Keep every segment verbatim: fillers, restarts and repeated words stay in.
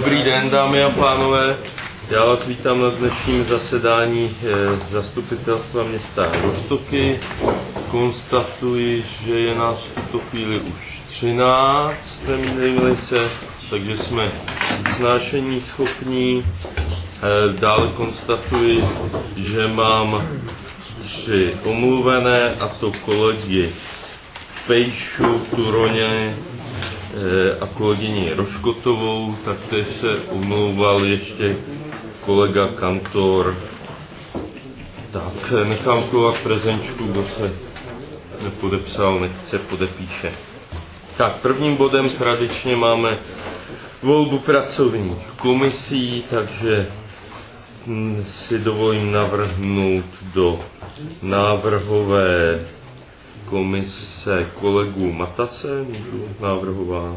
Dobrý den, dámy a pánové. Já vás vítám na dnešním zasedání Zastupitelstva města Roztoky. Konstatuji, že je nás v tuto chvíli už třináct, nemýlím se, takže jsme usnášení schopní. Dále konstatuji, že mám tři omluvené, a to kolegy Pejšu, Turoně a kolegyni Roškotovou, taktéž se omlouval ještě kolega Kantor. Tak, nechám kolovat prezenčku, kdo se nepodepsal, nechce, podepíše. Tak, prvním bodem tradičně máme volbu pracovních komisí, takže si dovolím navrhnout do návrhové komise kolegu Matase, můžu návrhová.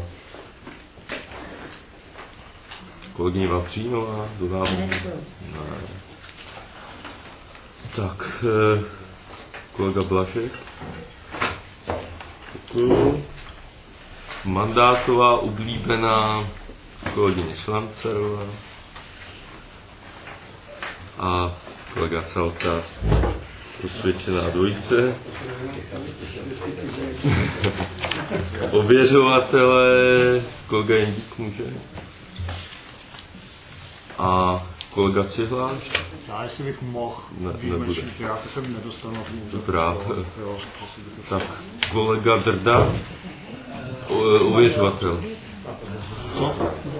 Kolegyně Vavřínová, do návrhu. Ne. Tak, kolega Blažek. Děkuju. Mandátová oblíbená kolegyně Šlancerová. A kolega Celka, osvědčená dvojice. Ověřovatele, kolega Jendík může. A kolega Cihláš. Já jestli bych mohl, ne, nebude. Já se sem nedostanu. Dobrá. Tak kolega Drda, ověřovatel. Co?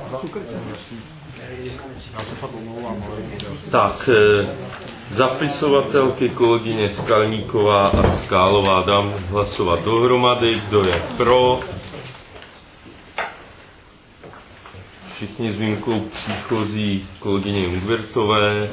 Já se fakt omlouvám, ale... Tak, zapisovatelky kolegyně Skalníková a Skálová dám hlasovat dohromady. Kdo je pro? Všichni s výjimkou příchozí kolegyně Jungwirthové.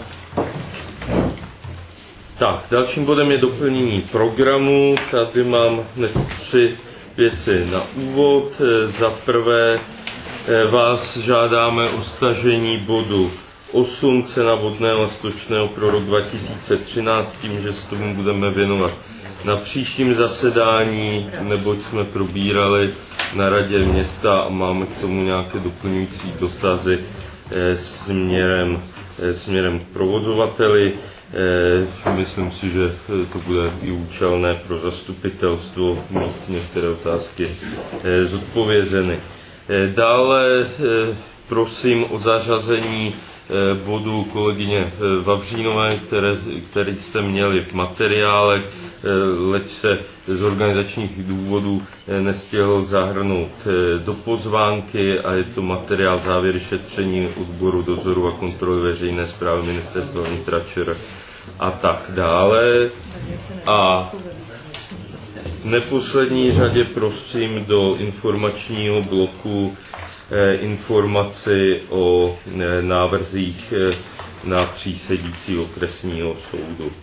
Tak, dalším bodem je doplnění programu. Tady mám hned tři věci na úvod. Za prvé vás žádáme o stažení bodu osm, cena vodného a stočného pro rok dva tisíce třináct, tím, že se tomu budeme věnovat na příštím zasedání, neboť jsme probírali na radě města a máme k tomu nějaké doplňující dotazy směrem, směrem k provozovateli. Myslím si, že to bude i účelné pro zastupitelstvo mít některé otázky zodpovězeny. Dále prosím o zařazení bodu kolegyně Vavřínové, které, který jste měli v materiálech, leč se z organizačních důvodů nestihl zahrnout do pozvánky, a je to materiál závěry šetření odboru dozoru a kontroly veřejné správy ministerstva vnitra ČR a tak dále. A v neposlední řadě prosím do informačního bloku informaci o návrzích na přísedící okresního soudu.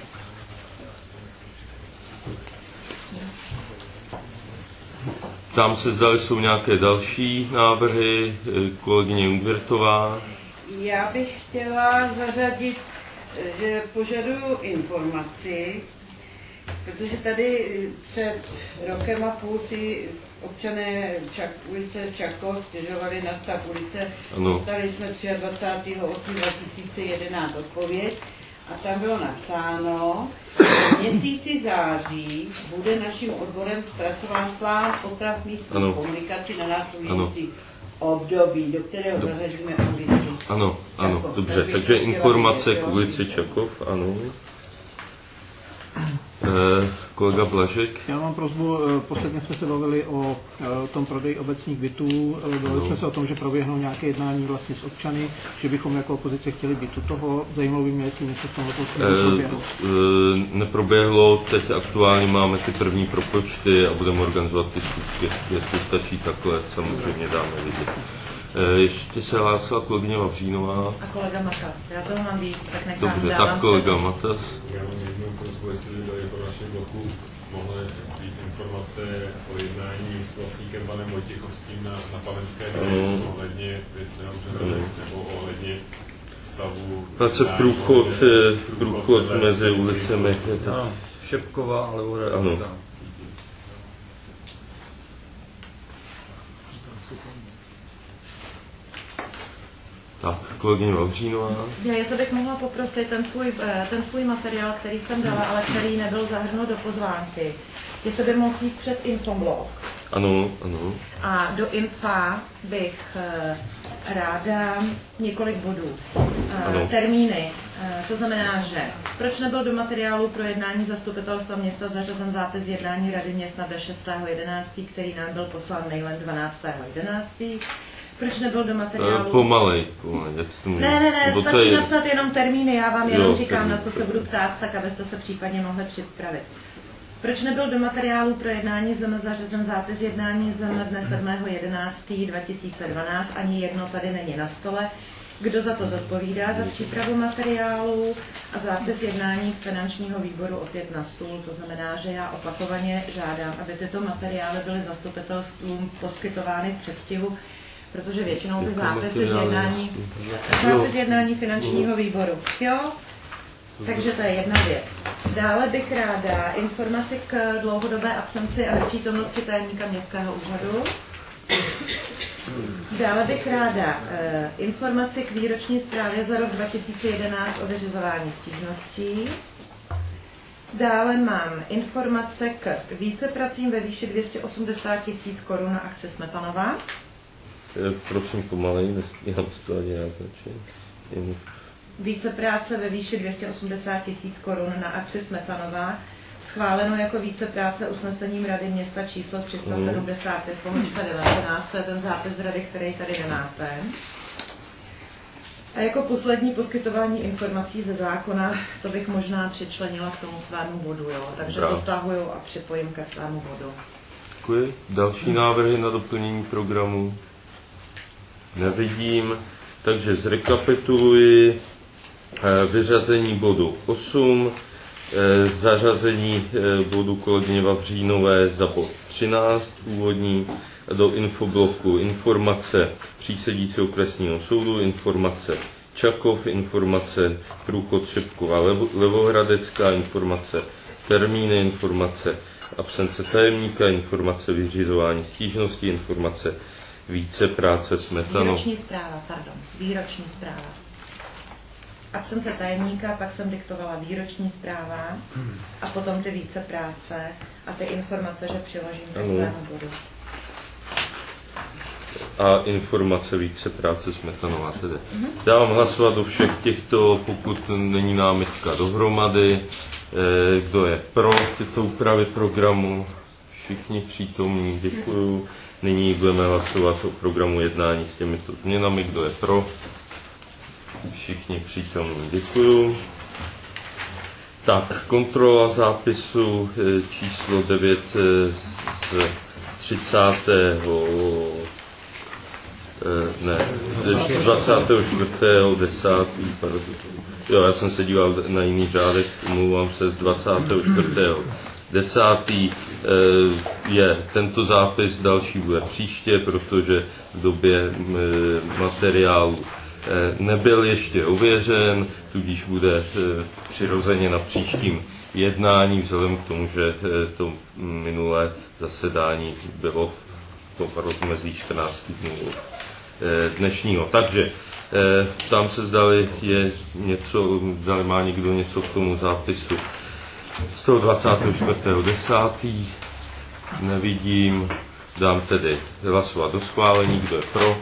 Tam se zdali jsou nějaké další návrhy. Kolegyně Jungwirthová. Já bych chtěla zařadit, že požaduju informaci, protože tady před rokem a půl si občané Čak, ulice Čakov stěžovali na stav ulice. Dostali jsme dvacátého osmého osmého dva tisíce jedenáct odpověď a tam bylo napsáno, že v měsíci září bude naším odborem zpracován plán oprav místní komunikaci na následující období, do kterého do... zařadíme ulici. Ano, ano, Čakov. Dobře, takže informace k ulici Čakov, ano. Eh, kolega Blažek. Já mám prosbu, posledně jsme se bavili o tom prodeji obecních bytů, bavili jsme se o tom, že proběhnou nějaké jednání vlastně s občany, že bychom jako opozice chtěli být u toho, zajímalo by mě, jestli něco v tomhle proběhlo. Eh, neproběhlo, teď aktuálně máme ty první propočty a budeme organizovat ty schůzky, jestli stačí takhle, samozřejmě dáme vidět. Ještě se hlásila kolegyně Vavřínová. A kolega Matas. Já toho mám víc, tak nechám. Dobře, tak kolega Matas. Já mám jednou prosbu, jestli by do našem bloku mohly být informace o jednání s vlastníkem panem Vojtěchovským na, na Palenské dole ohledně věcného přehrady nebo ohledně stavu. Práce průchod, průchod mezi ulicemi. Šepková, ale ano. Tak, kolegyně Vavřínová. Já jestli bych mohla poprosit ten svůj, ten svůj materiál, který jsem dala, ale který nebyl zahrnut do pozvánky, jestli by mohl jít před Infoblog. Ano, ano. A do Infa bych ráda několik bodů. Ano. Termíny. To znamená, že proč nebyl do materiálu pro jednání zastupitelstva města zařazen zápis jednání Rady města ve šestého jedenáctého, který nám byl poslán mailem dvanáctého jedenáctého Proč nebyl do materiálu? E, pomalej, pomalej, jak to může? Ne, ne, ne, Nebo stačí je... napsat jenom termíny, já vám jenom jo, říkám, termín, na co se budu ptát, tak abyste se případně mohli připravit. Proč nebyl do materiálu pro jednání Z M zařazen zápis jednání Z M dne sedmého jedenáctého dva tisíce dvanáct Ani jedno tady není na stole. Kdo za to zodpovídá za přípravu materiálu a zápis jednání finančního výboru opět na stůl. To znamená, že já opakovaně žádám, aby tyto materiály byly zastupitelstvům poskytovány v předstihu, protože většinou ty zápisy z jednání, zápis jednání finančního výboru. Jo? Takže to je jedna věc. Dále bych ráda informaci k dlouhodobé absenci a nepřítomnosti tajemníka městského úřadu. Dále bych ráda e, informaci k výroční zprávě za rok dva tisíce jedenáct o vyřizování stížností. Dále mám informace k vícepracím ve výši dvě stě osmdesát tisíc korun na akci Smetanova. Prosím pomalej, nesmím to ani naznačit. Vícepráce ve výši dvě stě osmdesát tisíc korun na akci Smetanova. Schváleno jako vícepráce usnesením Rady města číslo tři sta sedmdesát pět pomlčka devatenáct, to je ten zápis z Rady, který tady nemáte. A jako poslední poskytování informací ze zákona, to bych možná přičlenila k tomu svému bodu, jo? Takže to stahuju a připojím ke svému bodu. Děkuji. Další návrhy na doplnění programu nevidím, takže zrekapituluji vyřazení bodu osm, zařazení bodu kolegyně Vavřínové za bod třináct úvodní, do infobloku informace přísedícího okresního soudu, informace Čakov, informace průchod Šepková Levohradecká, informace termíny, informace absence tajemníka, informace vyřizování stížností, informace vícepráce Smetanov. Výroční zpráva, pardon, výroční zpráva. Absence tajemníka, pak jsem diktovala výroční zpráva a potom ty vícepráce a ty informace, že přiložím ke svému bodu. A informace vícepráce Smetanova tedy. Mm-hmm. Dávám hlasovat o všech těchto, pokud není námitka dohromady. Kdo je pro tyto úpravy programu? Všichni přítomní, děkuju. Nyní budeme hlasovat o programu jednání s těmito změnami. Kdo je pro? Všichni přítomní, děkuju. Tak, kontrola zápisu číslo devět z třicátého ne, dvacátého čtvrtého desátého Jo, já jsem se díval na jiný řádek, omlouvám se, z dvacátého čtvrtého desátého je tento zápis, další bude příště, protože v době materiálu nebyl ještě ověřen, tudíž bude přirozeně na příštím jednání, vzhledem k tomu, že to minulé zasedání bylo v tom rozmezí čtrnáct dnů dnešního. Takže tam se zdali je něco, zdali má někdo něco k tomu zápisu z toho dvacátého čtvrtého desátého Nevidím, dám tedy hlasovat do schválení, kdo je pro.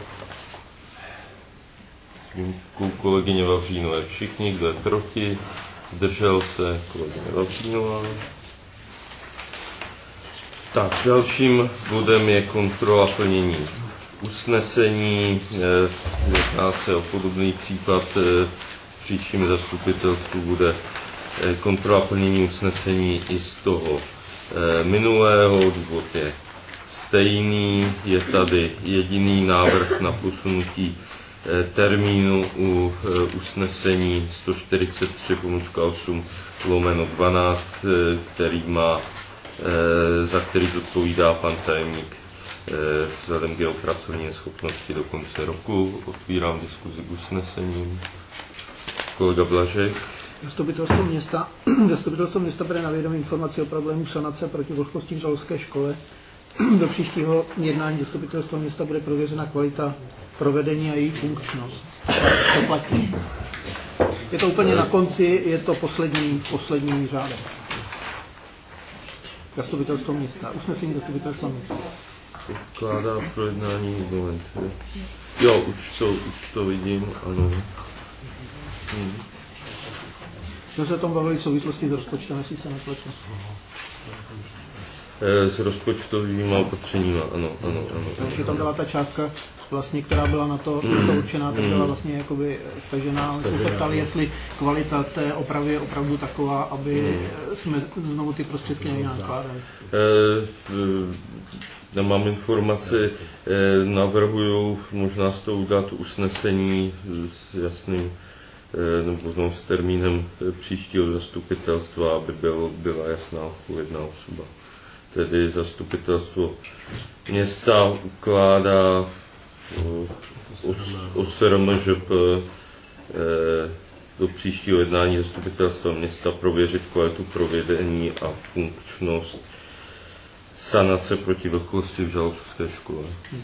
Kolegyně Vavřínové všichni, kdo je proti, zdržel se kolegyně Vavřínová. Tak, dalším bodem je kontrola plnění usnesení. Jedná se o podobný případ, v příštím zastupitelstvu bude kontrola plnění usnesení i z toho minulého. Důvod je stejný, je tady jediný návrh na posunutí termínu u usnesení sto čtyřicet tři pomůcka osm lomeno dvanáct, který má, za který zodpovídá pan tajemník vzhledem k jeho pracovní neschopnosti do konce roku. Otvírám diskuzi k usnesením. Kolega Blažek. Zastupitelstvo města, zastupitelstvo města bere na vědomí informaci o problému sanace proti vlhkosti v Žalovské škole, do příštího jednání zastupitelstva města bude prověřena kvalita provedení a její funkčnost. To platí. Je to úplně na konci, je to poslední, poslední řádek. Zastupitelstvo města, usnesení zastupitelstva města. Odkládá projednání moment. Jo, už to, už to vidím, ano. Hmm. Jsme se o tom bavili v souvislosti s rozpočtem, jestli se nepletu. S rozpočtovými opatřeními, ano, ano, ano. Takže tam byla ta částka, vlastně, která byla na to, mm. na to určená, tak byla vlastně jakoby stažená. My jsme se ptali, jestli kvalita té opravy je opravdu taková, aby mm. jsme znovu ty prostředky nějak nakládali. E, mám informaci, e, navrhuju možná z toho udělat usnesení s jasným nebo no, s termínem příštího zastupitelstva, aby byl, byla jasná odpovědná osoba. Tedy zastupitelstvo města ukládá o S R M Ž P do příštího jednání zastupitelstva města prověřit kvalitu provedení a funkčnost sanace proti vlhkosti v žalobské škole.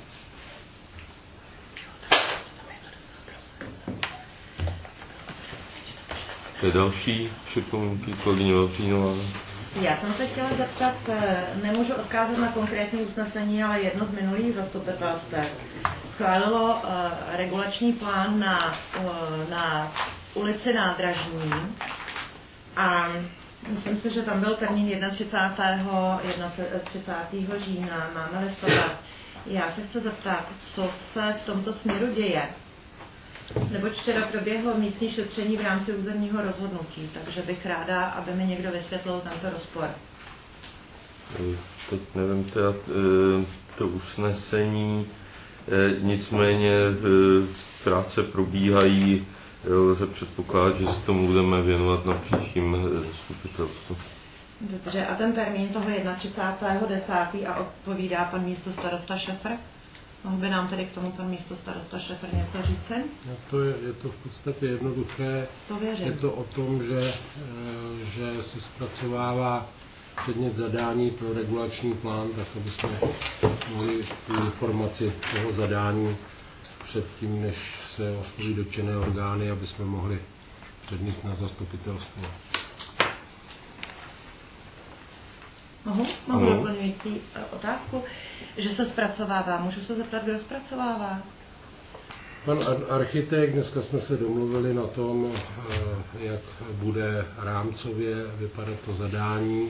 To je další připomínky, kolegyně Vavřínová. Já jsem se chtěla zeptat, nemůžu odkázat na konkrétní usnesení, ale jedno z minulých zastupitelstev schválilo uh, regulační plán na, uh, na ulici Nádražní a myslím si, že tam byl termín třicátého prvního října, máme listopad. Já se chci zeptat, co se v tomto směru děje. Neboť včera proběhlo místní šetření v rámci územního rozhodnutí, takže bych ráda, aby mi někdo vysvětlil tento rozpor. Teď nevím, teda, to usnesení, nicméně práce probíhají, lze předpokládat, že se tomu budeme věnovat na příštím zastupitelstvu. Dobře, a ten termín toho třicátého prvního desátého a odpovídá pan místostarosta Šefr? Mohl by nám tedy k tomu pan místostarosta Šefr něco říci? No to je, je to v podstatě jednoduché. To věřím. Je to o tom, že, že se zpracovává předmět zadání pro regulační plán, tak aby jsme mohli tu informaci toho zadání předtím, než se osloví dotčené orgány, aby jsme mohli přednést na zastupitelstvo. Mohu? Mohu doplňující otázku, že se zpracovává. Můžu se zeptat, kdo zpracovává? Pan architekt, dneska jsme se domluvili na tom, jak bude rámcově vypadat to zadání.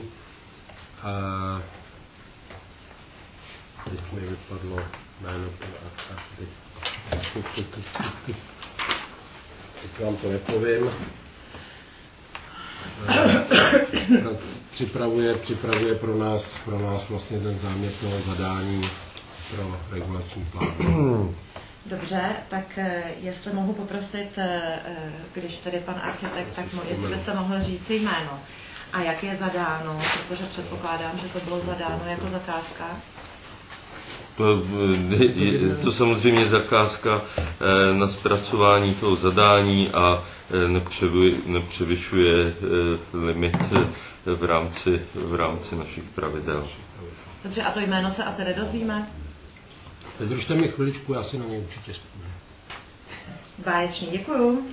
Teď mi vypadlo jméno pana architekta. Teď vám to nepovím. Připravuje, připravuje pro nás, pro nás vlastně ten záměr toho zadání pro regulační plán. Dobře, tak jestli mohu poprosit, když tedy pan architekt, tak jestli byste mohl říct jméno a jak je zadáno, protože předpokládám, že to bylo zadáno jako zakázka. To, je to samozřejmě zakázka na zpracování toho zadání a nepřevyšuje limit v rámci, v rámci našich pravidel. Dobře, a to jméno se asi nedozvíme? Vydržte mi chviličku, já si na něj určitě vzpomínám. Báječný, děkuju.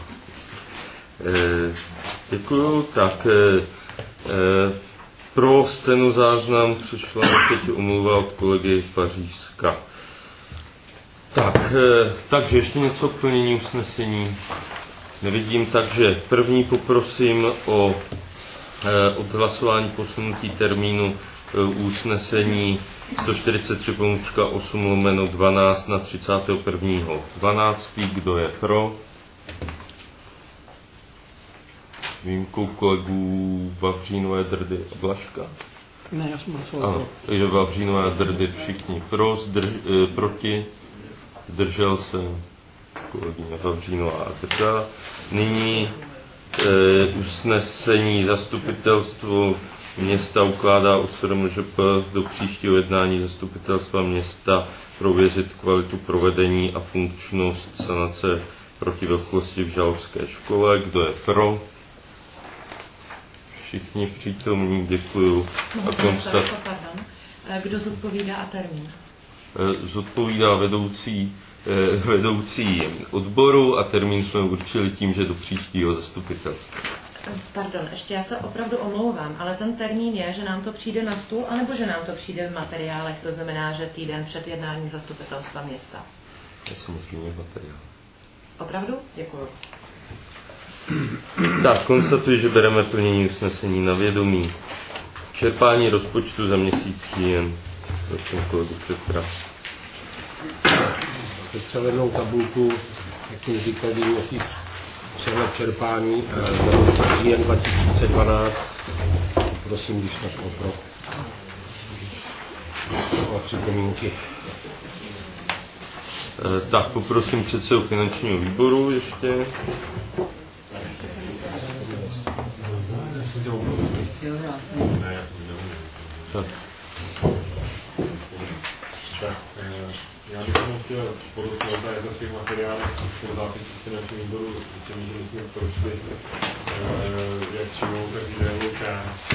E, děkuju, tak e, pro stenozáznam přišla teď omluva od kolegy Pařížska. Tak, e, takže ještě něco k plnění usnesení nevidím, takže první poprosím o e, odhlasování posunutí termínu e, usnesení sto čtyřicet tři osm lomeno dvanáct na třicátého prvního dvanáctého Kdo je pro? Výjimkou kolegů Vavřínové, Drdy a Blažka. Ne, já jsem hlasoval. Takže Vavřínové a Drdy všichni pro, zdrž, e, proti, zdržel se kolegyně Vavřínová a Drda. Nyní e, usnesení zastupitelstvo města ukládá O S R M Ž P do příštího jednání zastupitelstva města prověřit kvalitu provedení a funkčnost sanace proti vlhkosti v žalobské škole. Kdo je pro? Všichni přítomní, děkuju. A konstat... Kdo zodpovídá a termín? Zodpovídá vedoucí, vedoucí odboru a termín jsme určili tím, že do příštího zastupitelstva. Pardon, ještě já se opravdu omlouvám, ale ten termín je, že nám to přijde na stůl, anebo že nám to přijde v materiálech, to znamená, že týden před jednáním zastupitelstva města. Já samozřejmě v materiálu. Opravdu? Děkuju. Tak, konstatuji, že bereme plnění usnesení na vědomí. Čerpání rozpočtu za měsíc jen. Prosím kolegu Petra. Přehlednou tabulku, jak jsem říkal, měsíc přehled čerpání za měsíc jen dva tisíce dvanáct. Prosím, když tak pro o připomínky. Tak, poprosím předsedu finančního výboru ještě. Tak. Tak, já bych tomu chtěl podotknout tady za těch materiálech po zápisu finančního výboru, že my jsme prošli jak čivou, tak výdajovou část.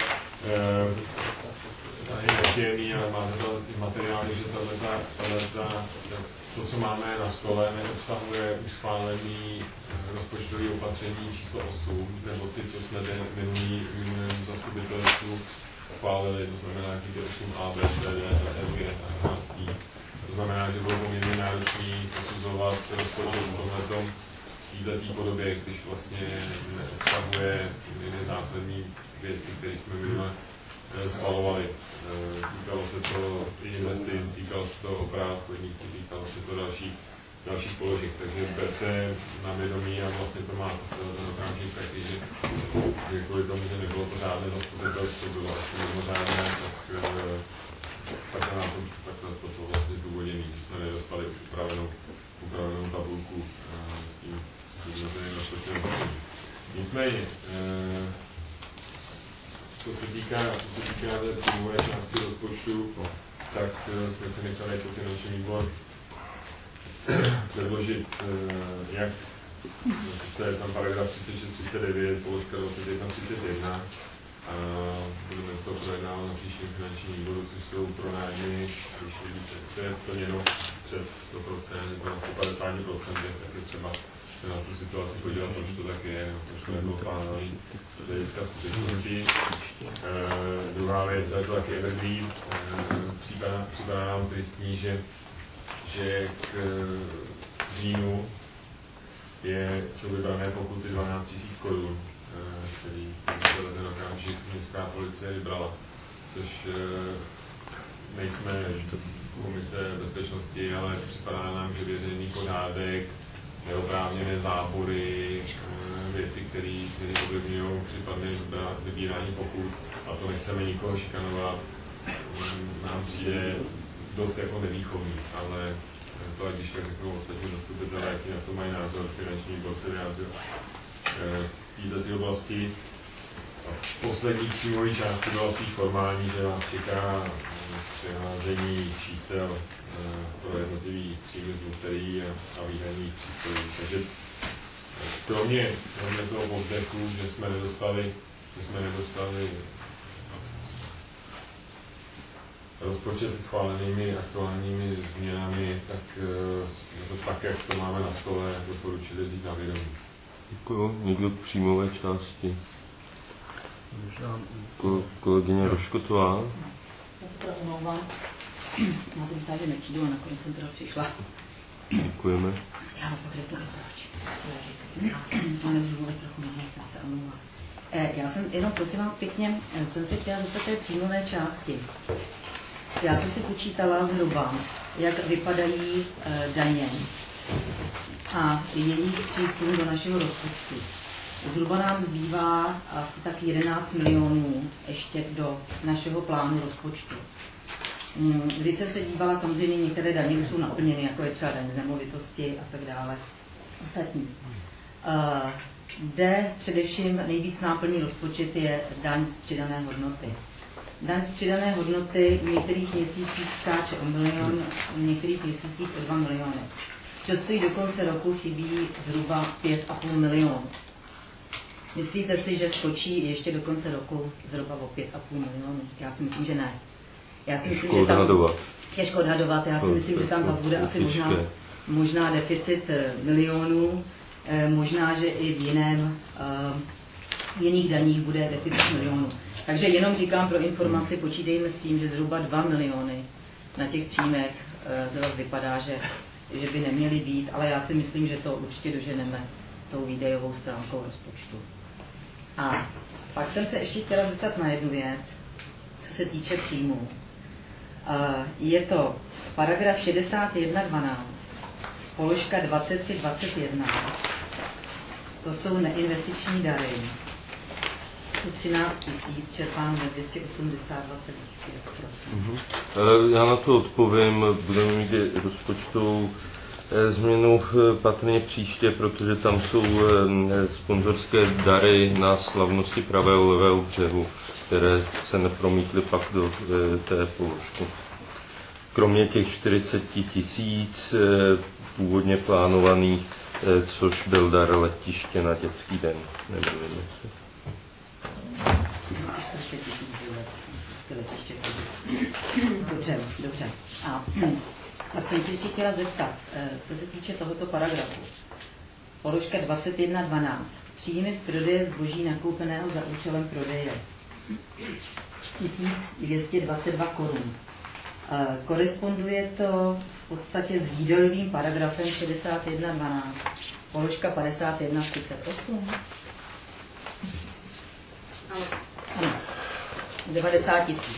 Je nepříjemný, ale máte to ty materiály, že tato, to, co máme na stole, neobsahuje už schválený rozpočtový opatření číslo osm, nebo ty, co jsme minulý zastupitelstvu schválili, to znamená těch osm A, B, C, D, E, F, G a dvanáct I. To znamená, že bylo poměrně náročný posuzovat rozpočet v tomhletom této podobě, když vlastně neobsahuje jiné zásadní věci, které jsme minule schvalovali. Týkalo se to i investic, týkalo se to oprav podniků, týkalo se to dalších, dalších položek, takže berte na vědomí a vlastně to má ten okamžik taky, že, že kvůli tomu, že nebylo to žádné zastupitelstvo, bylo asi mimořádné, tak, tak na tom tak to, to vlastně zdůvodnění, že jsme nedostali upravenou, upravenou tabulku s tím zdůvodněným rozpočtovým opatřením. Nicméně, co se týká, co se týká té příjmové části rozpočtu, tak jsme se nechali jako finanční výbor předložit, jak to je tam paragraf třicet šest třicet devět, položka dvacet jedna třicet jedna a budeme to projednávat na příštím finančním výboru, což jsou pronájmy, když vidíte, to je plněno přes sto procent, nebo na sto padesát procent, tak je třeba se na tu situaci podívat, proč to tak je, nebo proč to nebylo plánovaný z hlediska skutečnosti. Uh, druhá věc, je to taky evergreen, uh, připadá, připadá nám tristní, že, že k uh, říjnu je, jsou vybrané pokuty dvanáct tisíc korun, uh, který ten okamžik městská policie vybrala, což uh, nejsme komise bezpečnosti, ale připadá nám, že veřejný pořádek, neoprávněné zábory, věci, které ovlivňují případné vybírání pokut, a to nechceme nikoho šikanovat, nám přijde dost jako nevýchovný, ale to, když tak řeknou ostatní zastupitelé, jaký na to mají názor, finanční výbor se vyjádřil v této oblasti. A poslední příjmové části byla spíš formální, že nás čeká přeházení čísel pro jednotlivý příjmy z loterií a výherních přístrojů. Takže kromě, kromě toho povzdechu, že jsme nedostali, že jsme nedostali rozpočet s schválenými aktuálními změnami, tak to tak, jak to máme na stole, doporučili vzít na vědomí. Děkuju. Někdo k příjmové části? Ko, kolegyně Roškotová. Já se teda omlouvám. Já jsem myslela, že nepřijdu, a nakonec jsem teda přišla. Děkujeme. Já vám pak řeknu, proč. Ale už mluvit trochu méně, já se omlouvám. Já jsem jenom, prosím vás pěkně, jsem se chtěla zeptat té příjmové části. Já jsem si počítala zhruba, jak vypadají daně a jejich přístup do našeho rozpočtu. Zhruba nám zbývá asi tak jedenáct milionů ještě do našeho plánu rozpočtu. Když jsem se dívala, samozřejmě některé daně jsou naplněny, jako je třeba daň z nemovitosti a tak dále. Ostatní. Jde především nejvíc náplní rozpočet je daň z přidané hodnoty. Daň z přidané hodnoty v některých měsících skáče o milion, v některých měsících o dva miliony. Často do konce roku chybí zhruba pět a půl milionů. Myslíte si, že skočí ještě do konce roku zhruba o pět a půl milionů? Já si myslím, že ne. Já si myslím, těžko že tam, odhadovat. Těžko odhadovat, já si myslím, že tam bude asi možná, možná deficit milionů, možná, že i v jiném, v jiných daních bude deficit milionů. Takže jenom říkám pro informaci, počítejme s tím, že zhruba dva miliony na těch příjmech zase vypadá, že, že by neměly být, ale já si myslím, že to určitě doženeme tou výdajovou stránkou rozpočtu. A pak jsem se ještě chtěla zeptat na jednu věc, co se týče příjmů. Je to paragraf šedesát jedna dvanáct, položka dvacet tři dvacet jedna, to jsou neinvestiční dary, třináct tisíc, čerpáno na dvě stě osmdesát dvacet pět. Uh-huh. Já na to odpovím, budeme mít rozpočtovou změnu patrně příště, protože tam jsou sponzorské dary na slavnosti pravého levého břehu, které se nepromítly pak do té položky. Kromě těch čtyřicet tisíc původně plánovaných, což byl dar letiště na dětský den. Nevím, jestli. Dobře, dobře. A tak jsem si ještě chtěla zeptat, co se týče tohoto paragrafu. Položka dvacet jedna dvanáct. Příjmy z prodeje zboží nakoupeného za účelem prodeje. tisíc dvě stě dvacet dva korun. Koresponduje to v podstatě s výdajovým paragrafem šedesát jedna dvanáct. Položka padesát jedna třicet osm. Ano. devadesát tisíc.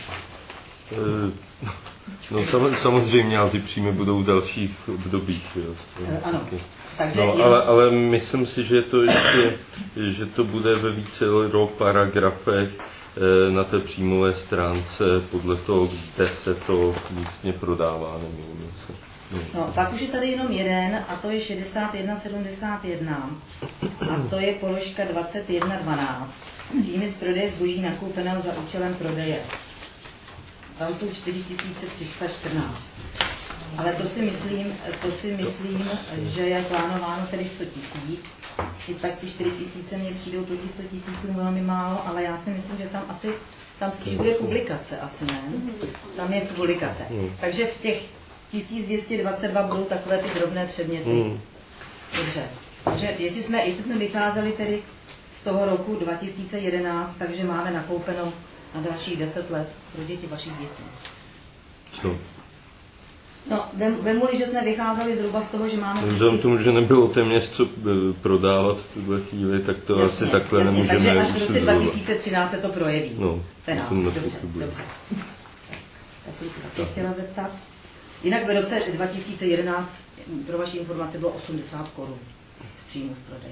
No samozřejmě, ale ty příjmy budou v dalších obdobích. Jo, ano. Takže no, ale, ale myslím si, že to, ještě, že to bude ve více rok paragrafech na té příjmové stránce podle toho, kde se to místně prodává. Nevím, no. no, pak už je tady jenom jeden a to je šedesát jedna sedmdesát jedna a to je položka dvacet jedna dvanáct. Příjmy z prodeje zboží nakoupeného za účelem prodeje. Tam jsou čtyři tisíce tři sta čtrnáct. Ale to si myslím, to si myslím, že je plánováno tedy sto tisíc. I tak ty čtyři tisíce mě přijdou proti sto tisícům velmi málo, ale já si myslím, že tam asi, tam spíš bude publikace, asi ne? Tam je publikace. Takže v těch tisíc dvě stě dvacet dva budou takové ty drobné předměty. Dobře. Takže jestli jsme, jestli jsme vycházeli tedy z toho roku dva tisíce jedenáct, takže máme nakoupeno na dalších deset let pro děti vašich dětí. Co? No, vemu-li, že jsme vycházeli zhruba z toho, že máme... Vzhledem tomu, že nebylo téměř co prodávat v tuhle chvíli, tak to jasně, asi takhle jasně, nemůžeme takže až v roce dva tisíce třináct se to projeví. No, to dobře, dobře. Já jsem si taky chtěla zeptat. Jinak v roce dva tisíce jedenáct pro vaši informace bylo osmdesát korun z příjmu z prodeje.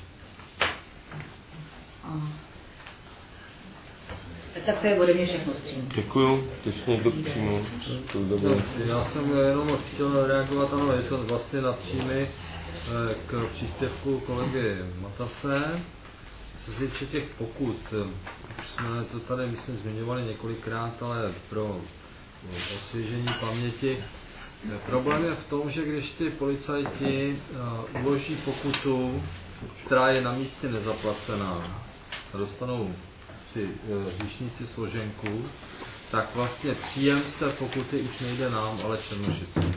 A... Tak to je ode mě všechno z příjmu. Děkuju, teď někdo příjmu. Já jsem jenom chtěl reagovat, ano, je to vlastně na příjmy k příspěvku kolegy Matase. Co se týče těch pokut, už jsme to tady, myslím, zmiňovali několikrát, ale pro osvěžení paměti. Problém je v tom, že když ty policajti uloží pokutu, která je na místě nezaplacená, a dostanou ty hříšníci složenku, tak vlastně příjem z té pokuty už nejde nám, ale Černošicům.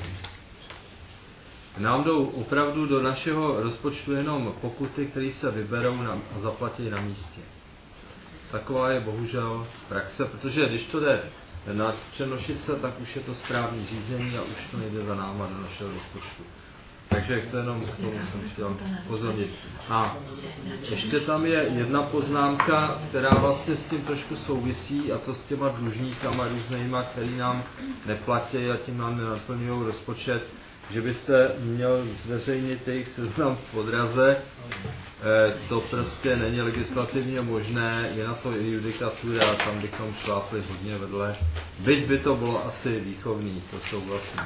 Nám jdou opravdu do našeho rozpočtu jenom pokuty, které se vyberou a zaplatí na místě. Taková je bohužel praxe, protože když to jde na Černošice, tak už je to správní řízení a už to nejde za náma do našeho rozpočtu. Takže to jenom k tomu jsem chtěl pozornit. A ještě tam je jedna poznámka, která vlastně s tím trošku souvisí, a to s těma dlužníkama různýma, který nám neplatí a tím nám nenaplňují rozpočet, že by se měl zveřejnit jejich seznam v podraze. E, to prostě není legislativně možné, je na to i judikatura a tam bychom šlápli hodně vedle. Byť by to bylo asi výchovný, to souhlasím.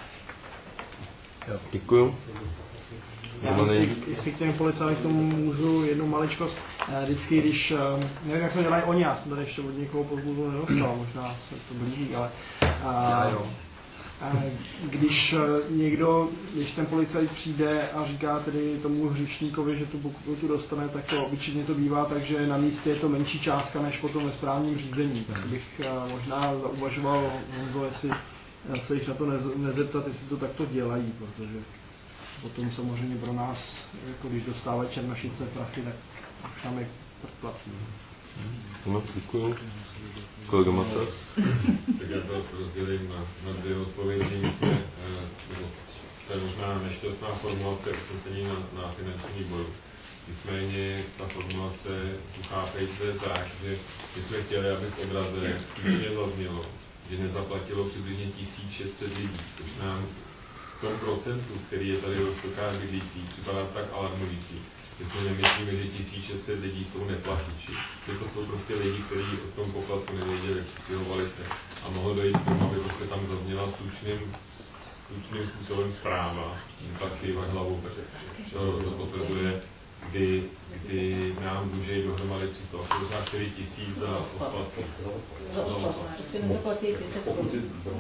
Děkuju. Já si, jestli k těm policajtům k tomu můžu jednu maličkost. Vždycky, když, nevím, jak to dělají oni, já jsem tady ještě od někoho pozbudu nedostal, možná se to blíží, ale a, Když někdo, když ten policajt přijde a říká tedy tomu hříšníkovi, že tu pokutu dostane, tak to obyčejně to bývá, takže na místě je to menší částka než potom ve správním řízení. Tak bych možná zauvažoval, Honzo, jestli se jich na to nezeptat, jestli to takto dělají, protože potom samozřejmě pro nás, jako když dostávají Černošice prachy, tak už tam je předplatný. No, děkuji. Kolega Matas? Tak já to rozdělím na, na dvě odpovědi. My jsme, nebo to je možná nešťastná formulace usnesení na, na finanční výboru. Nicméně ta formulace, chápejte tak, že my jsme chtěli, aby v obraze skutečně zaznělo, že nezaplatilo přibližně tisíc šest set lidí, což nám v tom procentu, který je tady v Roztokách bydlící, připadá tak alarmující. My si nemyslíme, že tisíc šest set lidí jsou neplatiči. Že to jsou prostě lidi, kteří o tom poplatku nevěděli, stěhovali se. A mohlo dojít k tomu, aby prostě tam zazněla slušným, slušným způsobem zpráva. Tak kývat hlavou, to, to potvrzuje, kdy, kdy nám dluží dohromady tři sta osmdesát čtyři tisíc za odplatky. Prostě nezaplatí pět set.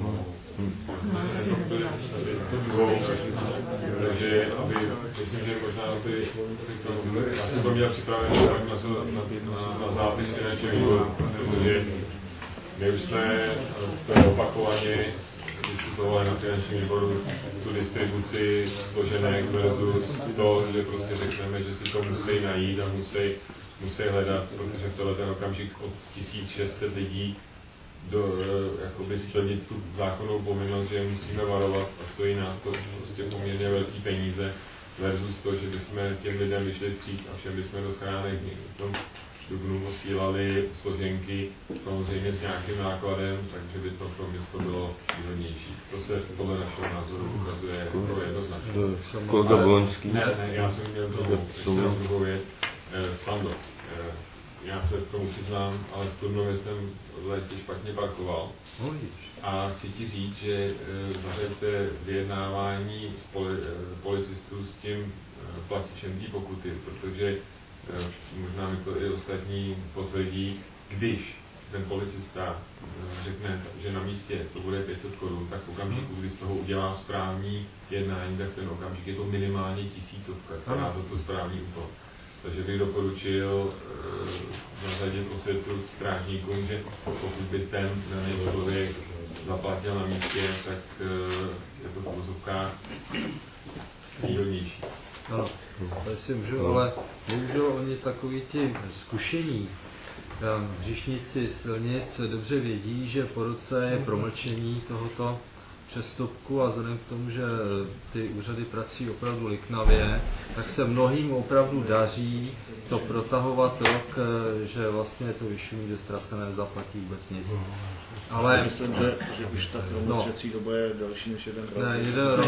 Takže, aby, myslím, že možná by já jsem to měl připravený tak na, na, na, na zápis finančního výboru, protože my už jsme opakovaně diskutovali na finančním výboru tu distribuci složenek versus to, že prostě řekneme, že si to musí najít a musí, musí hledat, protože v tohle ten okamžik od tisíc šest set lidí do, jakoby splnit tu zákonnou povinnost, že musíme varovat a stojí nás to prostě poměrně velký peníze versus to, že bychom těm lidem vyšli vstříc a všem bychom do schránek v tom dubnu posílali složenky, samozřejmě s nějakým nákladem, takže by to pro město bylo výhodnější. To se podle našeho názoru ukazuje jako jednoznačně. Kolega Volenský. Ne, ne, já jsem měl druhou, druhou věc. Stando. Já se k tomu přiznám, ale v Turnově jsem v létě špatně parkoval. A chci ti říct, že zařaďte vyjednávání poli, policistů s tím platičem té pokuty, protože možná mi to i ostatní potvrdí, když ten policista řekne, že na místě to bude pět set korun, tak v okamžiku, kdy z toho udělá správní jednání, tak ten okamžik je to minimálně tisícovka, která za to správní úkol. Takže bych doporučil uh, zařadit osvětu strážníkům, že pokud by ten daný člověk zaplatil na místě, tak uh, je to v úzovkách výhodnější. Ano, to si můžu, ale bohužel oni takoví ti zkušení hříšníci silnic dobře vědí, že po roce je promlčení tohoto přestupku a vzhledem k tomu, že ty úřady pracují opravdu liknavě, tak se mnohým opravdu daří to protahovat rok, že vlastně to vyšumí do ztracené, zaplatí vůbec nic. Ale myslím, že, že už ta promlčecí no, doba je další než jeden rok. Ne, jeden rok.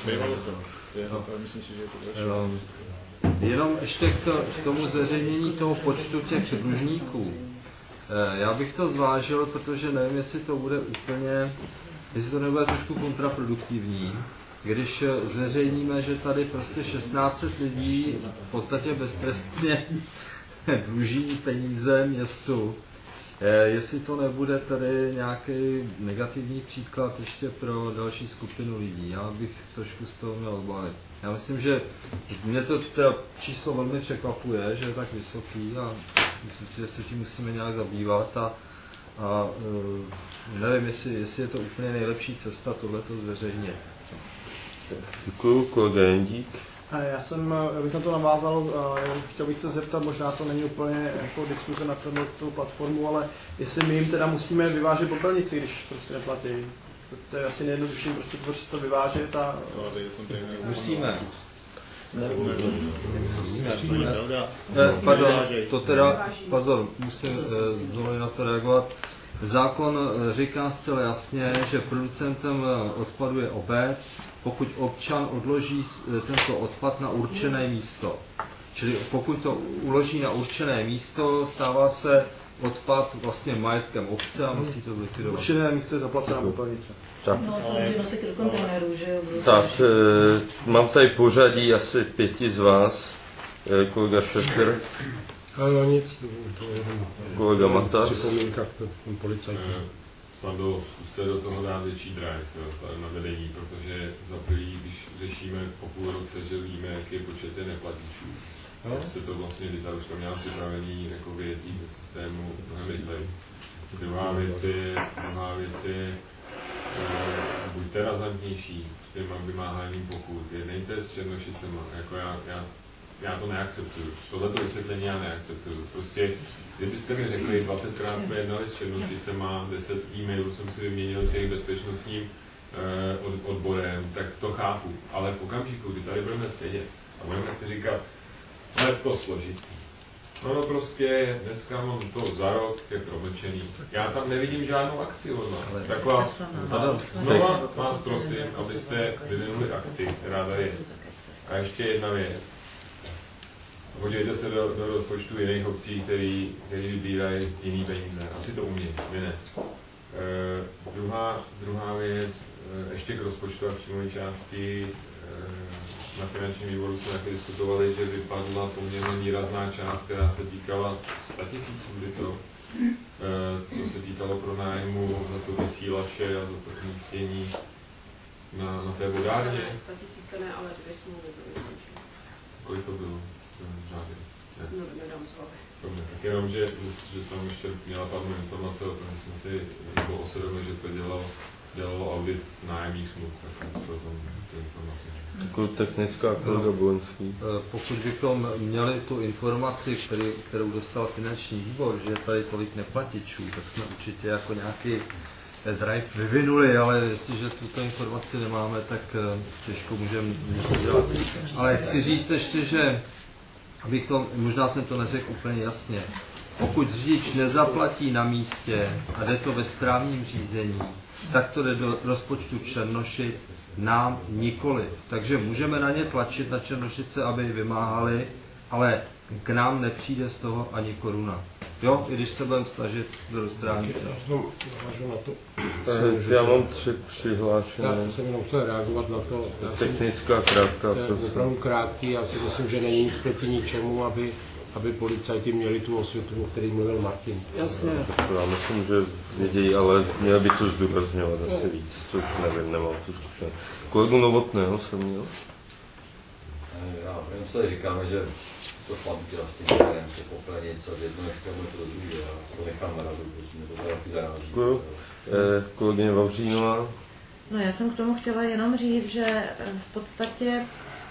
No, myslím si, že je to další. Jenom ještě k, to, k tomu zveřejnění toho počtu těch dlužníků. Já bych to zvážil, protože nevím, jestli to bude úplně, jestli to nebude trošku kontraproduktivní, když zveřejníme, že tady prostě šestnáct set lidí v podstatě beztrestně dluží peníze městu. Jestli to nebude tady nějaký negativní příklad ještě pro další skupinu lidí, já bych trošku z toho měl obavy. Já myslím, že mě to teda číslo velmi překvapuje, že je tak vysoký a myslím si, že se tím musíme nějak zabývat a, a nevím, jestli, jestli je to úplně nejlepší cesta tohleto zveřejnit. Děkuju, kolega Jendík. Já jsem, abych na to navázal, chtěl bych se zeptat, možná to není úplně jako diskuze na tu platformu, ale jestli my jim teda musíme vyvážet popelnici, když prostě neplatí. To je asi nejjednodušší, prostě tvořit to vyvážet a... Musíme. Musíme. Pardon, to teda, pozor, musím znovu na to reagovat. Zákon říká zcela jasně, že producentem odpadu je obec, pokud občan odloží tento odpad na určené místo. Čili pokud to uloží na určené místo, stává se odpad vlastně majetkem obce a musí to zlikvidovat. Určené místo je zaplacená popelnice. Tak. No, to nosit do kontejneru, že jo? Tak, e, mám tady pořadí asi pěti z vás. E, kolega Šefer. Ale nic, to je kolega Matas. Připomínka k tomu policajtu. snadno zkuste do toho dát větší drive, jo, na vedení, protože za prvý, když řešíme po půl roce, že víme, jaký je počet neplatičů, tak jste to vlastně, kdy tady už to měla připravení jako vědětí do systému mnohem rychleji. Druhá věc je, druhá věc je, Uh, buďte razantnější s těma vymáháním pokut, jednejte s Černošicema, jako já, já, já to neakceptuju, tohleto vysvětlení já neakceptuju, prostě kdybyste mi řekli, dvacetkrát jsme jednali s Černošicema, deset e-mailů jsem si vyměnil s jejich bezpečnostním uh, od, odborem, tak to chápu, ale v okamžiku, kdy tady budeme sedět a budeme si říkat, je to složitý. No, no prostě dneska mám to za rok, je promlčený. Já tam nevidím žádnou akci od vás. Tak vás znova vás prosím, abyste vyvinuli akci, která tady je. A ještě jedna věc. Podívejte se do, do rozpočtu jiných obcí, který, který vybírají jiný peníze. Asi to umí, my ne. E, druhá, druhá věc, e, ještě k rozpočtu a příjmové části. E, na finančním výboru jsme taky diskutovali, že vypadla poměrně výrazná část, která se týkala sto tisíců by to, e, co se týkalo pronájmu za to vysílače a za to umístění na, na té vodárně. sto tisíce ne, ale dvě smlouvy byly. Kolik to bylo? Řádně. Ne. No, nedám zvahy. Dobře, tak jenom, že, že tam ještě měla padnout informace o tom, že jsme si bylo osvědomili, že to dělalo, dělalo audit nájemních smluv, tak to tam ty informace. Takovou technická kolega Bolenský. Pokud bychom měli tu informaci, který, kterou dostal finanční výbor, že tady tolik neplatičů, tak jsme určitě jako nějaký drive vyvinuli, ale jestliže tuto informaci nemáme, tak těžko můžeme něco dělat. Ale chci říct ještě, že abychom, možná jsem to neřekl úplně jasně, pokud řidič nezaplatí na místě a jde to ve správním řízení, tak to jde do rozpočtu Černošic, nám nikoli. Takže můžeme na ně tlačit na Černošice, aby vymáhali, ale k nám nepřijde z toho ani koruna. Jo, i když se budeme snažit do rozprávní. Já mám tři přihlášené. Já jsem jenom chtěl reagovat na to. Technická krátká. To je opravdu krátký, já si myslím, že není nic proti ničemu, aby aby policajti měli tu osvětu, o které mluvil Martin. Jasně. Já myslím, že vědějí, ale měl by to zdůrazňovat asi víc, což nevím, nemám tu zkušenost. Kolegu Novotného jsem měl? Já vím, co říkáme, že to sladky vlastně nevím, se poplenit, co jedno extrémuje to druhé, já to nechám na radu, protože mě to taky zaráží. Děkuju. Eh, kolegyně Vavřínová? No já jsem k tomu chtěla jenom říct, že v podstatě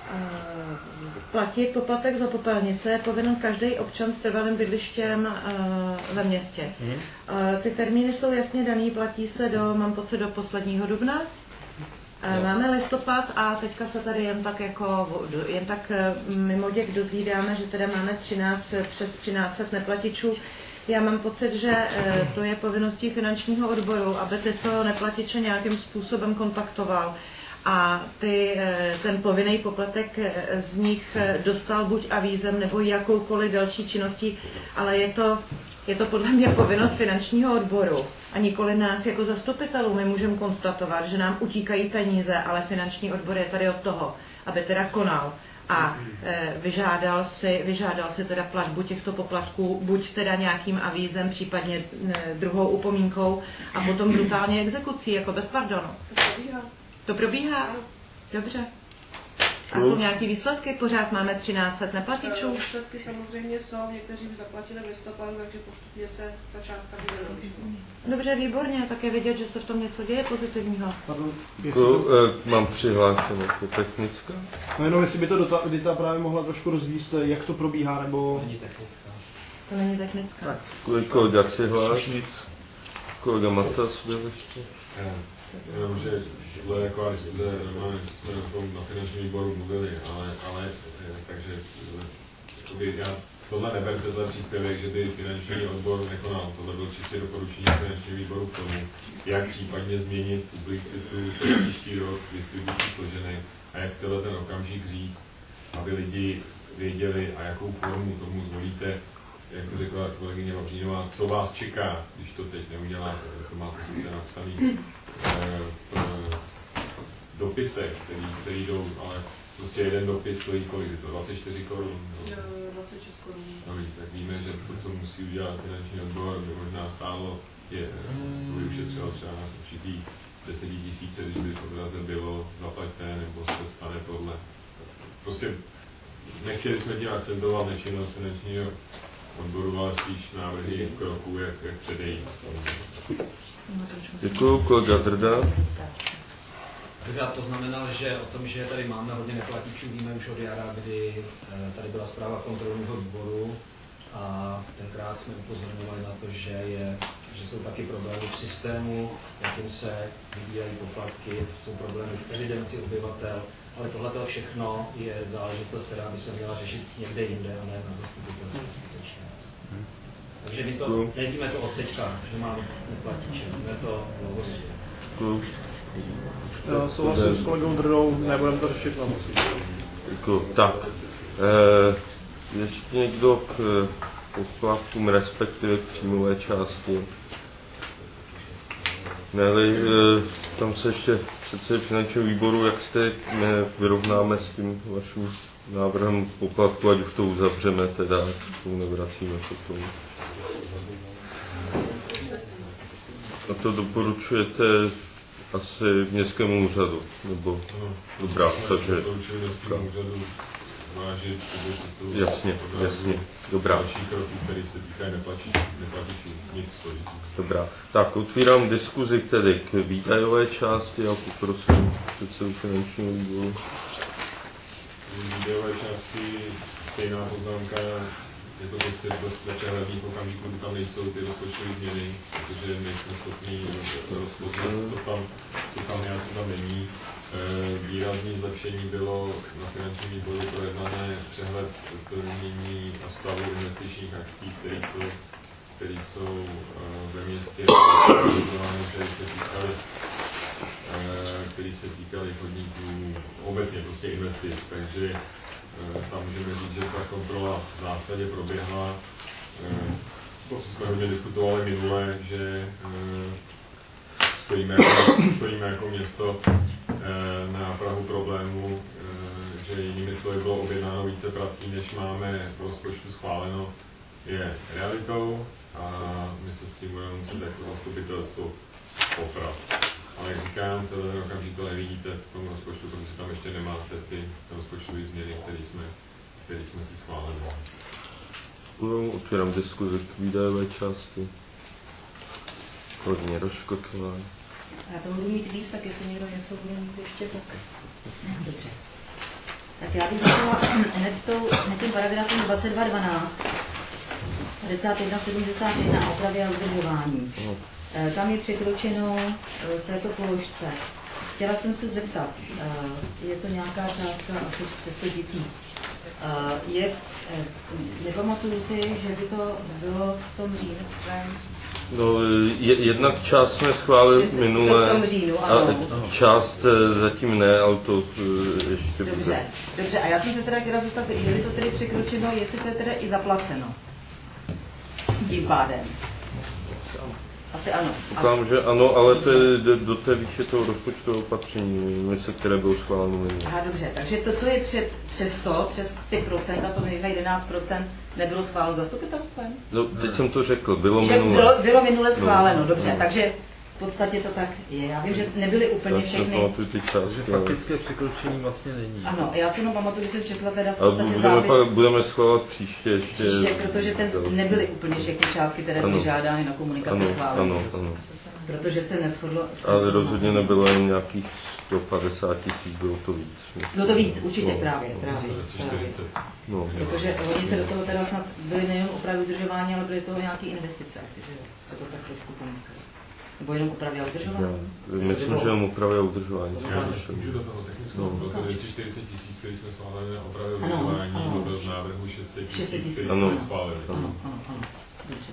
platit poplatek za popelnice je povinen každý občan s trvalým bydlištěm ve městě. Ty termíny jsou jasně daný, platí se do, mám pocit, do posledního dubna. Máme listopad a teďka se tady jen tak jako, jen tak mimo děk dozvídáme, že teda máme třináct, přes třináct set neplatičů. Já mám pocit, že to je povinností finančního odboru, aby tyto neplatiče nějakým způsobem kontaktoval. A ty, ten povinný poplatek z nich dostal buď avízem nebo jakoukoliv další činností, ale je to, je to podle mě povinnost finančního odboru a nikoli nás jako zastupitelů. My můžeme konstatovat, že nám utíkají peníze, ale finanční odbor je tady od toho, aby teda konal a vyžádal si, vyžádal si teda platbu těchto poplatků, buď teda nějakým avízem, případně druhou upomínkou a potom brutálně exekucí, jako bez pardonu. To probíhá? Dobře. A jsou nějaké výsledky? Pořád máme třináct set neplatičů? Výsledky samozřejmě jsou, někteří už zaplatili v listopadu, takže postupně se ta částka vydělí. Dobře, výborně, tak je vidět, že se v tom něco děje pozitivního. Pardon, to, e, mám přihlášenou, to technická. No jenom jestli by to Dita, Dita právě mohla trošku rozvíct, jak to probíhá, nebo... Není technická. To není technická. Tak, kolega přihlášit, kolega Matas byl ještě. Jenom, že tohle je jako diskuze, normálně jsme o tom na finančním výboru mluvili, ale, ale takže jakoby, já tohle neberte za příspěvek, že by finanční odbor nekonal, tohle bylo čistě doporučení finančního výboru k tomu, jak případně změnit publicitu příští rok, distribuci složený a jak tenhle ten okamžik říct, aby lidi věděli a jakou formu tomu zvolíte, jak to řekla kolegyně Vavřínová, co vás čeká, když to teď neuděláte, to máte sice napsaný v dopisech, který, který jdou, ale prostě jeden dopis stojí kolik, je to dvacet čtyři korun. dvacet šest korun. No, tak víme, že to, co musí udělat finanční odbor, by možná stálo, je, by ušetřilo třeba určitý desetitisíce, když by v odraze bylo zaplaťté, nebo se stane tohle. Prostě nechtěli jsme tím akcentovat nečinnost finančního odboru, ale spíš návrhy kroků, jak, jak předejít. Děkuju, kolega Drda. Já to znamenal, že o tom, že tady máme hodně neplatičů, víme už od jara, kdy tady byla zpráva kontrolního výboru a tenkrát jsme upozorňovali na to, že, je, že jsou taky problémy v systému, jakým se vybírají poplatky, jsou problémy v evidenci obyvatel, ale tohle všechno je záležitost, která by se měla řešit někde jinde a ne na zastupitelstvu. Takže my to, nevidíme to od teďka, že máme neplatiče, víme to dlouhodobě. Já souhlasím s kolegou Drdou, nebudeme to řešit na moci. Děkuji. Tak, e, ještě někdo k poplatkům, respektive k příjmové části? Ne-li, e, tam se ještě přece finančního výboru, jak jste vyrovnáme s tím vaším návrhem poplatku, ať už to uzavřeme, teda k tomu nevracíme potom. A to doporučujete asi městskému úřadu, nebo dobrá, takže jasně, jasně, dobrá. Další kroky, které se týkají neplatičů, nic stojí. Dobrá, tak otvírám diskuzi tedy k výdajové části a poprosím předsedu finančního výboru. Výdajové části stejná poznámka, je to prostě dost nepřehledný v okamžiku, kdy tam nejsou ty rozpočtové změny, protože nejsme schopni rozpoznat, co tam, co tam je a co tam není. Výrazné zlepšení bylo na finančním výboru projednané přehled plnění a stavu investičních akcí, které jsou, které jsou ve městě, které se týkaly který se týkaly chodníků, obecně prostě investic, takže tam můžeme říct, že ta kontrola v zásadě proběhla. To, co jsme hodně diskutovali minule, že stojíme jako, stojíme jako město na prahu problému, že jinými slovy bylo objednáno více prací, než máme v rozpočtu schváleno, je realitou a my se s tím budeme muset jako zastupitelstvo poprat. Ale jak říkám, tenhle okamžik to nevidíte v tom rozpočtu, protože tam ještě nemáte ty rozpočtové změny, které jsme, které jsme si schválili. Otvírám diskuzi k výdajové části. Hodně Roškotová. Já to budu mít víc, tak jestli někdo něco bude mít ještě, tak dobře. Tak já bych začala hned, tou, hned tím paragrafem dvacet dva dvanáct, padesát jedna sedmdesát jedna a opravě a udržování. Tam je překročeno v této položce. Chtěla jsem se zeptat, je to nějaká částka asi přes sto tisíc. Je, nepamatuju si, že by to bylo v tom říjnu. No, jednak část jsme schválili minule říjnu, a část zatím ne, ale to ještě dobře, bude. Dobře, a já jsem se teda chtěla zeptat, je to tedy překročeno, jestli to je teda i zaplaceno. Tím pádem. Asi ano. Doufám, že ano, ale to je do té výše toho rozpočtového opatření, mise, které bylo schváleno minulé. Aha, dobře, takže to, co je před, přes to, přes ty procenta, to nejde jedenáct procent, nebylo schváleno zastupitelstvem? No, teď jsem to řekl, bylo že minule. Bylo, bylo minule schváleno, no, dobře, no. Takže v podstatě to tak je. Já vím, že nebyly úplně všechny. Takže faktické překročení vlastně není. Ano, já si jenom pamatuju, že jsem četla teda v podstatě budeme, pak, budeme schvalovat příště ještě. Příště, protože ten nebyly úplně všechny částky, které byly žádány na komunikaci schválení. Ano, ano. Protože se neshodlo. Ale rozhodně nebylo jen nějakých sto padesát tisíc, bylo to víc. Bylo to víc, určitě, no, právě, právě. právě. No, protože oni se do toho teda snad byly nejen opravy udržování, ale byly toho nějaké investice, asi, že se to tak trošku pomyslelo. Nebo jenom opravy a udržování? Myslím, že jenom opravy a udržování. Já můžu do toho technického, bylo to dvě stě čtyřicet tisíc, který jsme schválili na opravy a udržování, to byl z návrhu šest set tisíc, který jsme schválili. Ano, ano, ano, dobře.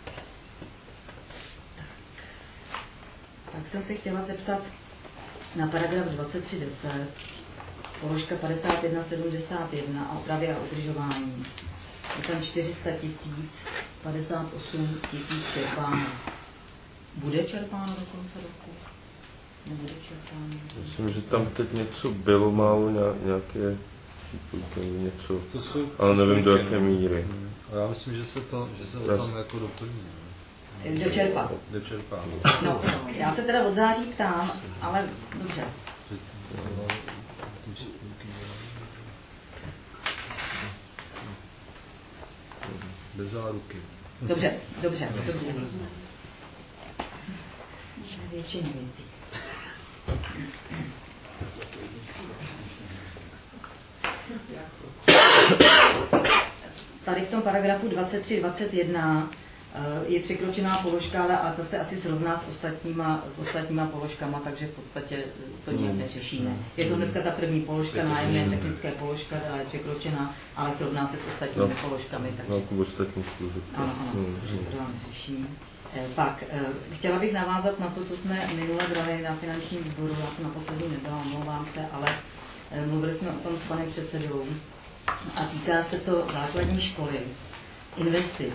Tak jsem se chtěla zeptat na paragraf dvacet tři deset, položka padesát jedna sedmdesát jedna a opravy a udržování. Je tam čtyři sta tisíc, padesát osm tisíc čerpáno. Bude čerpáno do konce roku? nebude čerpání. Myslím, že tam teď něco bylo málo, nějaké něco, ale nevím do jaké míry. A já myslím, že se to, že se to tam jako doplní. Dočerpá. Dočerpá. No, já se teda od září ptám, ale dobře. Bez záruky. Dobře, dobře, dobře. Většina věcí. Tady v tom paragrafu dvacet tři dvacet jedna je překročená položka, ale a to se asi srovná s ostatníma, s ostatníma položkama, takže v podstatě to nějak neřešíme. Je to dneska ta první položka, nájemné technické položka, která je překročená, ale srovná se s ostatními no, položkami. Takže... No, jako ostatní služby. Ano, ano, hmm. to vám neřešíme. Pak, chtěla bych navázat na to, co jsme minule brali na finančním výboru, já jsem naposledy nebyla, omlouvám se, ale mluvili jsme o tom s panem předsedou a týká se to základní školy, investic.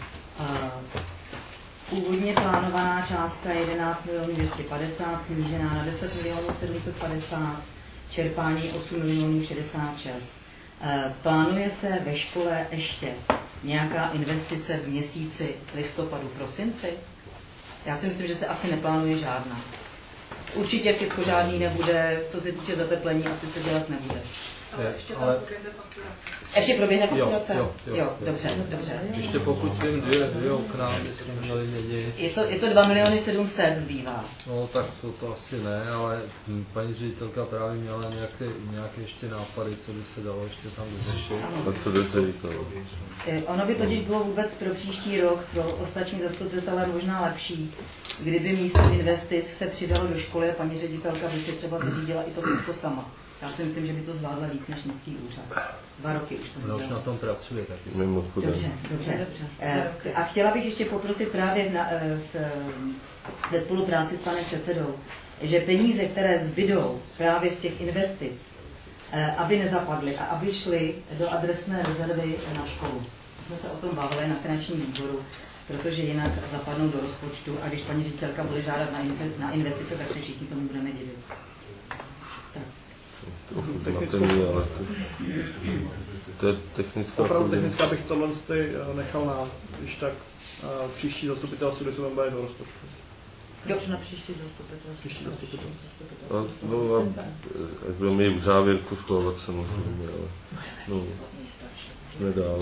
Původně plánovaná částka jedenáct milionů dvě stě padesát, snížená na deset milionů sedm set padesát, čerpání osm milionů šedesát šest. Plánuje se ve škole ještě nějaká investice v měsíci listopadu, prosinci? Já si myslím, že se asi neplánuje žádná. Určitě všechno žádný nebude, co se týče zateplení, asi se dělat nebude. Ale ještě tam proběhne fakturace. Ještě proběhne fakturace? Jo, jo, jo, jo, dobře, dobře. Ještě pokud vím, dvě, dvě okna bychom měli měnit. Je to, je to dva miliony sedm set zbývá. No tak to, to asi ne, ale paní ředitelka právě měla nějaké, nějaké ještě nápady, co by se dalo ještě tam vyřešit. Tak to jde ředitelo. Ono by totiž bylo vůbec pro příští rok, pro ostatní zastupitele možná lepší, kdyby místo investic se přidalo do školy a paní ředitelka by si třeba zařídila i to všechno sama. Já si myslím, že by to zvládla líp než městský úřad. Dva roky už to no, už na tom pracuje taky. Dobře, dobře. A chtěla bych ještě poprosit právě na, v, ve spolupráci s panem předsedou, že peníze, které zbydou právě z těch investic, aby nezapadly a aby šly do adresné rezervy na školu. Jsme se o tom bavili na finančním výboru, protože jinak zapadnou do rozpočtu a když paní ředitelka bude žádat na investice, tak se všichni tomu budeme divit. Tak. Technickou, ale to, to je technická. Opravdu technická bych tohle nechal na, když tak příští zastupitelství, kde se vám bude do rozpočtu. Jo, na příští zastupitelství. Příští zastupitelství. No, a až budeme mít v závěrku schovat samozřejmě, ale no, nedál.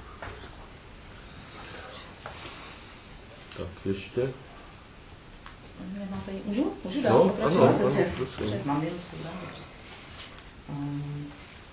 Tak ještě? Můžu? Můžu dál? No, ano, ano, prosím. Mám jenom Um,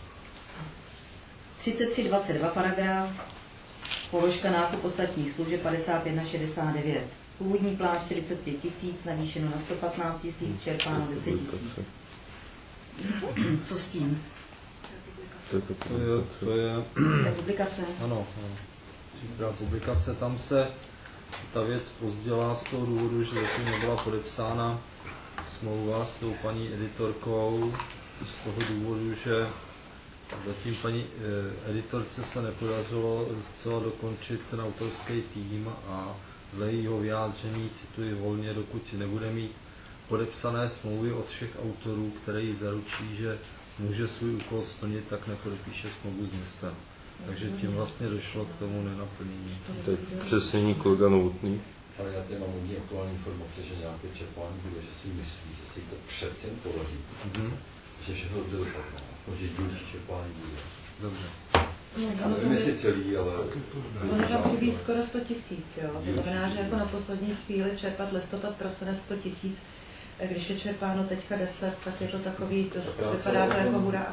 třicet tři dvacet dva paragraf, položka nákup ostatních služeb padesát jedna šedesát devět. Původní plán čtyřicet pět tisíc, navýšeno na sto patnáct tisíc, čerpáno deset tisíc. Co s tím? To je, to je, to je publikace. Ano, ano. Příklad publikace, tam se ta věc pozdělá z toho důvodu, že zatím nebyla podepsána smlouva s tou paní editorkou, z toho důvodu, že zatím paní eh, editorce se nepodařilo zcela dokončit ten autorský tým a dle jejího vyjádření, cituji volně, dokud nebude mít podepsané smlouvy od všech autorů, které jí zaručí, že může svůj úkol splnit, tak nepodepíše smlouvu s městem. Takže tím vlastně došlo k tomu nenaplnění. To je přesnění kolega Novotný. Ale já tady mám hodně aktuální informace, že nějaké čerpání bude, že si myslí, že si to přece podaří. Mm-hmm. Že všechno dobře dopadne. Že dílčí čerpání bude. Dobře. No, nevím, jestli celý, ale... Ono tam chybí skoro sto tisíc, jo. To znamená, že jako na poslední chvíli čerpat listopad, prosinec sto tisíc. Když je čerpáno teďka deset, tak je to takový, to vypadá to jako hurá.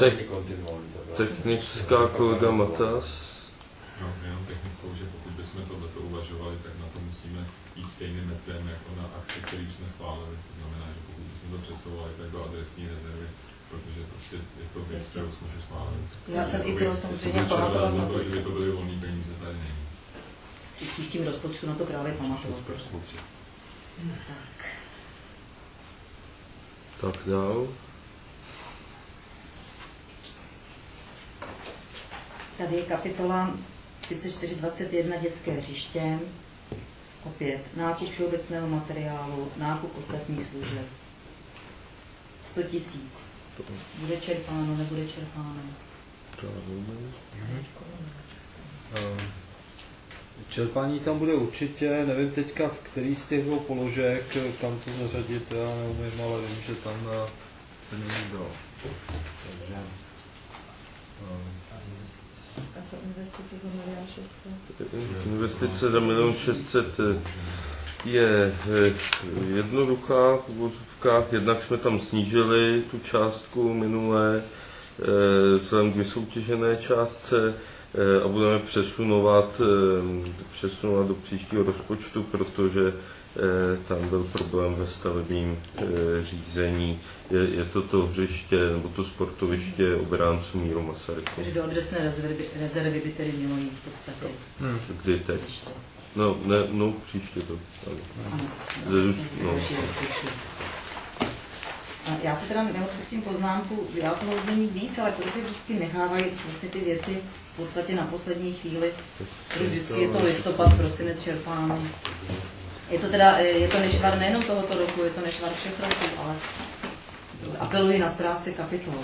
Technická kolega Matas. No, jenom technickou, že pokud bychom tohleto uvažovali, tak na to musíme jít stejným metrem jako na akci, který už jsme schválili. To znamená, že pokud bychom to přesouvali, tak do adresní rezervy, protože prostě je to věc, kterou jsme si schválili. Já jsem i to samozřejmě pamatovala na to, že by to byly volný peníze, tady není. V příštím rozpočtu na to právě pamatovala. Tak dál. Tady je kapitola třicet čtyři dvacet jedna dětské hřiště. Opět nákup všeobecného materiálu, nákup ostatních služeb. sto tisíc. Bude čerpáno, nebude čerpáno? Čerpání tam bude určitě, nevím teďka, v který z těch dvou položek, kam to zařadit, já neumím, ale vím, že tam na peníze bylo. Takže... A co investice za milion šest set? Investice za milion šest set je jednoduchá v uvozovkách, jednak jsme tam snížili tu částku minulé vzhledem k vysoutěžené částce a budeme přesunovat, přesunovat do příštího rozpočtu, protože tam byl problém ve stavebním řízení. Je, je to to hřiště, nebo to sportoviště obránců Míru Masaryka. Takže do adresné rezervy, rezervy by tedy mělo jít v podstatě. Hmm. Kdy teď? No, ne, no příště to. Ano. No. Já se teda neodpustím poznámku, já to můžu mít víc, ale protože vždycky nechávají vlastně ty věci v podstatě na poslední chvíli. Vždycky je to listopad, prosinec čerpáno. Je to teda, je to nešvar nejenom tohoto roku, je to nešvar všech roků, ale apeluji na správce kapitolu.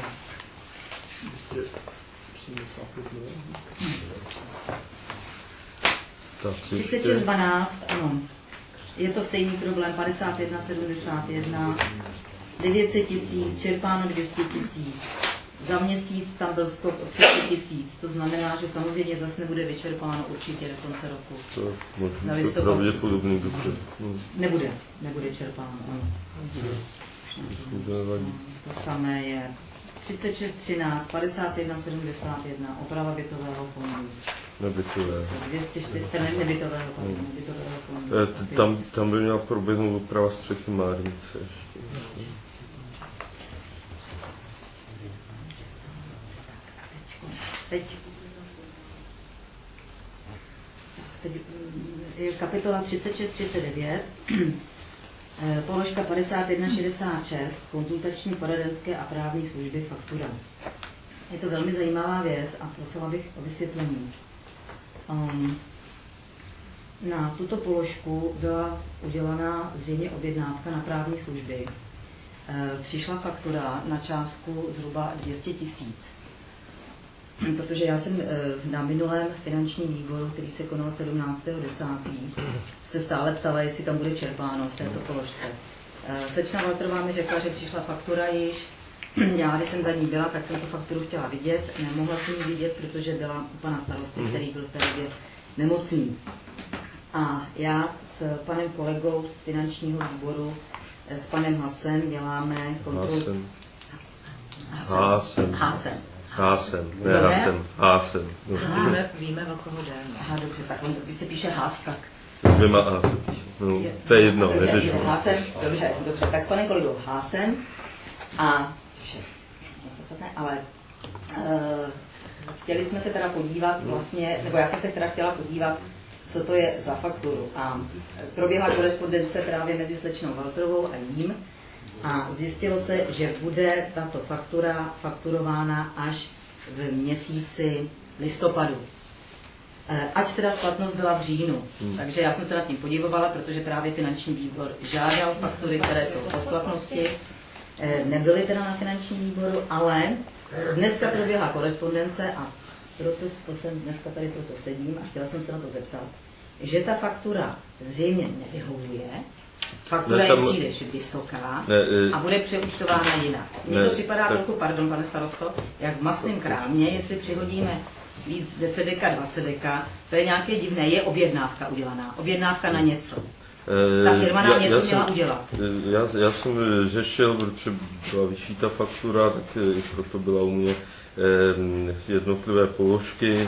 třicet šest dvanáct, ano. Je to stejný problém, padesát jedna sedmdesát jedna, devět set tisíc, čerpáno dvě stě tisíc. Za měsíc tam byl skok o tři sta tisíc, to znamená, že samozřejmě zase nebude vyčerpáno určitě do konce roku. To možná to pravděpodobný dobře. Nebude, nebude čerpáno, ano. To samé je třicet šest třináct, padesát jedna sedmdesát jedna, oprava bytového fondu. Nebytového. dvě stě čtyřicet nebytového fondu. Nebytového fondu. Tam, tam by měla proběhnout oprava střechy Márnice ještě. Teď, teď je kapitola třicet šest třicet devět, položka padesát jedna šedesát šest, konzultační poradenské a právní služby faktura. Je to velmi zajímavá věc a prosila bych o vysvětlení. Um, na tuto položku byla udělaná zřejmě objednávka na právní služby. E, přišla faktura na částku zhruba dvě stě tisíc. Protože já jsem na minulém finančním výboru, který se konal sedmnáctého desátého se stále ptala, jestli tam bude čerpáno v této položce. Slečna Walterová mi řekla, že přišla faktura již. Já, když jsem za ní byla, tak jsem tu fakturu chtěla vidět. Nemohla jsem ji vidět, protože byla u pana starosty, který byl v té době nemocný. A já s panem kolegou z finančního výboru, s panem Hasem, děláme kontrolu. Hásem. Hásem. Hásem, ne Hásem, Hásem. Víme, víme, o koho jde. Aha, dobře, tak on, když se píše Hás, tak... Dvěma Hásem, no, to je jedno, neřešme. Hásem, dobře, dobře, tak s panem kolegou Hásem a... ale uh, chtěli jsme se teda podívat vlastně, nebo já jsem se teda chtěla podívat, co to je za fakturu. A proběhla korespondence právě mezi slečnou Walterovou a jím, a zjistilo se, že bude tato faktura fakturována až v měsíci listopadu. Ať teda splatnost byla v říjnu. Hmm. Takže já jsem se nad tím podívovala, protože právě finanční výbor žádal faktury, které jsou po splatnosti. Nebyly teda na finančním výboru, ale dneska proběhla korespondence a proto to jsem dneska tady proto sedím a chtěla jsem se na to zeptat, že ta faktura zřejmě nevyhovuje. Faktura je příliš vysoká ne, a bude přeúčtována jinak. Mně to připadá tak... trochu, pardon, pane starosto, jak v masném krámě, jestli přihodíme víc deset deka, dvacet deka, to je nějaké divné, je objednávka udělaná, objednávka na něco. Ta firma nám něco já měla jsem, udělat. Já, já jsem řešil, protože byla vyšší ta faktura, tak i proto byla u mě jednotlivé položky,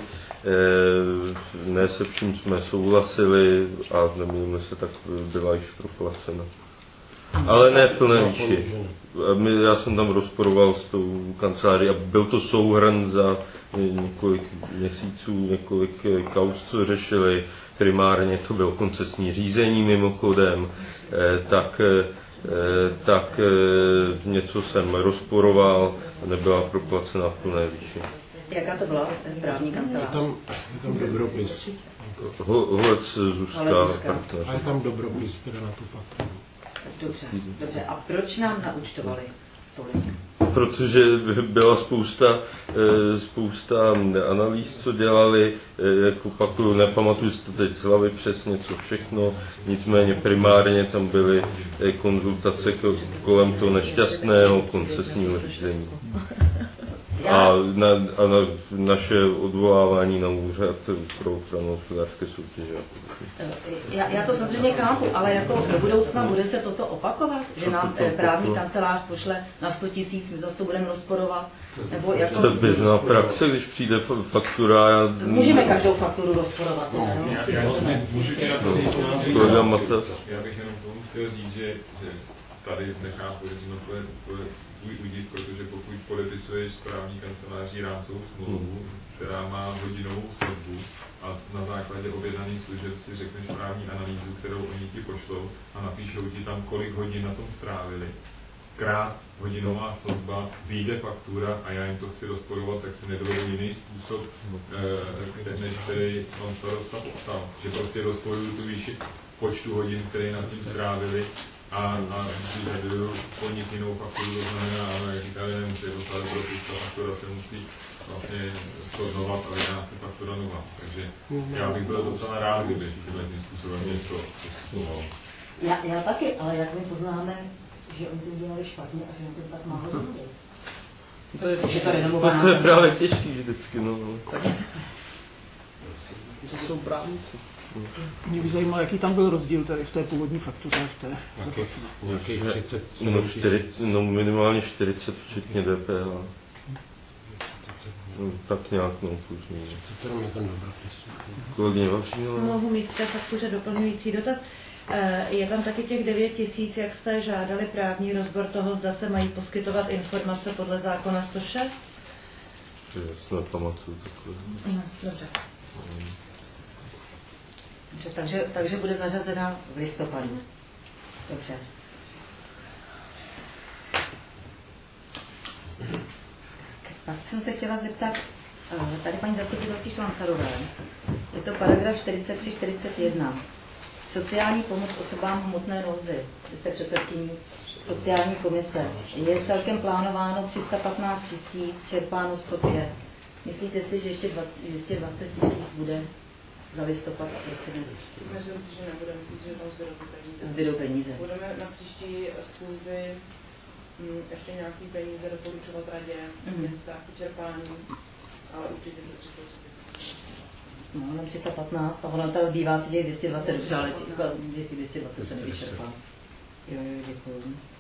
ne se vším jsme souhlasili a nemýlíme se, tak byla již proplacena. Ale ne plné výši. Já jsem tam rozporoval s tou kanceláří a byl to souhrn za několik měsíců, několik kauz, co řešili. Primárně to bylo koncesní řízení mimochodem, tak, tak něco jsem rozporoval a nebyla proplacena v plné výši. Jaká to byla právní kancelář? Je tam, je tam dobropis. Holec Zuzka. A je tam dobropis teda na tu fakturu. Dobře, dobře. A proč nám naúčtovali? tolik? Protože byla spousta, spousta analýz, co dělali, jako opakuju, nepamatuju si to teď z hlavy přesně, co všechno, nicméně primárně tam byly konzultace kolem toho nešťastného koncesního řízení. A, na, a na naše odvolávání na úřad pro ochranu hospodářské soutěže. Já, já to samozřejmě chápu, ale jako do budoucna bude se toto opakovat, že nám to, to, právní to, kancelář pošle na sto tisíc, my zase to budeme rozporovat, nebo jako... To je běžná praxe, když přijde faktura. Já... Můžeme každou fakturu rozporovat, ne? No, já, já, já, můžu tě na to říct, no, já bych jenom tomu chtěl říct, že, že tady nechápu, že no, to je, to je tvůj údiv, protože pokud podepisuješ správní kanceláří rámcovou smlouvu, která má hodinovou sazbu a na základě objednaných služeb si řekneš právní analýzu, kterou oni ti pošlou a napíšou ti tam, kolik hodin na tom strávili, krát hodinová sazba, vyjde faktura a já jim to chci rozporovat, tak si nedovedu jiný způsob, e, než který pan starosta popsal. Že prostě rozporuju tu výši počtu hodin, které na tím strávili a, a si žaduju plnit jinou fakturu, to znamená, ano, jak říkali, nemusí dostat propis, ta faktura se musí vlastně shodnovat a vydá se faktura nová. Takže já bych byl docela rád, kdyby tím způsobem něco postupovalo. Já, já taky, ale jak my poznáme, že oni to dělali špatně a že to tak málo dělali. To je, to, to, to je právě těžký vždycky, no. To jsou právníci. Mě by zajímalo, jaký tam byl rozdíl tady v té původní faktuře a v té zaplacené. Nějakých třicet, no, no minimálně čtyřicet, včetně D P H. No, tak nějak, no, slušně. To je ten dobrý. Kolegyně Vavřínová. Mohu mít v té faktuře doplňující dotaz. Je tam taky těch devět tisíc, jak jste žádali právní rozbor toho, zda se mají poskytovat informace podle zákona sto šest? Já si nepamatuju takhle. No, dobře. Hmm. Dobře, takže, takže bude zařazena v listopadu. Dobře. Pak jsem se chtěla zeptat, tady paní zastupitelky Šlancarové, je to paragraf čtyřicet tři čtyřicet jedna. Sociální pomoc osobám v hmotné nouzi. Vy jste předsedkyní sociální komise. Je celkem plánováno tři sta patnáct tisíc, čerpáno sto pět. Myslíte si, že ještě dvě stě dvacet tisíc bude za listopad a prosinec? Myslím si, že nebude, myslím si, že tam zbydou peníze. Zbydou peníze. Budeme na příští schůzi hm, ještě nějaký peníze doporučovat radě, města, mm-hmm. čerpání, ale určitě se připravit. No, na tři sta patnáct, a ono tady zbývá těch dvě stě dvacet, dobře, ale dvě stě dvacet se nevyčerpá. Jo, jo, děkuju.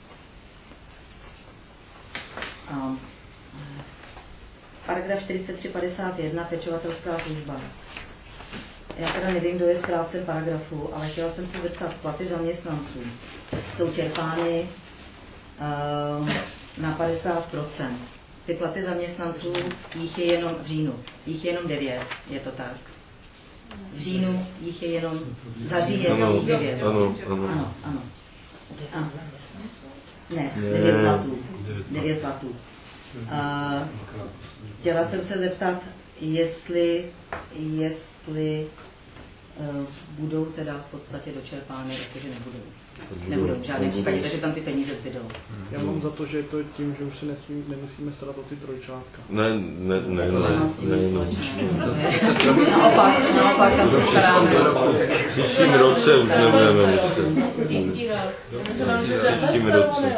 A paragraf čtyřicet tři padesát jedna, pečovatelská služba. Já teda nevím, kdo je správcem paragrafu, ale chtěla jsem se zeptat, platy zaměstnanců jsou čerpány uh, na padesát procent. Ty platy zaměstnanců, jich je jenom v říjnu, jich je jenom devět, je to tak? V říjnu jich je jenom, za říjen jich devět. Ano, ano. Ano, ano. ano. Ne, devět platů. Devět platů. Uh, chtěla jsem se zeptat, jestli, jestli uh, budou teda v podstatě dočerpány, jakože nebudou. Nebudou v žádném případě, takže tam ty peníze zbydou. Já mám za to, že je to tím, že už se nesmí, nemusíme starat o ty trojčátka. Ne, ne, ne, ne, ne, ne. Naopak, naopak tam se staráme. V příštím roce už nebudeme muset. Příštím roce.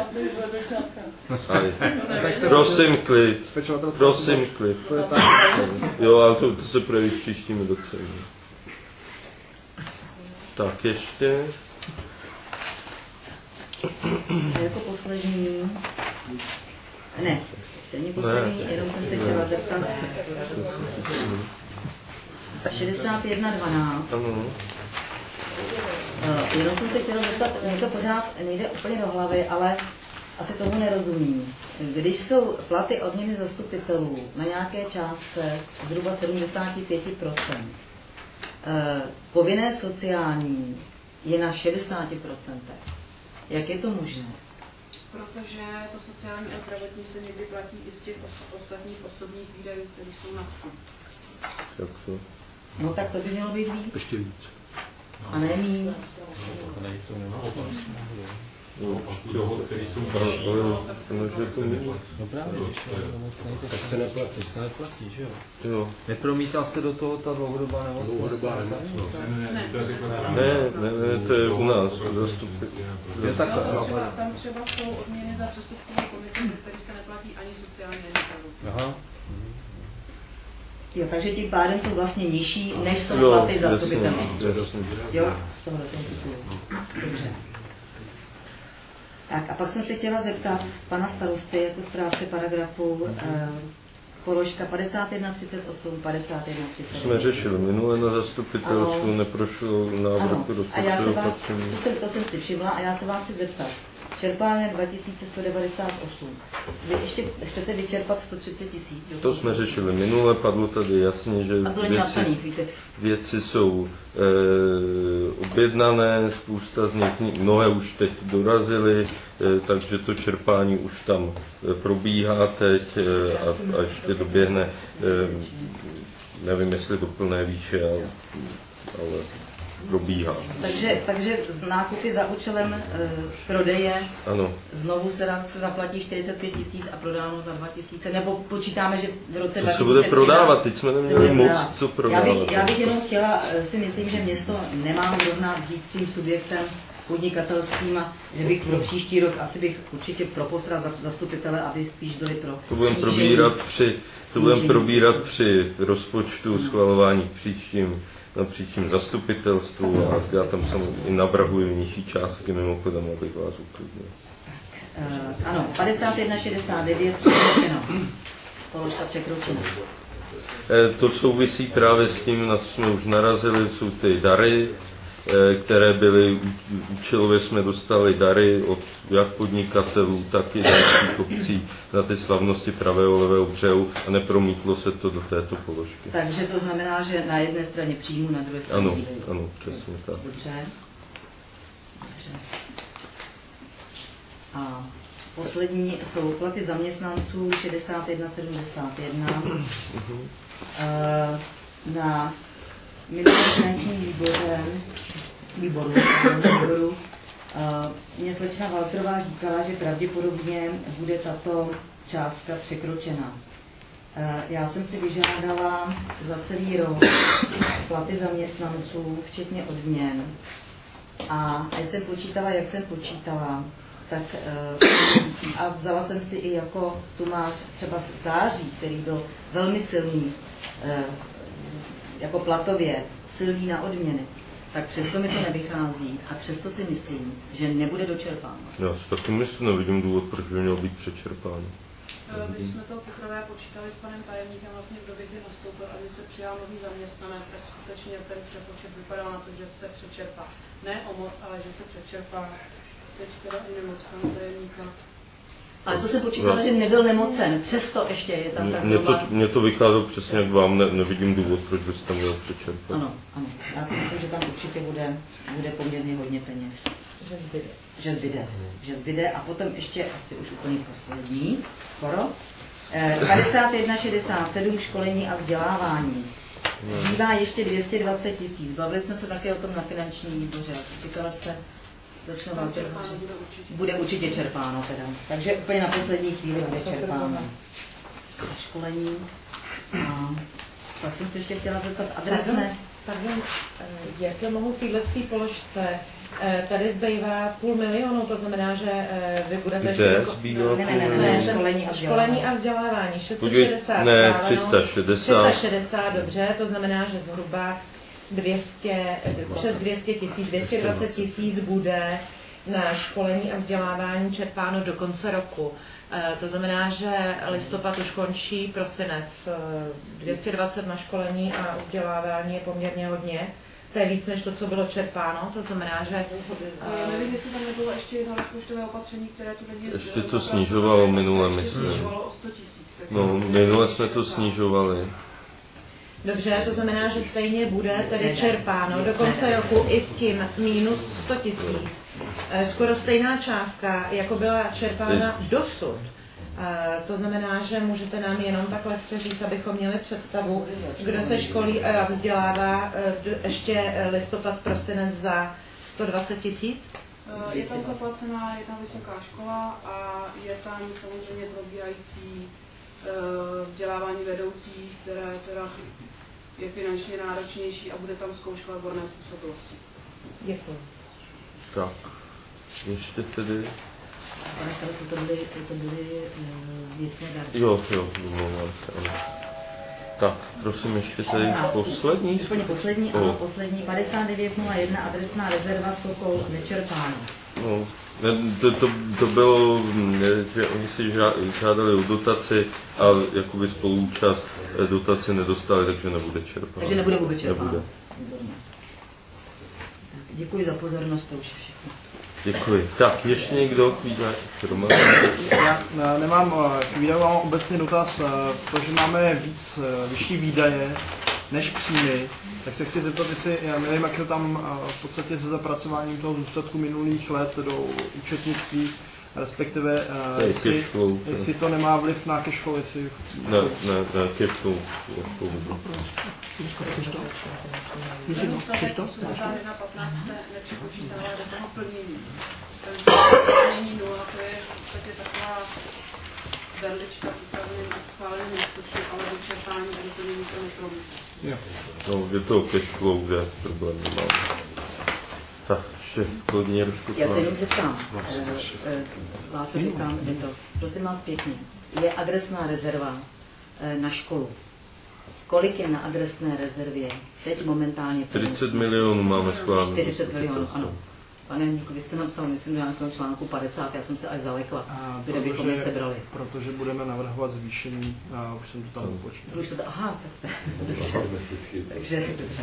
Prosím klid, prosím klid. Jo, ale to, to se projeví v příštím roce. Tak ještě. A jako poslední, ne, stejně poslední, ne, jenom jsem se chtěla zeptat, šedesát jedna dvanáct, uh, jenom jsem se chtěla zeptat, mě to pořád nejde úplně do hlavy, ale asi tomu nerozumím. Když jsou platy odměny zastupitelů na nějaké částce zhruba sedmdesát pět procent, uh, povinné sociální je na šedesát procent. Jak je to možné? Protože to sociální a zdravotní se někdy platí i z těch ostatních osobních výdajů, které jsou na vstup. Jak to? No tak to by mělo být víc. Ještě víc. A ne míň. dohod, které jsou vyšší. No právě, tak se neplatí, se neplatí, že jo? Jo. Nepromítá se do toho ta dlouhodobá nemocnost? Dlouhodobá nemocnost. Ne, ne, ne, ne, to je u nás, zastupit. Je takhle. Tam třeba jsou odměny za přestupkovou komisi, které se neplatí ani sociálně, ani zdravotní. Aha. Jo, takže tím pádem jsou vlastně nižší, než jsou platy zastupitelů. Jo, z tohohle titulu. Dobře. Tak a pak jsem se chtěla zeptat pana starosty jako správce paragrafu eh, položka padesát jedna třicet osm, padesát jedna třicet osm. Jsme řešili minule na zastupitelstvu, neprošlo návrh do rozpočtového opatření. To jsem, to jsem si všimla a já se vás chci zeptat. Čerpáme dva tisíce sto devadesát osm. Vy ještě chcete vyčerpat sto třicet tisíc? To jsme řešili minule, padlo tady jasně, že věci, věci jsou e, objednané, spousta z nich, mnohé už teď dorazily, e, takže to čerpání už tam e, probíhá teď e, a, a ještě doběhne, e, nevím jestli do plné výše, ale, ale probíhá. Takže, takže nákupy za účelem e, prodeje, ano. Znovu se nám se zaplatí čtyřicet pět tisíc a prodáno za dva tisíce, nebo počítáme, že v roce to dva tisíce se bude prodávat, teď jsme neměli moc co prodávat. Já bych, já bych jenom chtěla, si myslím, že město nemá zrovna být tím subjektem podnikatelským a že bych pro příští rok asi bych určitě propostral zastupitele, aby spíš byli pro... To budeme probírat při, to budeme probírat při rozpočtu schvalování v příštím na příštím zastupitelstvu a já tam samozřejmě navrhuji nižší částky mimochodem, abych vás uklidnil. Uh, ano, padesát jedna šedesát devět překročeno. Položka překročena. To souvisí právě s tím, na co jsme už narazili, jsou ty dary, které byly, účelově jsme dostali dary od jak podnikatelů, tak i dalších obcí na ty slavnosti pravého levého břehu a nepromítlo se to do této položky. Takže to znamená, že na jedné straně příjmu, na druhé straně ano, výdejů. ano, přesně tak. Dobře. Dobře. A poslední jsou platy zaměstnanců šedesát jedna sedmdesát jedna. Na minulém finančním výboře, výboru, výboru mě slečna Valtrová říkala, že pravděpodobně bude tato částka překročena. Já jsem si vyžádala za celý rok platy zaměstnanců, včetně odměn. A když jsem počítala, jak jsem počítala, tak a vzala jsem si i jako sumář třeba září, který byl velmi silný, jako platově, silný na odměny, tak přesto mi to nevychází a přesto si myslím, že nebude dočerpáno. Já si taky myslím, nevidím důvod, proč by mělo být přečerpáno. Když jsme to poprvé počítali s panem tajemníkem vlastně v době, kdy nastoupil a kdy se přijal nový zaměstnanec, tak skutečně ten přepočet vypadal na to, že se přečerpá. Ne o moc, ale že se přečerpá. Teď teda i nemoc pana tajemníka. Ale to jsem počítala, že nebyl nemocen, přesto ještě je tam tak Mně to, mě to vycházelo přesně jak vám, ne, nevidím důvod, proč byste tam měl přečerpat. Ano, ano. Já si myslím, že tam určitě bude, bude poměrně hodně peněz. Že zbyde. Že zbyde. Že zbyde a potom ještě asi už úplně poslední, skoro. padesát jedna šedesát sedm školení a vzdělávání. Zbývá ještě dvě stě dvacet tisíc. Bavili jsme se také o tom na finanční výboře. Říkala se, bude určitě čerpáno teda. Takže úplně na poslední chvíli bude čerpáno. Školení. A tak jsem se ještě chtěla zeptat adresné. Pardon, jestli mohu v této položce, tady zbývá půl milionu, to znamená, že vy budete... Kde zbývá ne, ne, ne, ne, školení a školení a vzdělávání. šest set šedesát ne, tři sta šedesát. tři sta šedesát, dobře, to znamená, že zhruba dvě stě, přes dvě stě tisíc, dvě stě dvacet tisíc bude na školení a vzdělávání čerpáno do konce roku. To znamená, že listopad už končí, prosinec. dvě stě dvacet na školení a vzdělávání je poměrně hodně. To je víc než to, co bylo čerpáno, to znamená, že... Já nevím, jestli tam nebylo ještě jedno rozpočtové opatření, které tu lidi... Ještě to snižovalo minule, myslím. Snižovalo o sto tisíc. No, minule jsme to snižovali. Dobře, to znamená, že stejně bude tedy čerpáno do konce roku i s tím minus sto tisíc. Skoro stejná částka, jako byla čerpána dosud. To znamená, že můžete nám jenom takhle říct, abychom měli představu, kdo se školí a vzdělává ještě listopad, prosinec za sto dvacet tisíc? Je tam zaplacená, je tam vysoká škola a je tam samozřejmě probíhající vzdělávání vedoucích, které teda je finančně náročnější a bude tam zkouška odborné způsobilosti. Děkuji. Tak, ještě tedy... Pane starostu, to byly, to byly věcné dárky. Jo, jo, domlouvám se, ano. Tak, prosím, ještě tady poslední. Úplně poslední, ano, poslední, padesát devět nula jedna, adresná rezerva Sokol, nečerpáno. No, to, to, to bylo, že oni si žádali o dotaci a jakoby spoluúčast dotaci nedostali, takže nebude čerpáno. Takže nebude vůbec čerpáno. Nebude. Děkuji za pozornost, to už je všechno. Děkuji. Tak, ještě někdo? Já nemám k výdaju, mám obecně dotaz, protože máme víc vyšší výdaje než příjmy, tak se chci zeptat, jestli, já nevím, jak to tam v podstatě se zapracováním toho zůstatku minulých let do účetnictví, respektive jestli, jestli to nemá vliv na cash flow, jestli... Ne, ne, ne, cash flow. padesát jedna patnáct se nepřipočítává do toho plnění. Takže plnění nula, to je v podstatě taková berlička upraveným a schváleným rozpočtem, ale do čerpání a do plnění to nepromítá. No, je to cash flow, kde problém nemám. Tak, ještě kolegyně rozpočtová. Já se jenom zeptám, vás se zeptám, je to, prosím vás pěkně, je adresná rezerva na školu. Kolik je na adresné rezervě teď momentálně? čtyřicet milionů máme schváleno. čtyřicet milionů, ano. Pane Hníku, vy jste nám psal, myslím, že na článku padesát, já jsem se až zalekla, a kde protože, bychom je sebrali. Protože budeme navrhovat zvýšení, a už jsem to tam upočítal. Už to, aha, tak jste, takže, dobře.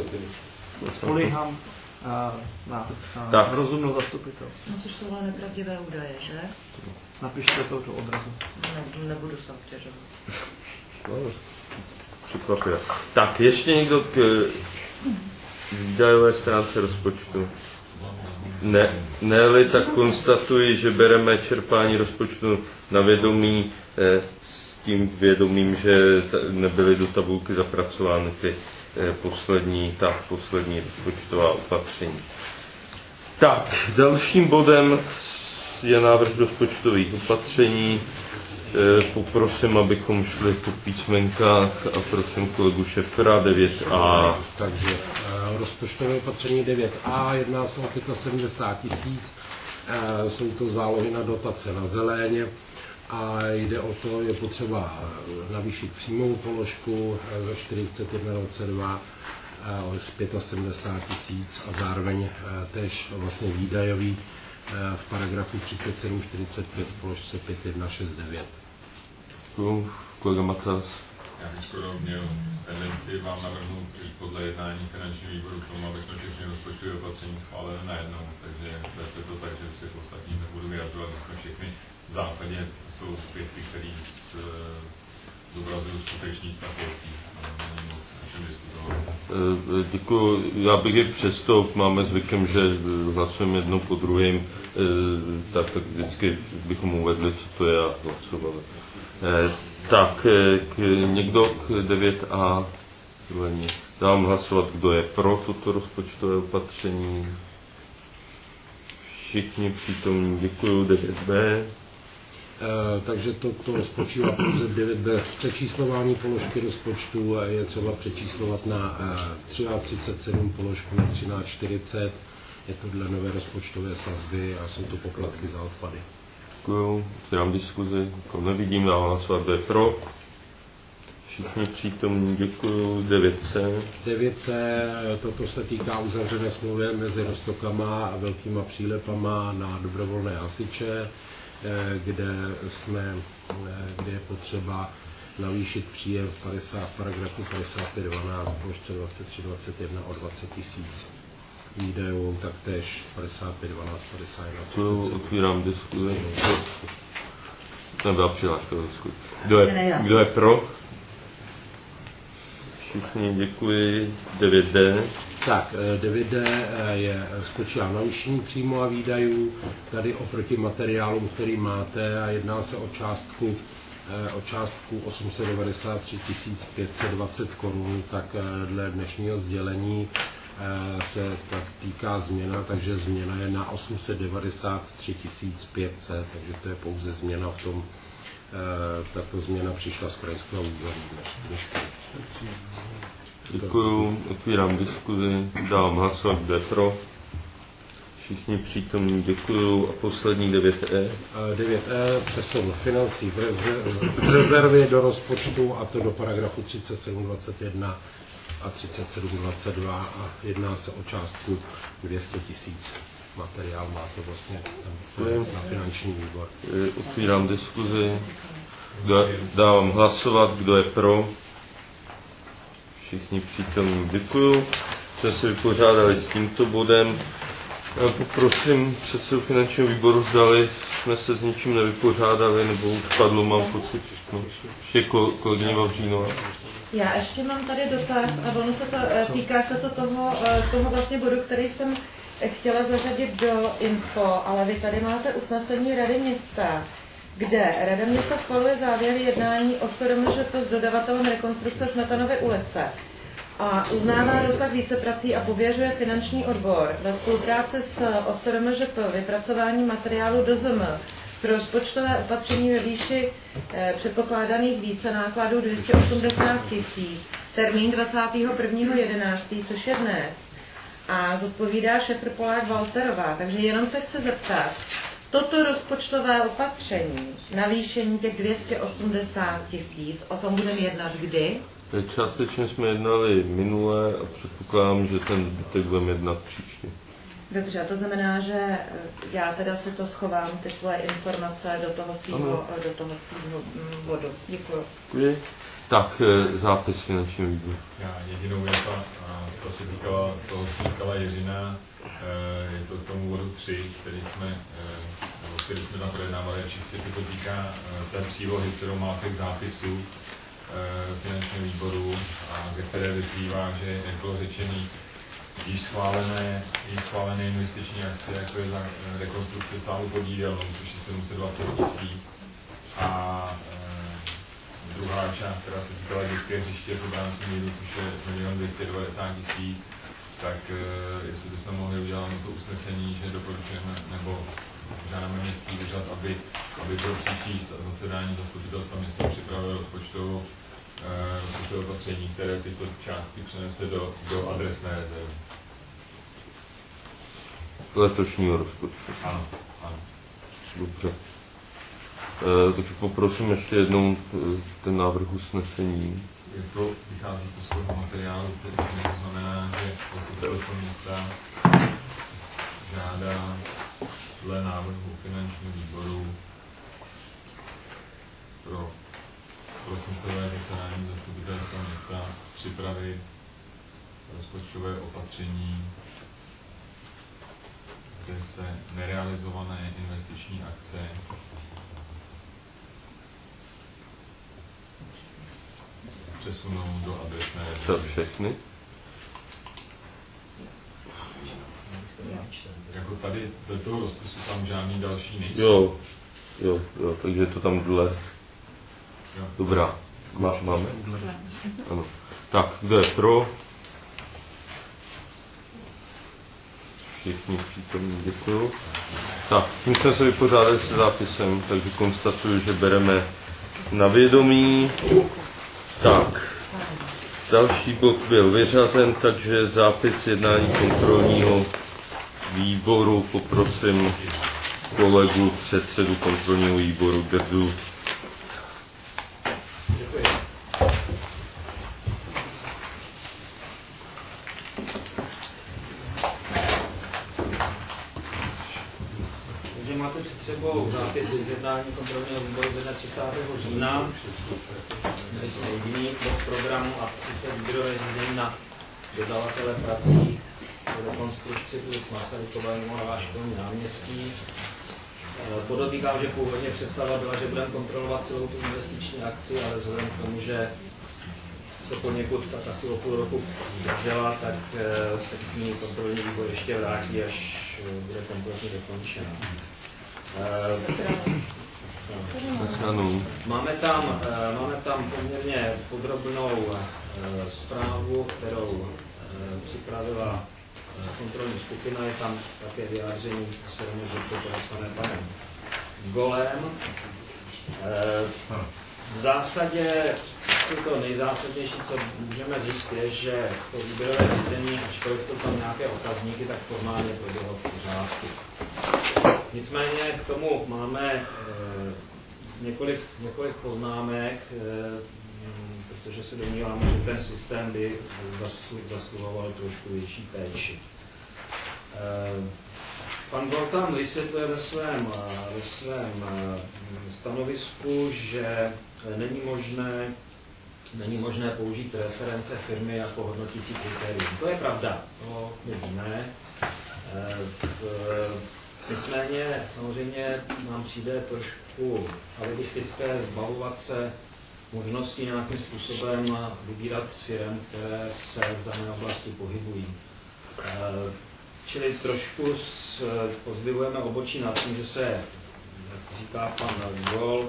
Spolíhám na, na rozumnou zastupitel. No, což jsou ale nepravdivé údaje, že? Napište to do obrazu. Ne, nebudu se obtěžovat. No, překvapivé. Tak, ještě někdo k výdajové stránce rozpočtu? Ne, ne-li, tak konstatuji, že bereme čerpání rozpočtu na vědomí eh, s tím vědomím, že nebyly do tabulky zapracovány ty eh, poslední, ta poslední rozpočtová opatření. Tak, dalším bodem je návrh rozpočtových opatření. Eh, poprosím, abychom šli po písmenkách a prosím kolegu Šefra devět a. Takže rozpočtové opatření devět a, jedná se o sedmdesát pět tisíc, jsou to zálohy na dotace na zeleň a jde o to, je potřeba navýšit přímou položku za čtyřicet jedna dvacet dva z sedmdesát pět tisíc a zároveň též vlastně výdajový v paragrafu třicet sedm čtyřicet pět v položce pět jedna šest devět. Děkuji, kolega Matas. Já bych skoro měl tendenci vám navrhnout podle jednání finančního výboru k tomu, aby jsme všechny rozpočtové opatření schválili najednou. Takže berte to tak, že si ostatní nebudu vyjadřovat, že jsme všechny v zásadě jsou věci, které zobrazují skutečný stav věcí. Není moc o čem diskutovat. Děkuji. Já bych i přesto, máme zvykem, že hlasujeme jedno po druhém, tak, tak vždycky bychom uvedli, co to je a hlasovali. Tak, k, někdo k devět a dám hlasovat, kdo je pro toto rozpočtové opatření. Všichni přítomní, děkuji. devět bé. E, takže to, to spočívá pouze devět bé v přečíslování položky rozpočtu a je třeba přečíslovat na e, třináct třicet sedm položku na třináct čtyřicet. Je to dle nové rozpočtové sazby a jsou to poplatky za odpady. Děkuju, dám diskuzi, jako nevidím, dám hlasovat, kdo je pro. Všichni přítomní, děkuju. devět cé. devět cé, toto se týká uzavřené smlouvy mezi Roztokama a velkýma přílepama na dobrovolné hasiče, kde, jsme, kde je potřeba navýšit příjem v padesát, paragrafu padesát pět dvanáct, položce dvacet tři dvacet jedna o dvacet tisíc. Výdajovou taktéž padesát pět dvanáct padesát jedna. Otvírám diskuzi. Nebyla přihláška do diskuzi. Kdo je, kdo je pro? Všichni děkuji. devět dé. Tak, devět dé je spočívá navýšení příjmu a výdajů. Tady oproti materiálům, který máte, a jedná se o částku o částku osm set devadesát tři tisíc pět set dvacet korun, tak dle dnešního sdělení se tak týká změna, takže změna je na osm set devadesát tři tisíc pět set, takže to je pouze změna v tom, tato změna přišla z krajského úřadu. Děkuju, otvírám diskuzi, dám hlasovat, kde pro. Všichni přítomní děkuju. A poslední devět E. devět E, přesun financí v rezervě do rozpočtu, a to do paragrafu třicet sedm dvacet jedna a třicet sedm dvacet dva, a jedná se o částku dvě stě tisíc. Materiál má to vlastně na finanční výbor. Otvírám diskuzi. Dávám hlasovat, kdo je pro. Všichni přítomní děkuju. Jsme se vypořádali s tímto bodem. Já poprosím předsedu finančního výboru, zdali jsme se s ničím nevypořádali, nebo už padlo, mám pocit, no, ještě kolegyně Vavřínová. Já ještě mám tady dotaz, a ono se to, týká se to toho, toho vlastně bodu, který jsem chtěla zařadit do info, ale vy tady máte usnesení Rady města, kde Rada města schvaluje závěry jednání o S R M Ž P s dodavatelem rekonstrukce Smetanovy ulice a uznává rozsah víceprací a pověřuje finanční odbor ve spolupráci s O S R M Ž P vypracování materiálu D Z M pro rozpočtové opatření ve výši eh, předpokládaných více nákladů dvě stě osmdesát tisíc, termín dvacátého prvního jedenáctého což je dnes, a zodpovídá šefr Polák Walterová. Takže jenom se chci zeptat, toto rozpočtové opatření, navýšení těch dvě stě osmdesát tisíc, o tom budeme jednat kdy? Částečně jsme jednali minule a předpokládám, že ten zbytek budeme jednat příště. Dobře, to znamená, že já teda si to schovám, ty svoje informace do toho svýho, do toho svýho bodu. Děkuji. Děkuji. Tak, zápis finančního výboru. Já jedinou věc, a to se týkala, toho se týkala Jiřina, je to k tomu bodu tři, který jsme, nebo který jsme tam projednávali, a čistě se to týká té přílohy, kterou máte k zápisu finančního výboru, a ze které vyplývá, že, jak bylo řečený, již schválené, již schválené investiční akce, jako je za rekonstrukce sálu pod jídelnou, což je sedm set dvacet tisíc, a e, druhá část, která se týkala dětské hřiště po Bránském míru, což je milion dvě stě devadesát tisíc, tak e, jestli bychom mohli udělat na to usnesení, že doporučujeme, nebo žádáme městský úřad, aby, aby pro příští zasedání zastupitelstva města připravil rozpočtovou rozpočtové opatření, které tyto částky přenese do, do adresné rezervy. Letošního rozpočtu. Ano, ano. Dobře. E, takže poprosím ještě jednou ten návrh usnesení. Je to, vychází to z toho materiálu, který to znamená, že zastupitelstvo města žádá dle návrhu finančního výboru pro prosincové zasedání zastupitelstva města připravit rozpočtové opatření, kde se nerealizované investiční akce přesunou do adresné rezervy. To všechny? Jako tady do toho rozpisu tam žádný další nejsou. Jo, jo, jo, takže to tam dle. Dobrá, Má, máme? Ano. Tak, kdo je pro? Všichni přítomní, děkuju. Tak, tím jsme se vypořádali se zápisem, takže konstatuju, že bereme na vědomí. Tak, další bod byl vyřazen, takže zápis jednání kontrolního výboru poprosím kolegu předsedu kontrolního výboru Drdu. Máte před sebou zápis z jednání kontrolního výboru ze třicátého října. Měli jsme jediný bod programu a sice výběrové řízení na dodavatele prací pro rekonstrukci ulic Masarykového a Školní náměstí. Podotýkám, že původně představa byla, že budeme kontrolovat celou tu investiční akci, ale vzhledem k tomu, že se poněkud tak asi o půl roku držela, tak se k ní kontrolní výbor ještě vrátí, až bude kompletně dokončena. Máme tam, máme tam poměrně podrobnou zprávu, kterou připravila kontrolní skupina, je tam také vyjádření, se že to podepsané panem Golem. V zásadě to nejzásadnější, co můžeme říct, je, že to výběrové řízení, ačkoliv jsou tam nějaké otazníky, tak formálně proběhlo v pořádku. Nicméně k tomu máme e, několik, několik poznámek, e, protože se domníváme, že ten systém by zasluhoval trošku větší péči. E, Pan Voltan vysvětluje ve svém, ve svém stanovisku, že není možné, není možné použít reference firmy jako hodnotící kritérium. To je pravda, to my víme. Nicméně samozřejmě nám přijde trošku alibistické zbavovat se možností nějakým způsobem vybírat z firem, které se v dané oblasti pohybují. Čili trošku pozdvihujeme obočí nad tím, že se, jak říká pan Gol,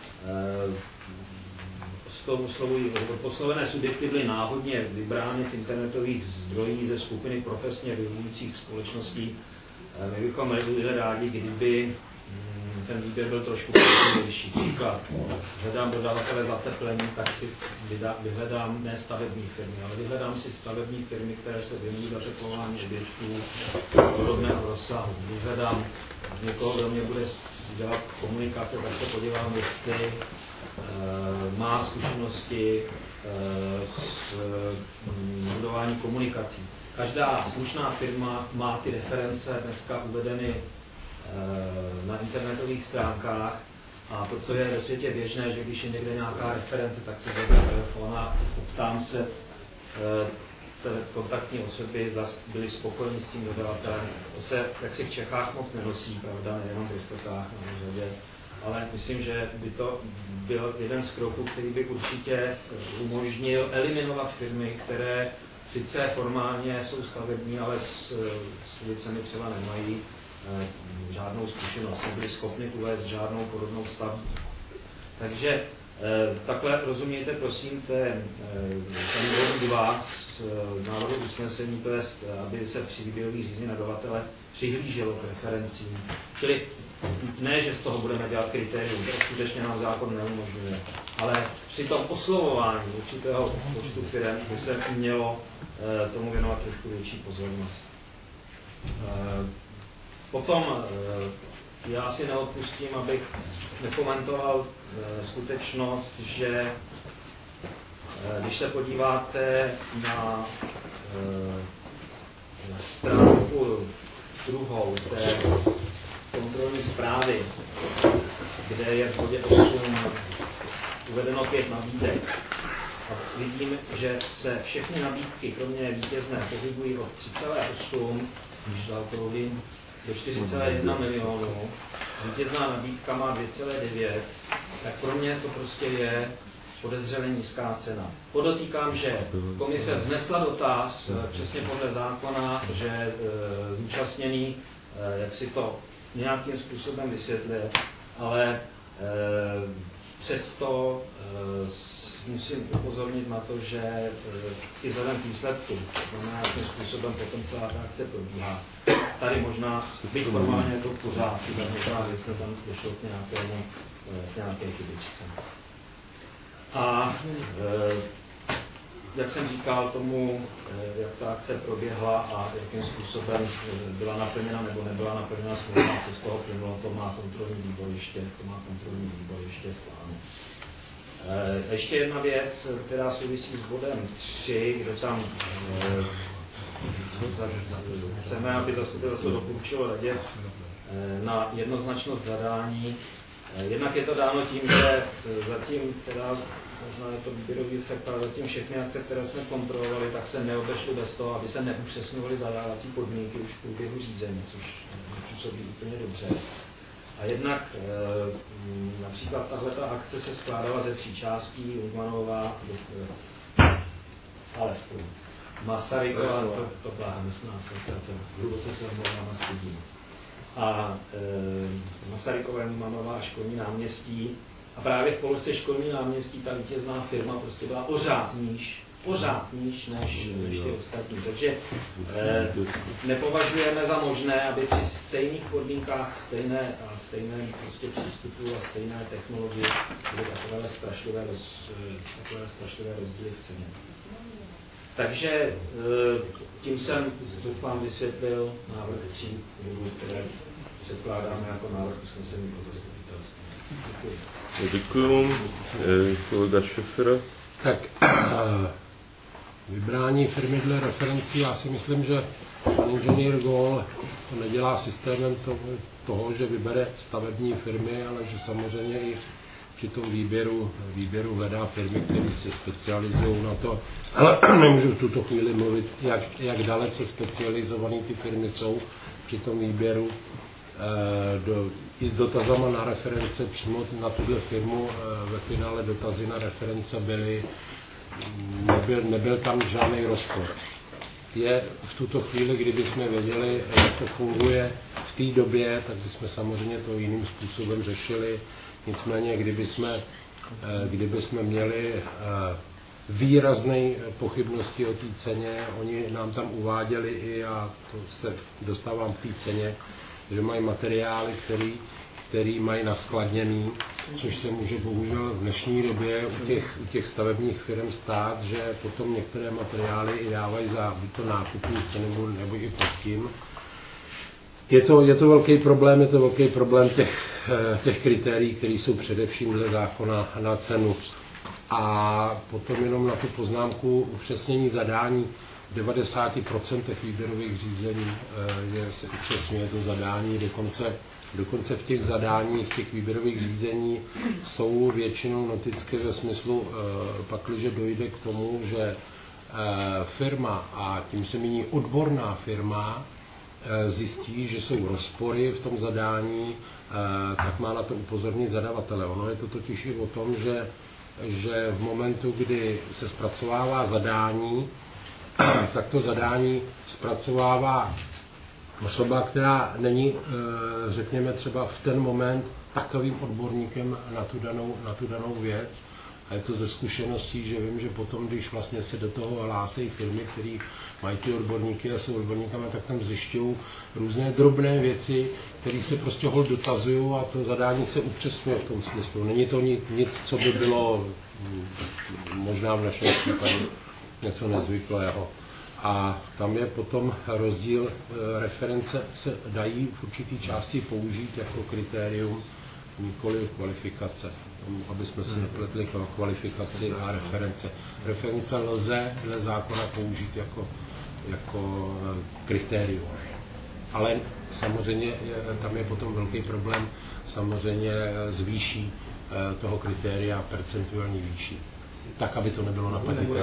poslovené subjekty byly náhodně vybrány z internetových zdrojí ze skupiny profesně využících společností. My bychom byli rádi, kdyby ten výběr byl trošku vyšší. Příklad, hledám dodavatele zateplení, tak si vyhledám ne stavební firmy, ale vyhledám si stavební firmy, které se věnují zateplování objektů podobného rozsahu. Vyhledám někoho, kdo mě bude dělat komunikace, tak se podívám, jestli e, má zkušenosti e, s e, budování komunikací. Každá slušná firma má ty reference dneska uvedeny na internetových stránkách a to, co je ve světě běžné, že když je někde nějaká reference, tak se vezme telefon a optám se té kontaktní osoby, zda byli spokojeni s tím dodavatelem. To se jaksi v Čechách moc nenosí, pravda, nejenom v Rostokách na řadě, ale myslím, že by to byl jeden z kroků, který by určitě umožnil eliminovat firmy, které sice formálně jsou stavební, ale s, s věcemi třeba nemají žádnou zkušenost, nebyli schopni uvést žádnou podobnou stavbu. Takže takhle rozumějte prosím ten bodu dva z návrhu usnesení, to je, aby se při výběrových řízení na dodavatele přihlíželo k referencím. Čili ne, že z toho budeme dělat kritérium, to skutečně nám zákon neumožňuje, ale při tom oslovování určitého počtu firem by se mělo tomu věnovat trošku větší pozornost. Potom já si neodpustím, abych nekomentoval skutečnost, že když se podíváte na stránku druhou té kontrolní zprávy, kde je v bodě osm uvedeno pět nabídek, a vidím, že se všechny nabídky, kromě vítězné, pohybují od tři celé osm, když dal to rovin, do čtyři celé jedna milionu, vítězná nabídka má dvě celé devět, tak pro mě to prostě je podezřelé nízká cena. Podotýkám, že komise vznesla dotaz přesně podle zákona, že e, zúčastněný, e, jak si to nějakým způsobem vysvětluje, ale e, přesto e, musím upozornit na to, že e, i vzhledem k výsledku, znamená, jakým způsobem potom celá ta akce probíhá. Tady možná, byť formálně je to pořád, možná věcně tam došlo k nějakému, k nějaké chybičce. A e, jak jsem říkal tomu, e, jak ta akce proběhla a jakým způsobem byla naplněna nebo nebyla naplněna smlouva, co z toho plynulo, to má kontrolní výbor ještě, to má kontrolní výbor ještě v plánu. E, ještě jedna věc, která souvisí s bodem tři, kde tam e, chceme, aby zastupitelstvo doporučilo radě na jednoznačnost zadání. Jednak je to dáno tím, že zatím, teda, možná je to výběrový efekt, ale zatím všechny akce, které jsme kontrolovali, tak se neobešly bez toho, aby se neupřesňovaly zadávací podmínky už v průběhu řízení, což působí úplně dobře. A jednak například tahle ta akce se skládala ze tří částí, Lugmanová, ale Masaryková, to, to byla mysná asociace, hluboce se omlouvám a stydím. A e, Masarykové, Lugmanová a školní náměstí. A právě v položce školní náměstí ta vítězná firma prostě byla o řád níž pořád níž než, než ty ostatní. Takže eh, nepovažujeme za možné, aby při stejných podmínkách, stejné, a stejné prostě přístupu a stejné technologie byly takové strašlivé, roz, takové strašlivé rozdíly v ceně. Takže eh, tím jsem vám vysvětlil návrh tří bodů, které předkládáme jako návrh usnesení o zastupitelství. Děkuji. Děkuji. Kolega Šefra. Tak vybrání firmy dle referencí, já si myslím, že pan inženýr Gól to nedělá systémem toho, toho, že vybere stavební firmy, ale že samozřejmě i při tom výběru, výběru hledá firmy, které se specializují na to. Ale nemůžu v tuto chvíli mluvit, jak, jak dalece specializované ty firmy jsou při tom výběru. Do, i s dotazama na reference přímo na tuhle firmu ve finále dotazy na reference byly, nebyl, nebyl tam žádný rozpor. Je v tuto chvíli, kdyby jsme věděli, jak to funguje v té době, tak bychom samozřejmě to jiným způsobem řešili. Nicméně, kdyby jsme, kdyby jsme měli výrazné pochybnosti o té ceně, oni nám tam uváděli i, a to se dostávám k té ceně, že mají materiály, který, který mají naskladněný, což se může bohužel v dnešní době u těch, u těch stavebních firm stát, že potom některé materiály i dávají za to nákupní cenu nebo i pod tím. Je to, je to velký problém, je to velký problém těch, těch kritérií, které jsou především dle zákona na cenu. A potom jenom na tu poznámku upřesnění zadání. V devadesáti procentech výběrových řízení je, se upřesňuje to zadání, dokonce, dokonce v těch zadáních, těch výběrových řízení jsou většinou notické ve smyslu, pakliže dojde k tomu, že firma, a tím se míní odborná firma, zjistí, že jsou rozpory v tom zadání, tak má na to upozornit zadavatele. Ono je to totiž i o tom, že, že v momentu, kdy se zpracovává zadání, tak to zadání zpracovává osoba, která není, řekněme třeba v ten moment, takovým odborníkem na tu danou, na tu danou věc. A je to ze zkušeností, že vím, že potom, když vlastně se do toho hlásí firmy, které mají ty odborníky a jsou odborníkami, tak tam zjišťují různé drobné věci, které se prostě hol dotazují a to zadání se upřesňuje v tom smyslu. Není to nic, nic co by bylo možná v našem případě něco nezvyklého. A tam je potom rozdíl, reference se dají v určitý části použít jako kritérium, nikoli kvalifikace, aby jsme si nepletli kvalifikaci a reference. Reference lze dle zákona použít jako, jako kritérium. Ale samozřejmě tam je potom velký problém, samozřejmě zvýší toho kritéria percentuální výši. Tak, aby to nebylo napadnuté.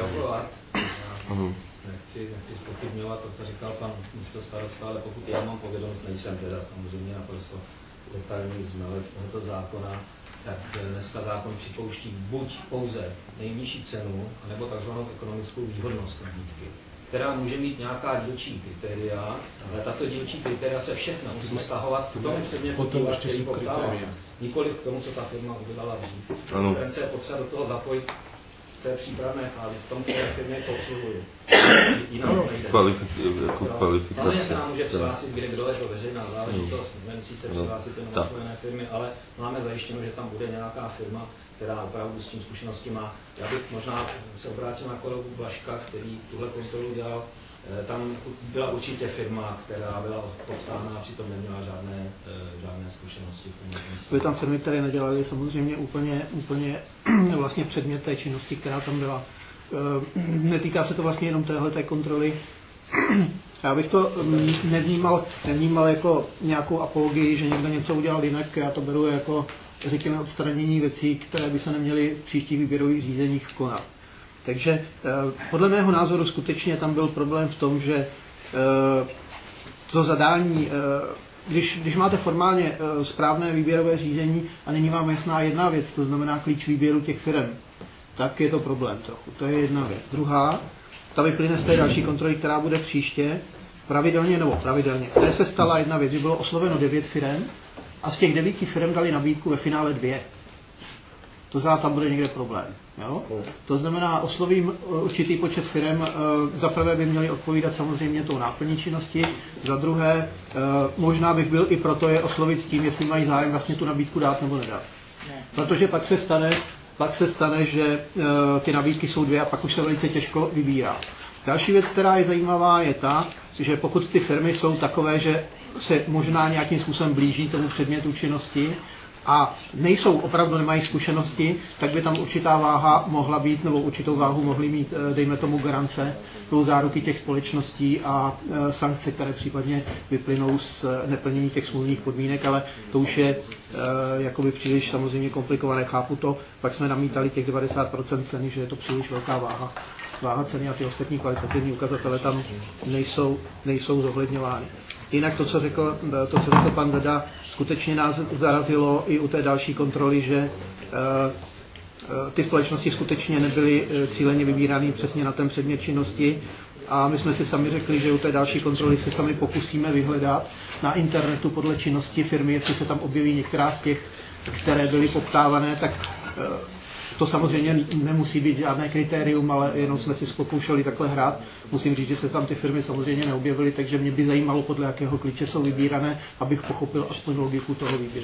Nechci, nechci zpochybňovat to, co říkal pan místostarosta, ale pokud já mám povědomost, nejsem teda samozřejmě naprosto detailní znalec tohoto zákona, tak dneska zákon připouští buď pouze nejnižší cenu, nebo takzvanou ekonomickou výhodnost nabídky, která může mít nějaká dílčí kritéria, ale tato dílčí kritéria se všechno musí vztahovat k tomu předmětu, který poptává. Nikoli k tomu, co ta firma udělala dřív. Reference je potřeba do toho zapojit v té přípravné fázi, v tom, které firmě to obsluhují. Jinak nejde. Samozřejmě se nám může přihlásit, kde kdo je to veřejná záležitost, nemusí se přihlásit jenom osvojené firmy, ale máme zajištěno, že tam bude nějaká firma, která opravdu s tím zkušenosti má. Já bych možná se obrátil na kolegu Blažka, který tuhle kontrolu dělal. Tam byla určitě firma, která byla poptána a přitom neměla žádné, žádné zkušenosti. Byly tam firmy, které nedělaly samozřejmě úplně, úplně vlastně předmět té činnosti, která tam byla. Netýká se to vlastně jenom téhleté kontroly. Já bych to nevnímal, nevnímal jako nějakou apologii, že někdo něco udělal jinak. Já to beru jako, řekněme, odstranění věcí, které by se neměly v příštích výběrových řízeních konat. Takže podle mého názoru skutečně tam byl problém v tom, že to zadání, když, když máte formálně správné výběrové řízení a není vám jasná jedna věc, to znamená klíč výběru těch firm, tak je to problém trochu. To je jedna věc. Druhá, ta vyplyne z té další kontroly, která bude příště, pravidelně nebo pravidelně. Tady se stala jedna věc, že bylo osloveno devět firem a z těch devíti firem dali nabídku ve finále dvě. To znamená, tam bude někde problém. Jo? To znamená, oslovím určitý počet firm, za prvé by měli odpovídat samozřejmě tou náplní činnosti, za druhé možná bych byl i proto je oslovit s tím, jestli mají zájem vlastně tu nabídku dát nebo nedat. Protože pak se stane, pak se stane, že ty nabídky jsou dvě a pak už se velice těžko vybírá. Další věc, která je zajímavá, je ta, že pokud ty firmy jsou takové, že se možná nějakým způsobem blíží tomu předmětu činnosti a nejsou, opravdu nemají zkušenosti, tak by tam určitá váha mohla být, nebo určitou váhu mohly mít, dejme tomu, garance, plus záruky těch společností a sankce, které případně vyplynou z neplnění těch smluvních podmínek, ale to už je jakoby příliš samozřejmě komplikované, chápu to, pak jsme namítali těch devadesát procent ceny, že je to příliš velká váha. Váha ceny a ty ostatní kvalitativní ukazatele tam nejsou, nejsou zohledňovány. Jinak to, co řekl, to, co řekl pan Deda, skutečně nás zarazilo i u té další kontroly, že ty společnosti skutečně nebyly cíleně vybírány přesně na ten předmět činnosti a my jsme si sami řekli, že u té další kontroly se sami pokusíme vyhledat na internetu podle činnosti firmy, jestli se tam objeví některá z těch, které byly poptávané, tak to samozřejmě nemusí být žádné kritérium, ale jenom jsme si pokoušeli takhle hrát. Musím říct, že se tam ty firmy samozřejmě neobjevily, takže mě by zajímalo, podle jakého klíče jsou vybírané, abych pochopil aspoň logiku toho výběru.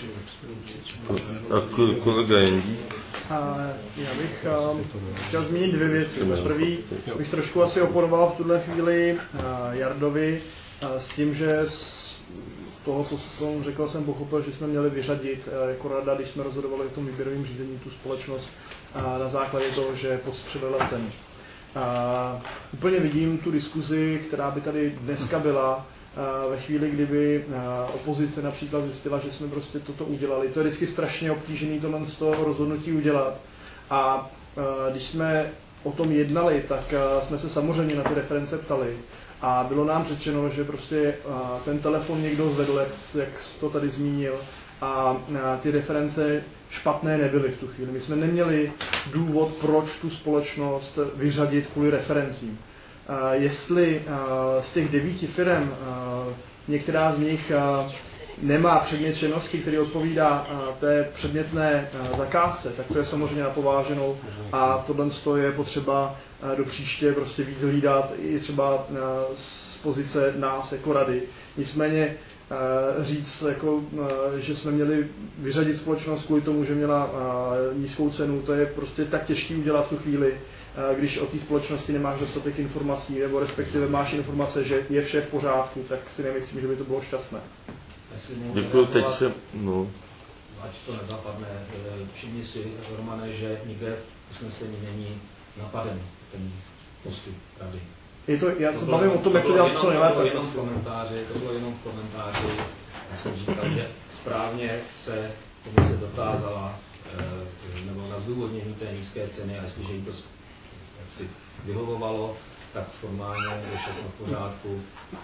A kolega Jendí? Já bych um, chtěl zmínit dvě věci. Za prvý bych trošku asi oporoval v tuhle chvíli uh, Jardovi uh, s tím, že z toho, co jsem řekl, jsem pochopil, že jsme měli vyřadit uh, jako rada, když jsme rozhodovali o tom výběrovém řízení tu společnost uh, na základě toho, že podstřelila cenu. Uh, úplně vidím tu diskuzi, která by tady dneska byla, uh, ve chvíli, kdyby uh, opozice například zjistila, že jsme prostě toto udělali. To je vždycky strašně obtížený tohle z toho rozhodnutí udělat. A uh, když jsme o tom jednali, tak uh, jsme se samozřejmě na ty reference ptali. A bylo nám řečeno, že prostě uh, ten telefon někdo zvedl, jak, jak jsi to tady zmínil, a uh, ty reference špatné nebyly v tu chvíli. My jsme neměli důvod, proč tu společnost vyřadit kvůli referencím. Uh, jestli uh, z těch devíti firem uh, některá z nich uh, nemá předmět činnosti, který odpovídá uh, té předmětné uh, zakázce, tak to je samozřejmě napováženou a tohle je potřeba uh, do příště prostě víc hlídat i třeba uh, z pozice nás jako rady. Nicméně uh, říct, jako, uh, že jsme měli vyřadit společnost kvůli tomu, že měla uh, nízkou cenu, to je prostě tak těžké udělat v tu chvíli, když o té společnosti nemáš dostatek informací, nebo respektive máš informace, že je vše v pořádku, tak si nemyslím, že by to bylo šťastné. Děkuji, teď se... No. Ať to nezapadne, všimni si, Romane, že nikde v usnesení není napaden ten postup rady. Je to, já se bavím o tom, jak to dělat co nejlépe. To bylo jenom v komentáři, to bylo jenom v komentáři. Já jsem říkal, že správně se komise dotázala, nebo na zdůvodnění té nízké ceny, a jestliže jí to si vyhovovalo, tak formálně je všechno v pořádku.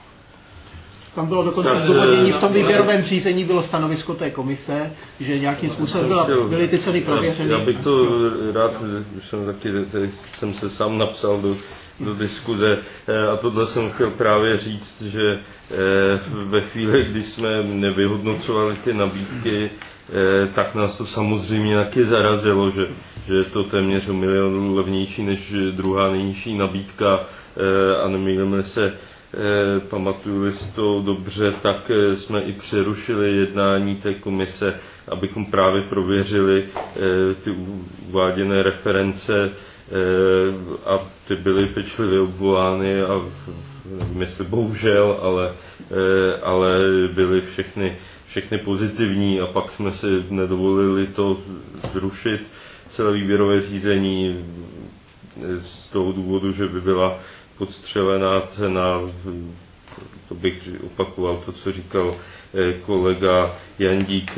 Tam bylo dokonce zdůvodnění, v tom výběrovém řízení bylo stanovisko té komise, že nějakým způsobem byla, byly ty ceny prověřeny. Já bych to rád, už jsem taky, jsem se sám napsal do, do diskuze a tohle jsem chtěl právě říct, že ve chvíli, kdy jsme nevyhodnocovali ty nabídky, tak nás to samozřejmě taky zarazilo, že, že je to téměř o milion levnější než druhá nejnižší nabídka a nemýlíme se, pamatuju si to dobře, tak jsme i přerušili jednání té komise, abychom právě prověřili ty uváděné reference a ty byly pečlivě obvolány a nevím, jestli bohužel, ale, ale byly všechny všechny pozitivní a pak jsme si nedovolili to zrušit, celé výběrové řízení z toho důvodu, že by byla podstřelená cena, to bych opakoval to, co říkal kolega Jandík.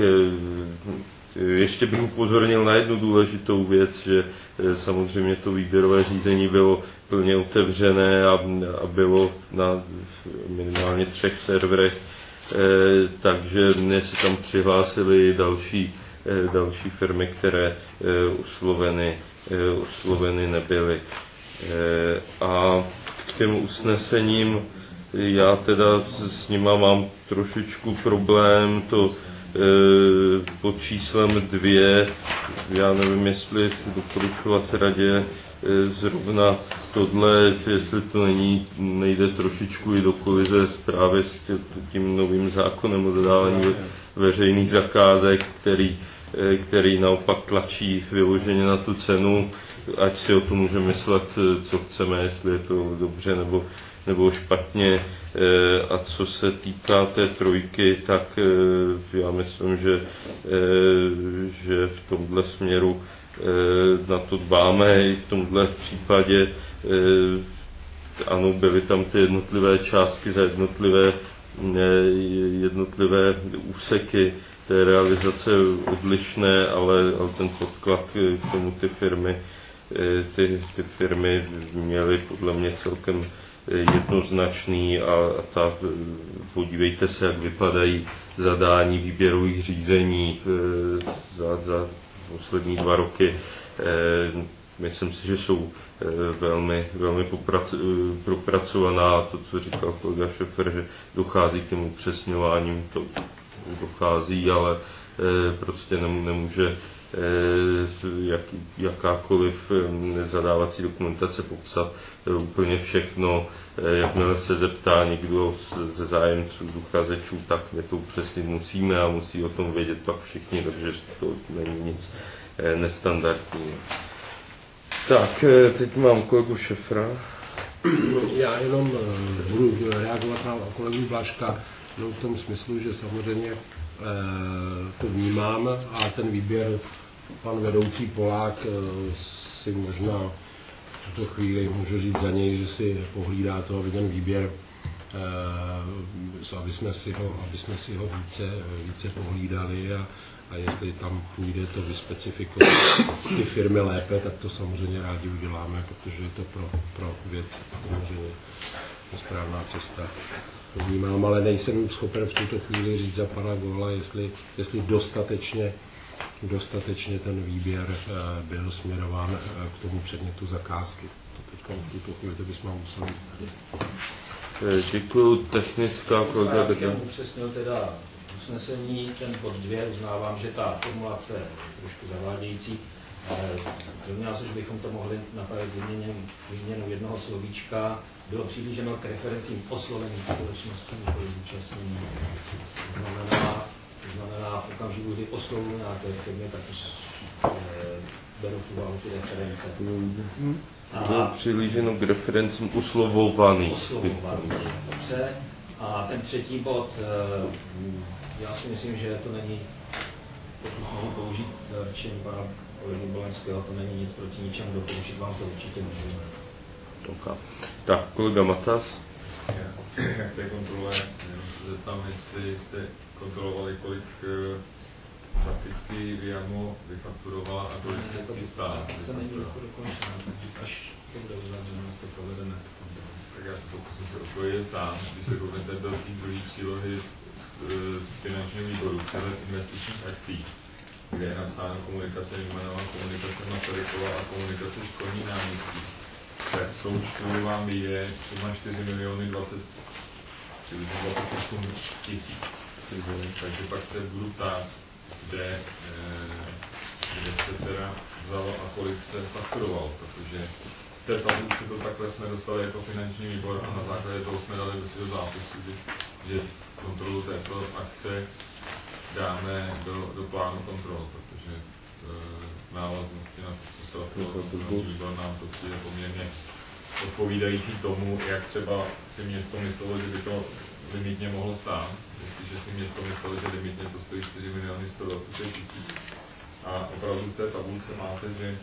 Ještě bych upozornil na jednu důležitou věc, že samozřejmě to výběrové řízení bylo plně otevřené a, a bylo na minimálně třech serverech, Eh, takže mě se tam přihlásily další, eh, další firmy, které eh, osloveny, eh, osloveny nebyly. Eh, a k těm usnesením já teda s nima mám trošičku problém, to pod číslem dvě, já nevím, jestli doporučovat radě zrovna tohle, jestli to není, nejde trošičku i do kolize právě s tím novým zákonem o zadávání veřejných zakázek, který, který naopak tlačí vyloženě na tu cenu, ať si o tom můžeme myslet, co chceme, jestli je to dobře nebo, nebo špatně. A co se týká té trojky, tak já myslím, že, že v tomhle směru na to dbáme i v tomhle případě. Ano, byly tam ty jednotlivé částky za jednotlivé, jednotlivé úseky té realizace odlišné, ale, ale ten podklad k tomu ty firmy, ty, ty firmy měly podle mě celkem jednoznačný a, a ta, podívejte se, jak vypadají zadání výběrových řízení za, za poslední dva roky. Myslím si, že jsou velmi, velmi propracovaná. To, co říkal kolega Šefer, že dochází k těm upřesňováním, to dochází, ale prostě nemůže jak, jakákoliv zadávací dokumentace popsat úplně všechno. Jakmile se zeptá někdo ze zájemců, uchazečů, tak my to upřesnit musíme a musí o tom vědět pak všichni, takže to není nic nestandardního. Tak, teď mám kolegu Šefra. Já jenom budu reagovat na kolegu Blažka, no v tom smyslu, že samozřejmě to vnímám a ten výběr pan vedoucí Polák si možná v tuto chvíli můžu říct za něj, že si pohlídá to, aby ten výběr, aby jsme si ho, aby jsme si ho více, více pohlídali a, a jestli tam půjde to vyspecifikovat ty firmy lépe, tak to samozřejmě rádi uděláme, protože je to pro, pro věc samozřejmě správná cesta. Vnímám, ale nejsem schopen v tuto chvíli říct za pana Góla, jestli, jestli dostatečně, dostatečně ten výběr byl směrován k tomu předmětu zakázky. To teď v tuto chvíli to bychom museli. Děkuju. Technická kolega. Já bych upřesnil teda usnesení, ten bod dvě, uznávám, že ta formulace je trošku zavádějící. Domnívám se, že bychom to mohli napravit výměnou jednoho slovíčka. Bylo přiblíženo k referencím oslovení společnosti nebo zúčastnění. To znamená, to znamená v okamžiku, kdy oslovují nějaké firmy, tak už e, berou v úvahu ty reference. Bylo přiblíženo k referencím oslovovaných. Oslovovaných, dobře. A ten třetí bod, e, já si myslím, že to není, pokud mohu použít řečení pana kolegy Bolaňského, to není nic proti ničemu, doporučit vám to určitě můžeme. Okay. Tak, kolega Matas. Jak té kontrole, jenom se zeptám, jestli jste kontrolovali, kolik fakticky Viamo vyfakturovala a kolik se chystá. To není dokončená, takže až to bude uzavřeno, to provedeme. Tak já se pokusím se odpovědět sám, když se kouknete do té druhé přílohy z finančního výboru, přehled investičních akcí, kde je napsáno komunikace jmenovaná komunikace Masarykova a komunikace školní náměstí. Tak součtu vám je suma čtyři miliony dvacet osm tisíc. Takže pak se budu ptát, kde, kde se teda vzalo a kolik se fakturovalo, protože v té tabulce to takhle jsme dostali jako finanční výbor a na základě toho jsme dali do svého zápisu, že, že kontrolu této akce dáme do, do plánu kontrol, protože v návaznosti na to, co se finanční výbor nám to přijde poměrně odpovídající tomu, jak třeba si město myslelo, že by to limitně mohlo stát. Jestliže si město myslelo, že limitně to stojí čtyři miliony sto dvacet tisíc. A opravdu v té tabulce máte, že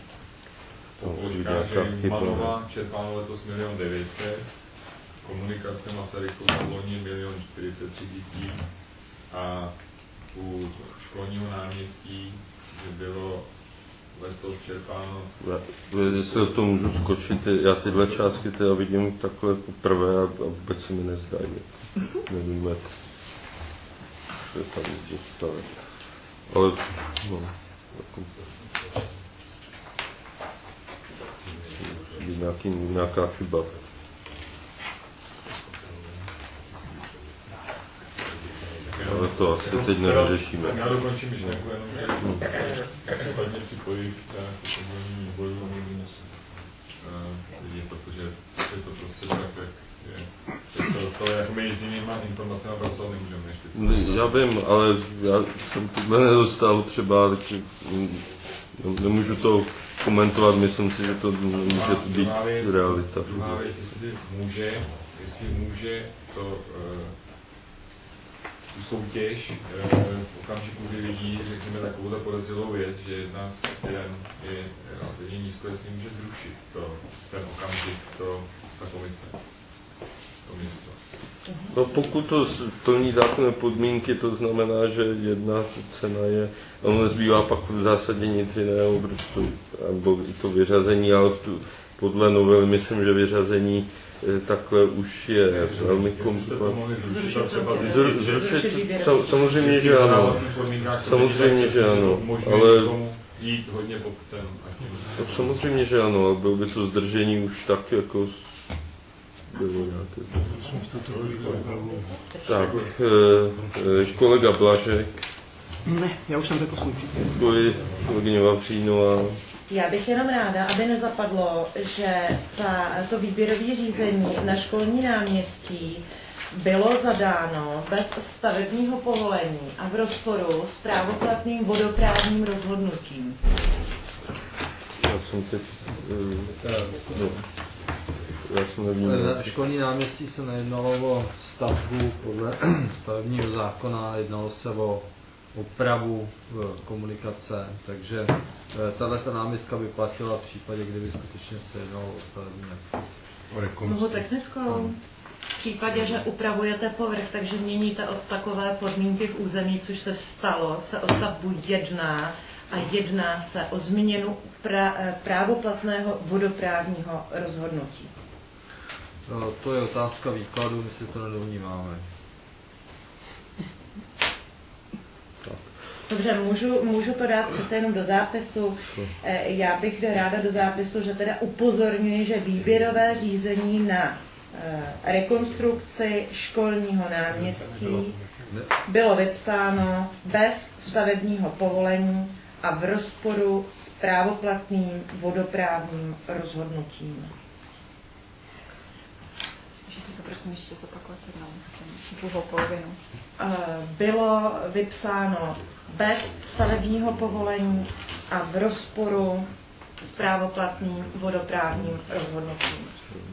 položka, že Manova čerpáno letos milion devět set, komunikace Masarykova loni milion čtyřicet tři tisíc a u školního náměstí, že bylo letos čerpáno. Jestli o to můžu skočit, já tyhle částky teda vidím takhle poprvé a vůbec se mi nezdají. Nevím, jak se tam představit. Ale no, jako, nějaký, nějaká chyba. Ale to asi teď neřešíme. Já dokončím myšlenku jenom, že případně připojit k tomu boju lidi, protože je to prostě tak, jak je. To, to jako my s jinými informacemi pracovat nemůžeme. Já vím, ale já jsem tohle nedostal třeba, takže nemůžu to komentovat, myslím si, že to může být realita. Druhá věc, jestli může, jestli může to uh, tu soutěž uh, v okamžiku, kdy vidí, řekněme, takovou podezřelou věc, že jedna z firm je relativně nízko, jestli může zrušit to, ten okamžik, to, ta komise, to město. No pokud to plní zákonné podmínky, to znamená, že jedna cena je, ono nezbývá pak v zásadě nic jiného, protože to, to vyřazení, ale tu, podle novely myslím, že vyřazení takhle už je velmi komplikované. Samozřejmě, že ano. Samozřejmě, že ano. Ale jít hodně pod cenu. Samozřejmě, že ano, ale bylo by to zdržení už tak jako bylo nějaké. Tak, kolega Blažek. Ne, já už jsem řekl svůj příspěvek. Děkuji, kolegyně Vavřínová. Já bych jenom ráda, aby nezapadlo, že ta, to výběrové řízení na školní náměstí bylo zadáno bez stavebního povolení a v rozporu s právoplatným vodoprávním rozhodnutím. Já jsem teď... No. Na školní náměstí se nejednalo o stavbu podle stavebního zákona, jednalo se o opravu komunikace, takže tato námitka by platila v případě, kdyby skutečně se jednalo o stavební náměstí. Mohu technickou? V případě, že upravujete povrch, takže měníte od takové podmínky v území, což se stalo, se o stavbu jedná a jedná se o změnu pra, právoplatného vodoprávního rozhodnutí. No, to je otázka výkladu, my si to nedovnímáme. Dobře, můžu, můžu to dát přece jenom do zápisu. Já bych ráda do zápisu, že teda upozorňuji, že výběrové řízení na rekonstrukci školního náměstí bylo vypsáno bez stavebního povolení a v rozporu s právoplatným vodoprávním rozhodnutím. Můžete to prosím ještě zopakovat jednou, druhou polovinu. Bylo vypsáno bez stavebního povolení a v rozporu s právoplatným vodoprávním rozhodnutím.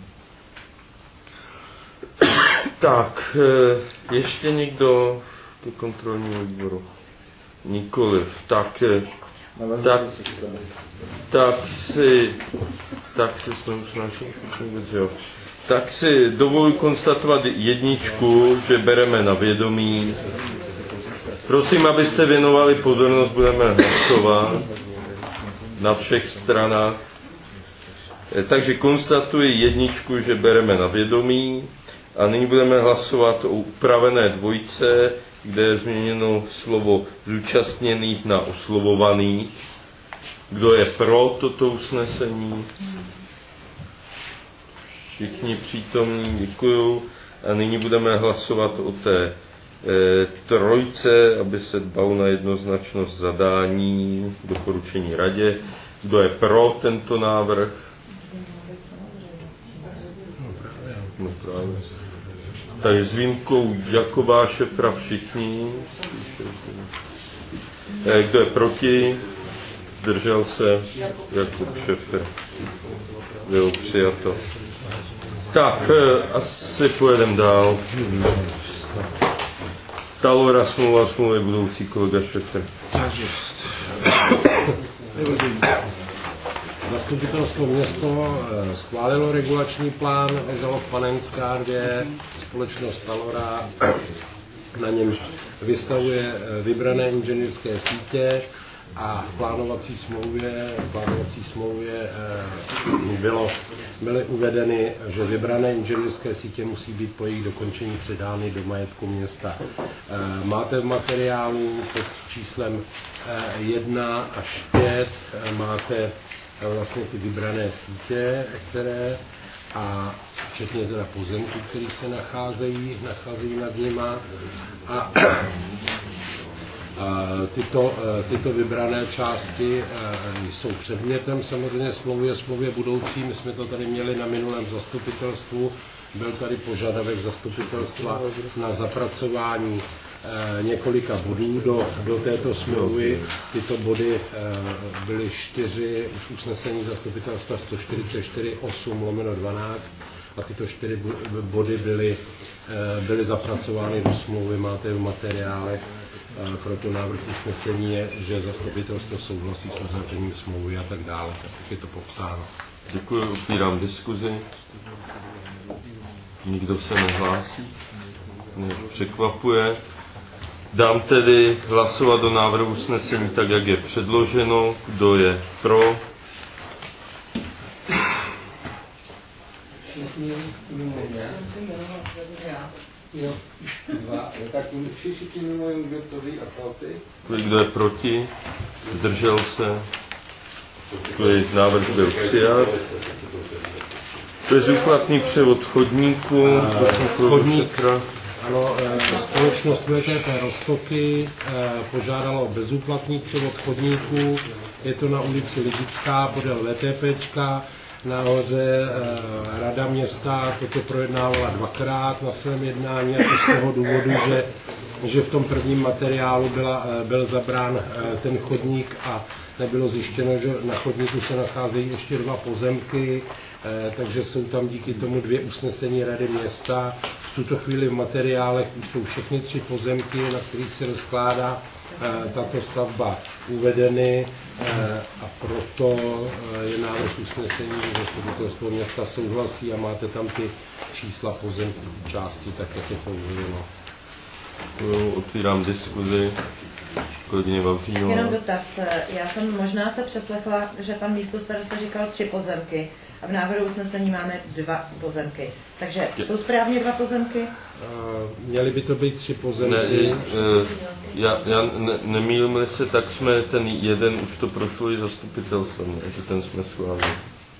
Tak, ještě někdo ke kontrolnímu výboru? Nikoliv. Tak, tak, tak si, tak si jsme už našli vůbec, jo. Tak si dovoluji konstatovat jedničku, že bereme na vědomí. Prosím, abyste věnovali pozornost, budeme hlasovat na všech stranách. Takže konstatuji jedničku, že bereme na vědomí. A nyní budeme hlasovat o upravené dvojce, kde je změněno slovo zúčastněných na oslovovaných. Kdo je pro toto usnesení? Všichni přítomní, děkuju. A nyní budeme hlasovat o té e, trojce, aby se dbalo na jednoznačnost zadání, doporučení radě. Kdo je pro tento návrh? No právě. Takže s výjimkou Jakoba Šefra všichni. E, kdo je proti? Zdržel se Jakub Šefr. Bylo přijato. Tak, asi pojedeme dál. Talora smlouva, smlouva budoucí kolega Šefr. Zastupitelstvo město schválilo regulační plán Žalob Panenskárdě, společnost Talora na němž vystavuje vybrané inženýrské sítě a v plánovací smlouvě, plánovací smlouvě bylo, byly uvedeny, že vybrané inženýrské sítě musí být po jejich dokončení předány do majetku města. Máte v materiálu pod číslem jedna až pět, máte vlastně ty vybrané sítě, které a včetně teda pozemků, které se nacházejí, nacházejí nad nima. A Tyto, tyto vybrané části jsou předmětem samozřejmě smlouvy a smlouvě budoucí. My jsme to tady měli na minulém zastupitelstvu. Byl tady požadavek zastupitelstva na zapracování několika bodů do, do této smlouvy. Tyto body byly čtyři v usnesení zastupitelstva sto čtyřicet čtyři osm lomeno dvanáct a tyto čtyři body byly, byly zapracovány do smlouvy, máte v materiálech. Proto návrh usnesení je, že zastupitelstvo souhlasí s uzavřením smlouvy a tak dále, tak je to popsáno. Děkuji, otvírám diskuzi. Nikdo se nehlásí, nepřekvapuje. Dám tedy hlasovat do návrhu usnesení tak, jak je předloženo. Kdo je pro? Kdo je proti? Zdržel se? Návrh byl přijat. Bezúplatný převod chodníků. Chodník. Ano, společnost V T P Roztoky požádala o bezúplatný převod chodníků. Je to na ulici Lidická podél VTPčka. Nahoře Rada města toto projednávala dvakrát na svém jednání, a to z toho důvodu, že, že v tom prvním materiálu byla, byl zabrán ten chodník a nebylo zjištěno, že na chodníku se nacházejí ještě dva pozemky, takže jsou tam díky tomu dvě usnesení Rady města. V tuto chvíli v materiálech už jsou všechny tři pozemky, na kterých se rozkládá tato stavba uvedeny, a proto je návrh usnesení, že zastupitelstvo města souhlasí a máte tam ty čísla pozemků části, tak jak je to uvedeno. Otvírám diskuzi. Kolegyně Vavřínová. Jenom dotaz. Já jsem možná se přeslechla, že pan místostarosta říkal tři pozemky a v návrhu usnesení máme dva pozemky. Takže jsou správně dva pozemky? Uh, měly by to být tři pozemky. Ne, uh, já, já ne, nemýlím se, tak jsme ten jeden, už to prošlo i zastupitelstvem, že ten jsme schválili.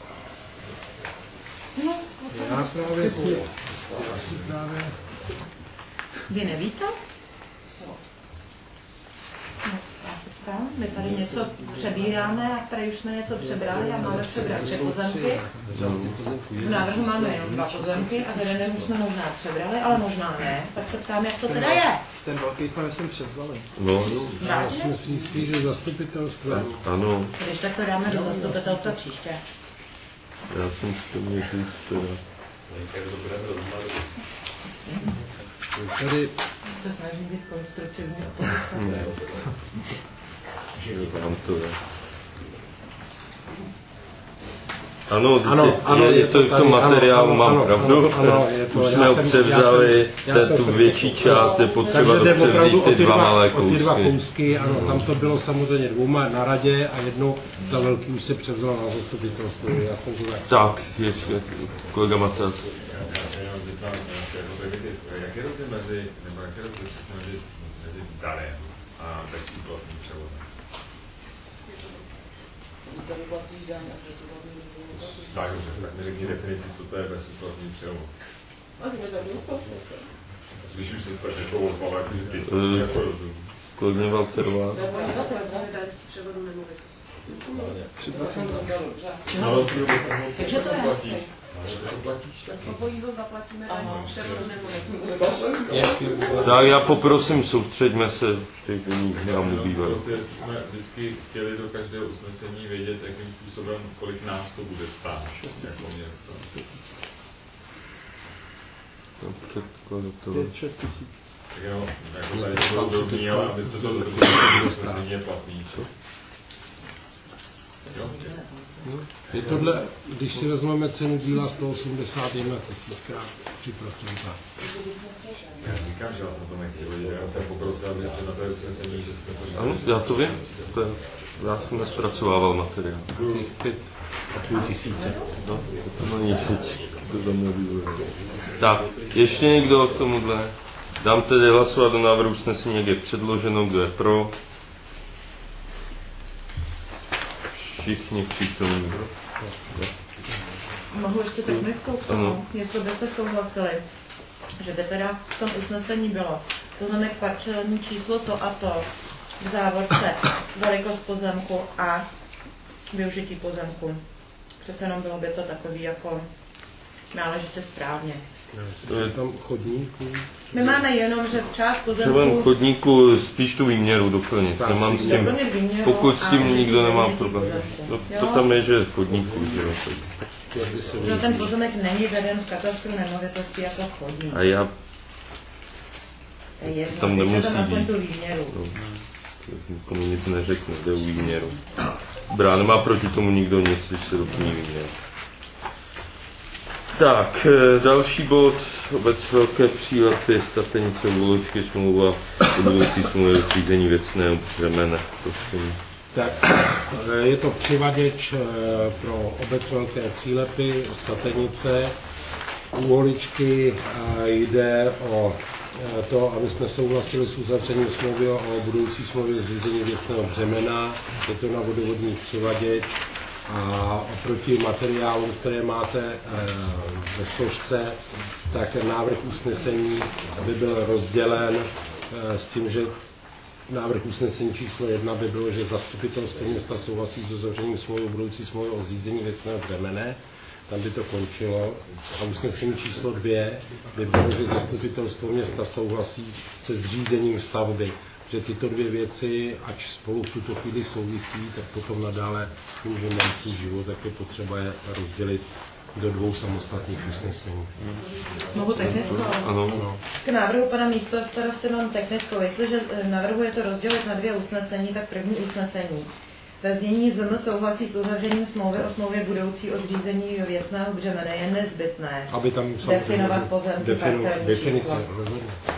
No, já právě si, já si právě... Vy nevíte? No, já se ptám, my tady něco přebíráme a tady už jsme něco přebrali a máme přebrat tři pozemky. V návrhu máme jenom dva pozemky a tady už jsme možná přebrali, ale možná ne. Tak se ptám, jak to teda je. Ten velký jsme myslím převzali. No, já jsme si jistý, že zastupitelstvo. Ano. Když tak to dáme do zastupitelstva příště. Já jsem si to někdy zpěl. Tady se snažím být konstruktivní opozice. Tam to je. Ano, ano, ano, je, je to v tom materiálu, mám ano, pravdu. Ano, ano, je to, už jsme ho převzali, tu větší část je potřeba dopřevzít ty dva malé kousky. Ty dva kousky, ano, tam to bylo samozřejmě dvouma na radě a jednou ta velký už se převzala na zastupitelstvu. Já jsem to tak. Tak, ještě kolega Matas. Jak je rozdíl mezi, nebo jak je rozdíl mezi, mezi darem a bezúplatným převodem? Tady platí daň a bezúplatný tak, tak mi řekni definici, co to je bezúplatný převod. A ty mi tady úspěšně. Když už se strašně to ozvala, jak ty jako rozum. Kolegyně Valterová. To je daň z převodu nemovitosti. Takže to je. Obojího zaplatíme daň z převodu nemovitosti. Tak já poprosím, soustřeďme se v těch dních, já mu bývám. Prostě jsme vždycky chtěli do každého usnesení vědět, jakým způsobem, kolik nás to bude stát, jako město. Předkladatel. Tak jo, jako tady to bylo dobrý, ale abyste to do usnesení je platný. Je tohle, když si vezmeme cenu díla sto osmdesát jedna tisíc krát tři procenta. Já říkám, že vás na to nechci vědět, já jsem poprosil, aby ještě na to usnesení, že jsme to říkali. Ano, já to vím, to je, já jsem nespracovával materiál. Pět a půl tisíce. No, to není teď, to za mě bývá. Tak, ještě někdo k tomuhle? Dám tedy hlasovat do návrhu usnesení, jak je předloženo, kdo je pro. Všichni přítomní. Mohu ještě technickou k tomu, jestli byste souhlasili, že by teda v tom usnesení bylo pozemek parcelní číslo to a to v závodce velikost pozemku a využití pozemku. Přece jenom bylo by to takový jako náležitě správně. Je tam chodníků? My máme jenom, že část pozemku... Třeba chodníku spíš tu výměru doplnit. Tak, Nemám s tím, výměru, pokud s tím nikdo nemá využití problém. pozemku. To, to tam je, že chodníku. Že jo. No, ten pozemek není veden v katastru nemovitosti jako chodník. A já To je jedno, tam nemusí tam aspoň být. tu výměru. No, to nikomu nic neřekne, jde o výměru. Dobrá, nemá proti tomu nikdo nic, když se doplní výměru. Tak, další bod, obec velké přílepy, statenice, úločky, smlouva, o budoucí smlouvy o řízení věcného břemene. Prosím. Tak, je to přivaděč pro obec velké přílepy, statenice, úholičky, jde o to, aby jsme souhlasili s uzavřením smlouvy o budoucí smlouvě o zřízení věcného břemena, je to na vodovodní přivaděč. A oproti materiálům, které máte ve složce, tak návrh usnesení by byl rozdělen s tím, že návrh usnesení číslo jedna by bylo, že zastupitelstvo města souhlasí s uzavřením smlouvy budoucí smlouvy o zřízení věcného břemene, tam by to končilo. A usnesení číslo dvě by bylo, že zastupitelstvo města souhlasí se zřízením stavby. Že tyto dvě věci, ač spolu v tuto chvíli souvisí, tak potom nadále tím, že mají svůj život, tak je potřeba je rozdělit do dvou samostatných usnesení. Mohu technickou? Ano. K návrhu pana místostarosty mám technickou. Jestliže navrhujete rozdělit na dvě usnesení, tak první usnesení. Ve znění Z M souhlasí s uzavřením smlouvy o smlouvě budoucí o zřízení věcného břemene je nezbytné aby tam definovat pozemky definu, parcelní definice. číslo.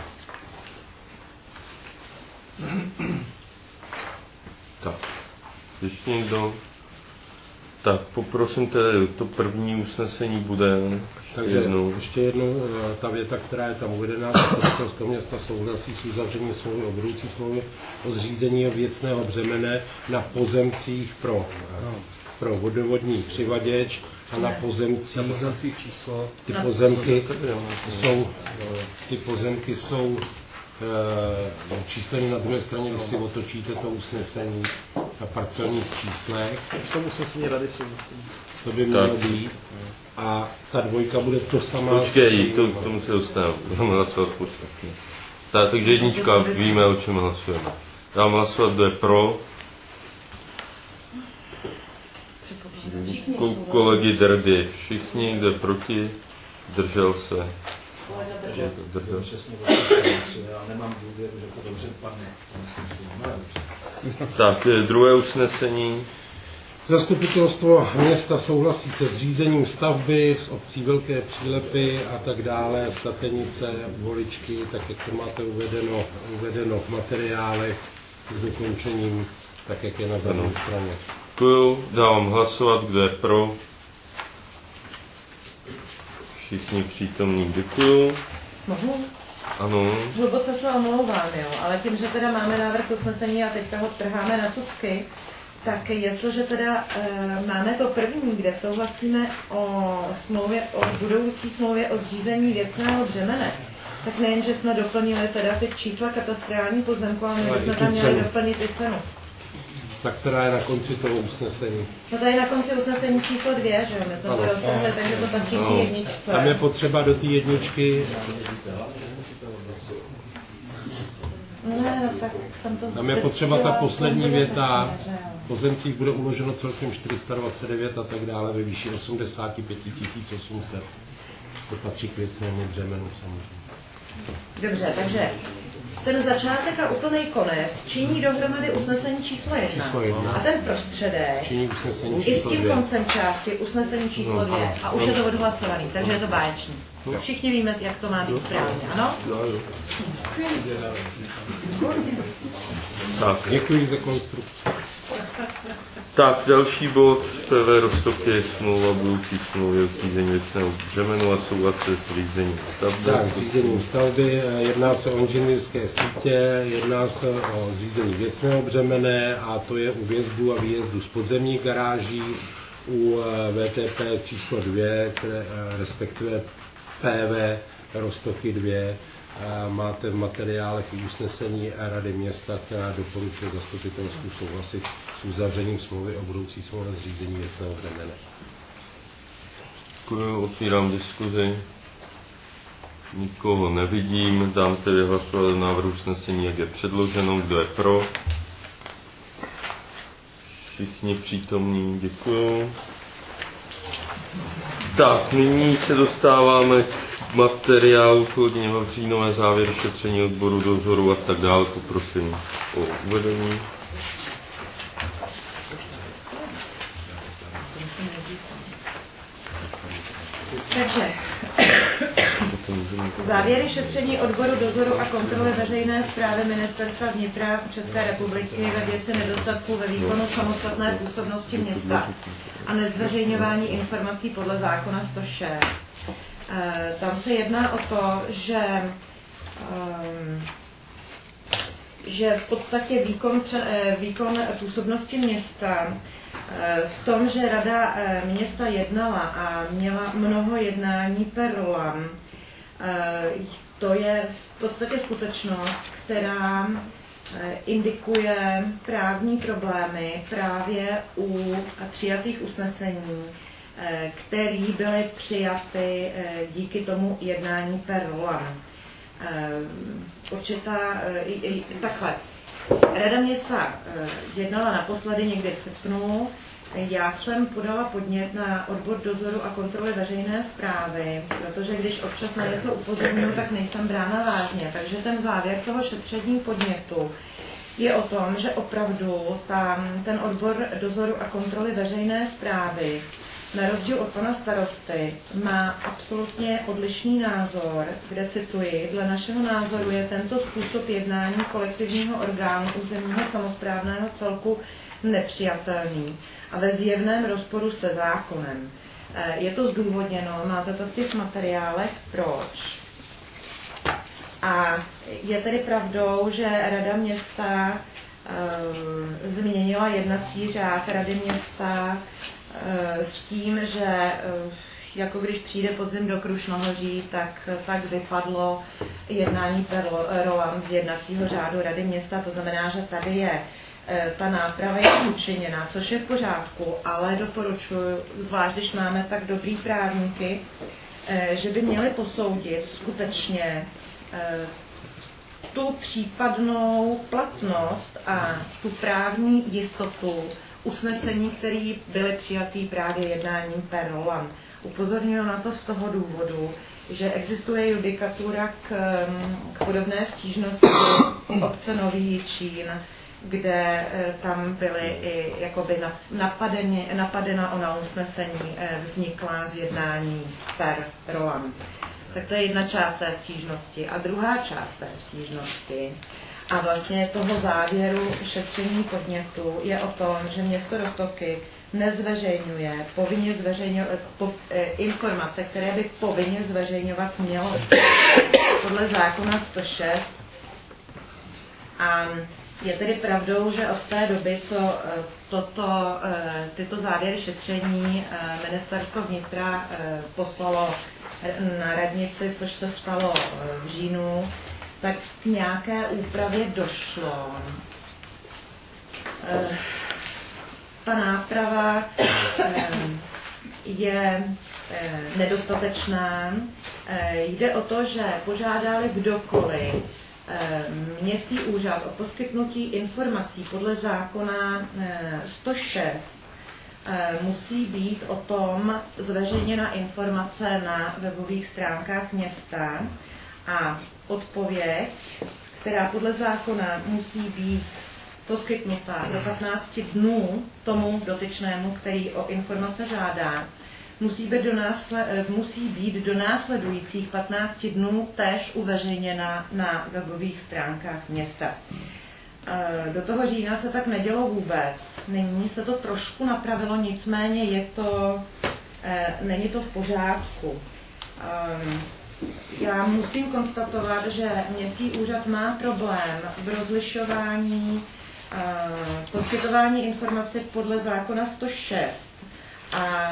Tak, ještě někdo? Tak, poprosím tedy, to první usnesení bude Takže jednou. ještě jednou ta věta, která je tam uvedená, zastupitelstvo města souhlasí s uzavřením smlouvy o budoucí smlouvy o zřízení věcného břemene na pozemcích pro, pro vodovodní přivaděč a na pozemcích, na pozemcích číslo. Ty pozemky jsou, ty pozemky jsou e, čísleny na druhé straně, když si otočíte to usnesení na parcelních číslech. V tom usnesení rady jsou. To by mělo být. A ta dvojka bude to samá. Počkej, to, k tomu se dostaneme. Budeme hlasovat podstatně. Tak, takže jednička, víme, o čem hlasujeme. Dám hlasovat, kdo je pro. Kolegy Drdy, všichni, kdo je proti, držel se. Držel. Já nemám důvěru, že to dobře padne. Tak, druhé usnesení. Zastupitelstvo města souhlasí se zřízením stavby s obcí Velké Přílepy a tak dále, statenice, voličky, tak jak to máte uvedeno, uvedeno v materiálech s dokončením, tak jak je na zadní straně. Děkuju, dávám hlasovat, kdo je pro. Všichni přítomní, děkuju. Mohu? Ano. Hluboce se omlouvám, jo, ale tím, že teda máme návrh usnesení a teďka ho trháme na cucky, tak jestliže teda e, máme to první, kde souhlasíme o smlouvě, o budoucí smlouvě o zřízení věcného břemene, tak nejen, že jsme doplnili teda ty čísla katastrální pozemku, ale my jsme tam měli doplnit i cenu. Tak která je na konci toho usnesení. No to je na konci usnesení číslo dvě, že jo, my jsme to rozhodli, takže to patří k jedničce. Tam je potřeba do té jedničky. Ne, tak tam to tam je potřeba ta poslední věta. V pozemcích bude uloženo celkem čtyři sta dvacet devět a tak dále ve výši osmdesát pět tisíc osm set. To patří k věcnému břemenu samozřejmě. Dobře, takže ten začátek a úplný konec činí dohromady usnesení číslo jedna. Číslo jedna. A ten prostředek činí usnesení i s číslo tím dvě. koncem části usnesení číslo No, dvě. A už no. je to odhlasovaný, takže je to báječný. No. Všichni víme, jak to má být správně, ano? Tak. Děkuji za konstrukci. Tak, další bod, P V Roztoky, smlouva budoucí smlouvy o zřízení věcného břemenu a souhlas se zřízením stavby. Tak, zřízením stavby, jedná se o inženýrské sítě, jedná se o zřízení věcného břemene a to je u vjezdu a výjezdu z podzemních garáží, u V T P číslo dvě, které respektive P V Roztochy dvě. Máte v materiálech i usnesení Rady města, která doporučuje zastupitelstvu souhlasit s uzavřením smlouvy o budoucí smlouvě zřízení věcného břemene. Děkuji, otvírám diskuzi. Nikoho nevidím, dám tedy hlasovat o návrhu usnesení, jak je předloženo. Kdo je pro? Všichni přítomní, děkuji. Tak, nyní se dostáváme k materiálu kolegyně říjnové závěry šetření odboru dozoru a tak dále. Poprosím o uvedení. Takže závěry šetření odboru dozoru a kontroly veřejné správy Ministerstva vnitra České republiky ve věci nedostatků ve výkonu samostatné působnosti města a nezveřejňování informací podle zákona sto šest. Tam se jedná o to, že, že v podstatě výkon, výkon působnosti města v tom, že Rada města jednala a měla mnoho jednání per rollam, to je v podstatě skutečnost, která indikuje právní problémy právě u přijatých usnesení, které byly přijaty díky tomu jednání per rollam. Určitá, takhle, Rada města jednala naposledy někdy v srpnu. Já jsem podala podnět na odbor dozoru a kontroly veřejné správy, protože když občas na něco upozorňuji, tak nejsem brána vážně. Takže ten závěr toho šetření podnětu je o tom, že opravdu tam ten odbor dozoru a kontroly veřejné správy, na rozdíl od pana starosty, má absolutně odlišný názor, kde cituji, dle našeho názoru je tento způsob jednání kolektivního orgánu územního samosprávného celku nepřijatelný a ve zjevném rozporu se zákonem. Je to zdůvodněno, máte to v těch materiálech, proč. A je tedy pravdou, že Rada města e, změnila jednací řád Rady města e, s tím, že e, jako když přijde podzim do Krušnohoří, tak, tak vypadlo jednání per rollam z jednacího řádu Rady města, to znamená, že tady je ta náprava je učiněna, což je v pořádku, ale doporučuji, zvlášť když máme tak dobrý právníky, že by měli posoudit skutečně tu případnou platnost a tu právní jistotu usnesení, které byly přijaty právě jednáním per rollam. Upozorňuji na to z toho důvodu, že existuje judikatura k, k podobné stížnosti obce Nový Jičín, kde tam byly i jakoby napadeni, napadena ona usnesení vznikla z jednání per rollam. Tak to je jedna část té stížnosti. A druhá část té stížnosti a vlastně toho závěru šetření podnětu je o tom, že město Roztoky nezveřejňuje povinně zveřejňovat po, eh, informace, které by povinně zveřejňovat mělo podle zákona sto šest. A je tedy pravdou, že od té doby, co toto, tyto závěry šetření Ministerstvo vnitra poslalo na radnici, což se stalo v říjnu, tak k nějaké úpravě došlo. Ta náprava je nedostatečná. Jde o to, že požádali kdokoliv městský úřad o poskytnutí informací podle zákona sto šest, musí být o tom zveřejněna informace na webových stránkách města a odpověď, která podle zákona musí být poskytnutá do patnácti dnů tomu dotyčnému, který o informace žádá, musí být do, násled, musí být do následujících patnácti dnů též uveřejněna na webových stránkách města. Do toho října se tak nedělo vůbec. Nyní se to trošku napravilo, nicméně je to, není to v pořádku. Já musím konstatovat, že městský úřad má problém v rozlišování poskytování informací podle zákona sto šest a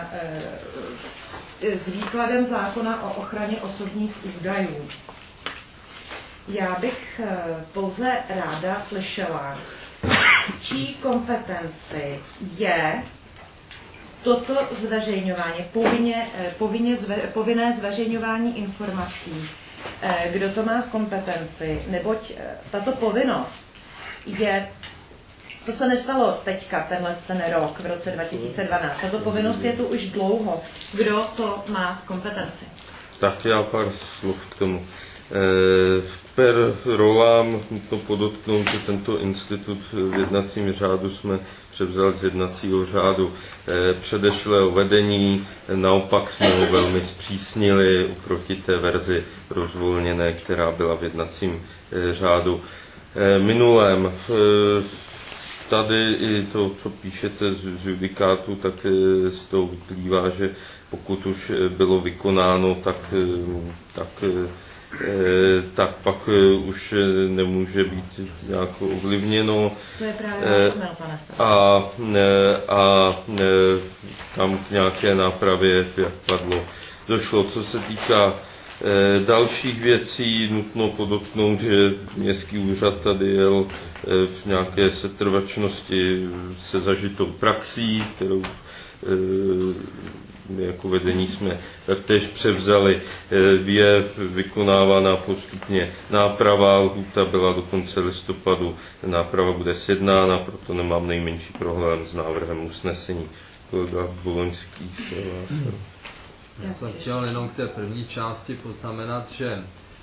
s výkladem zákona o ochraně osobních údajů. Já bych pouze ráda slyšela, čí kompetenci je toto zveřejňování, povinně, povinně zve, povinné zveřejňování informací, kdo to má v kompetenci, neboť tato povinnost je, to se nestalo teďka, tenhle ten rok, v roce dva tisíce dvanáct, tato povinnost je tu už dlouho, kdo to má v kompetenci. Tak já pár slov k tomu. Per rolám to podotknout, že tento institut v jednacím řádu jsme převzali z jednacího řádu předešlého vedení, naopak jsme ho velmi zpřísnili oproti té verzi rozvolněné, která byla v jednacím řádu minulém. Tady i to, co píšete z judikátu, tak z toho vyplývá, že pokud už bylo vykonáno, tak, tak tak pak už nemůže být nějak ovlivněno. To je právě pane a, a tam k nějaké nápravě, jak padlo, došlo. Co se týká dalších věcí, nutno podotknout, že městský úřad tady jel v nějaké setrvačnosti se zažitou praxí, kterou my jako vedení jsme tež převzali, je vykonávána postupně náprava, lhůta byla do konce listopadu, náprava bude sjednána, proto nemám nejmenší problém s návrhem usnesení. Kolega Boloňský se vás. Já jsem chtěl jenom k té první části poznamenat, že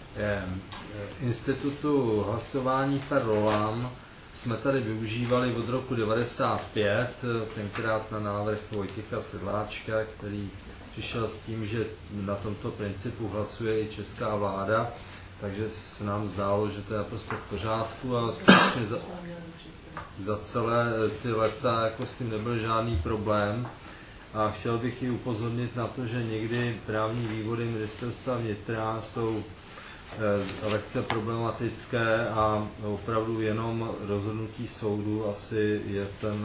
institutu hlasování per rolám jsme tady využívali od roku devadesát pět, tenkrát na návrh Vojtěcha Sedláčka, který přišel s tím, že na tomto principu hlasuje i česká vláda, takže se nám zdálo, že to je prostě v pořádku a skutečně za, za celé ty leta jako s tím nebyl žádný problém. A chtěl bych i upozornit na to, že někdy právní vývody ministerstva vnitra jsou lehce problematické a opravdu jenom rozhodnutí soudu asi je ten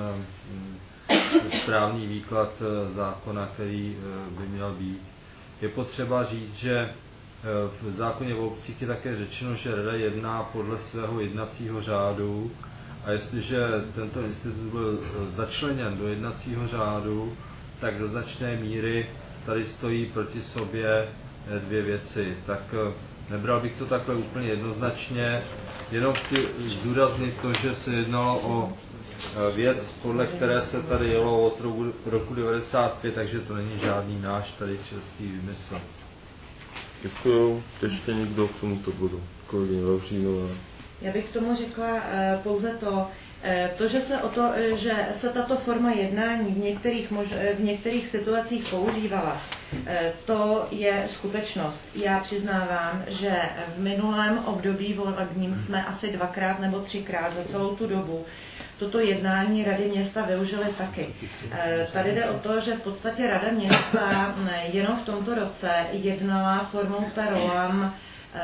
správný výklad zákona, který by měl být. Je potřeba říct, že v zákoně o obcích je také řečeno, že rada jedná podle svého jednacího řádu a jestliže tento institut byl začleněn do jednacího řádu, tak do značné míry tady stojí proti sobě dvě věci. Tak nebral bych to takhle úplně jednoznačně, jenom chci zdůraznit to, že se jednalo o věc, podle které se tady jelo od roku devadesát pět, takže to není žádný náš tady čerstvý výmysl. Děkuju. Ještě někdo k tomuto bodu? Kolegyně Vavřínová. Já bych k tomu řekla uh, pouze to, uh, to, že se, o to, uh, že se tato forma jednání v některých, mož, v některých situacích používala, uh, to je skutečnost. Já přiznávám, že v minulém období volebním jsme asi dvakrát nebo třikrát za celou tu dobu toto jednání Rady města využili taky. Tady jde o to, že v podstatě Rada města jenom v tomto roce jednala formou per rollam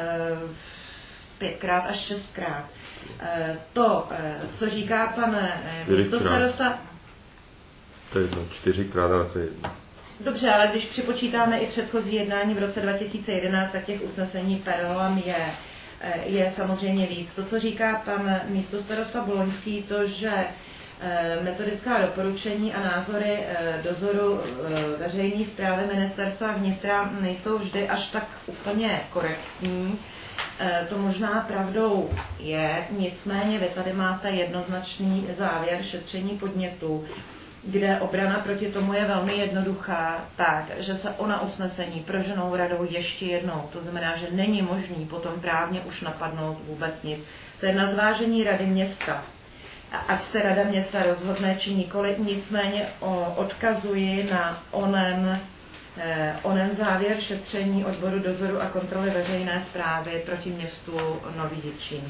pětkrát až šestkrát. To, co říká pan místostarosta... To je jedno, čtyřikrát, ale to je jedno. Dobře, ale když připočítáme i předchozí jednání v roce dva tisíce jedenáct, tak těch usnesení per rollam je je samozřejmě víc. To, co říká pan místostarosta Boloňský, to, že metodická doporučení a názory dozoru veřejné správy ministerstva vnitra nejsou vždy až tak úplně korektní, to možná pravdou je, nicméně vy tady máte jednoznačný závěr šetření podnětů, kde obrana proti tomu je velmi jednoduchá, tak, že se ona usnesení proženou radou ještě jednou. To znamená, že není možný potom právně už napadnout vůbec nic. To je na zvážení rady města. Ať se rada města rozhodne, či nikoli, nicméně odkazuji na onen, onen závěr šetření odboru dozoru a kontroly veřejné správy proti městu Nový Děčín.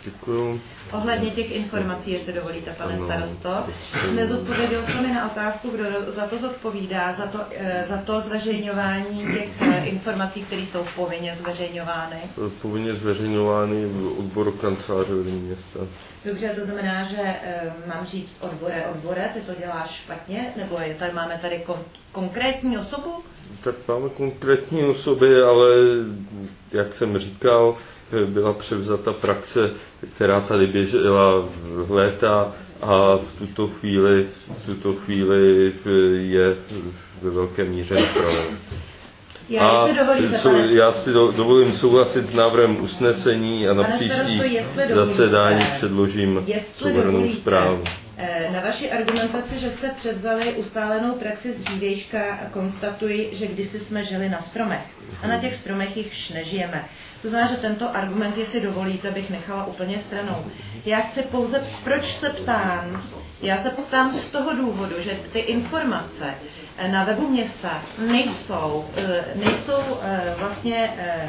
Děkuju. Ohledně těch informací, jestli dovolíte, pane starosto, nezodpověděl jste mi na otázku, kdo za to zodpovídá, za to, za to zveřejňování těch informací, které jsou povinně zveřejňovány. Povinně zveřejňovány v odboru kanceláře vedení města. Dobře, to znamená, že e, mám říct odbore, odbore, ty to děláš špatně, nebo je tady, máme tady kon, konkrétní osobu? Tak máme konkrétní osoby, ale jak jsem říkal, byla převzata praxe, která tady běžela v léta a v tuto chvíli, v tuto chvíli je ve velké míře napravena. Já, a dovolíte, sou, já si do, dovolím souhlasit s návrhem usnesení a na příští zasedání předložím souhrnnou zprávu. Na vaši argumentaci, že jste převzali ustálenou praxi z dřívějška, konstatuji, že kdysi jsme žili na stromech a na těch stromech již nežijeme. To znamená, že tento argument, jestli dovolíte, bych nechala úplně stranou. Já chci pouze, proč se ptám? Já se ptám z toho důvodu, že ty informace na webu města nejsou, nejsou vlastně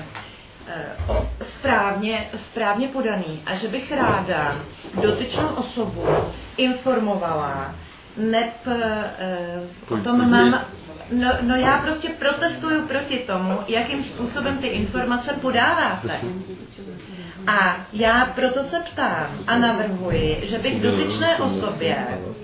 správně, správně podaný a že bych ráda dotyčnou osobu informovala, neb o tom mám... No, no já prostě protestuju proti tomu, jakým způsobem ty informace podáváte. A já proto se ptám a navrhuji, že bych dotyčné osobě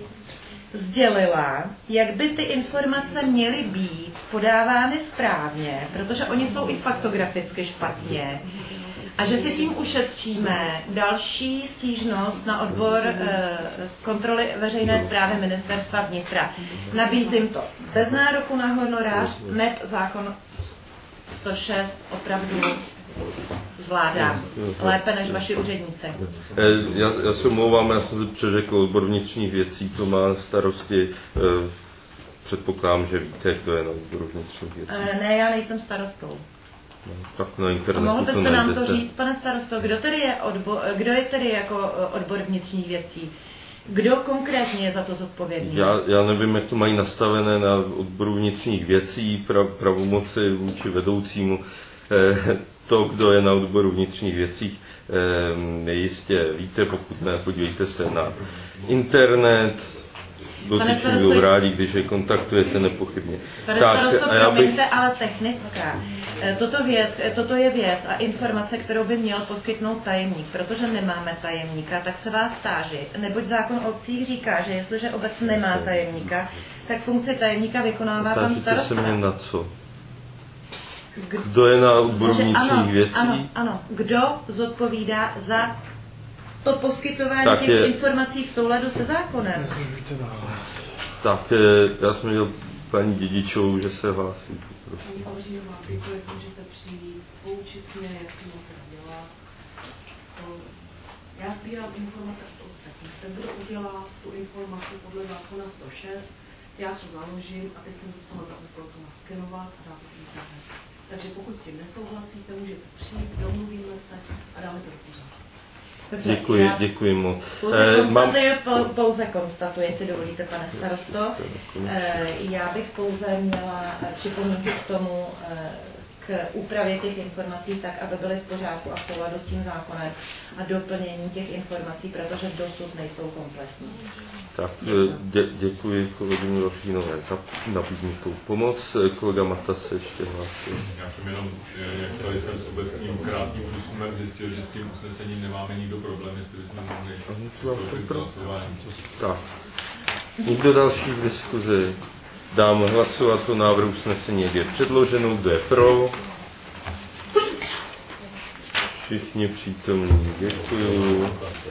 sdělila, jak by ty informace měly být podávány správně, protože oni jsou i faktograficky špatně. A že si tím ušetříme další stížnost na odbor e, kontroly veřejné správy ministerstva vnitra. Nabízím to bez nároku na honorář, neb zákon sto šest opravdu zvládám lépe než vaši úředníci. Já, já se omlouvám, já jsem se přeřekl odbor vnitřních věcí, to má starosti. Předpokládám, že víte, kdo je na odboru vnitřních věcí. Ne, já nejsem starostou. No, tak na internetu mohl byste to najdete. nám to říct, pane starosto, kdo tedy je, odbo, kdo je tedy jako odbor vnitřních věcí? Kdo konkrétně je za to zodpovědný? Já, já nevím, jak to mají nastavené na odboru vnitřních věcí, pra, pravomoci vůči vedoucímu. Eh, to, kdo je na odboru vnitřních věcí, eh, jistě víte, pokud ne, podívejte se na internet. Dotyční budou rádi, když je kontaktujete nepochybně. Pane starosto, promiňte, bych... ale technická. Toto, věc, toto je věc a informace, kterou by měl poskytnout tajemník. Protože nemáme tajemníka, tak se vás táži. Neboť zákon o obcích říká, že jestliže obec nemá tajemníka, tak funkci tajemníka vykonává pan starosta. Tážíte se mě na co? Kdo je na odboru vnitřních věcí? Ano, ano. Kdo zodpovídá za to poskytování tak těch je... informací v souladu se zákonem? Tak já jsem měl paní Dědičovou, že se hlásí. Paní Alžírová, děkuji, že můžete přijít, poučit mě, jak se to dělá. Já sbírám informace od ostatních. Ten, kdo udělá tu informaci podle zákona sto šest, já to založím a teď jsem dostala za úkol to naskenovat a dát to internet. Takže pokud s tím nesouhlasíte, můžete přijít, domluvíme se a dáme to do pořádku. Děkuji, já děkuji moc. Pouze, eh, konstatuji, mám... pouze konstatuji, jestli dovolíte, pane starosto. Eh, já bych pouze měla připomínky k tomu, eh, k úpravě těch informací tak, aby byly v pořádku a v souladu s tím zákonem a doplnění těch informací, protože dosud nejsou kompletní. Tak dě, děkuji kolegyni Lofínové za nabídnutou pomoc. Kolega Mata se ještě hlásí. Já jsem jenom, jak tady jsem s obecním krátkým průzkumem zjistil, že s tím usnesením nemáme nikdo problém, jestli bychom mohli vstoupit do hlasování. Tak. Nikdo další v diskuzi? Dám hlasovat o návrhu usnesení, jak je předloženo, kdo je pro. Všichni přítomní, děkuju.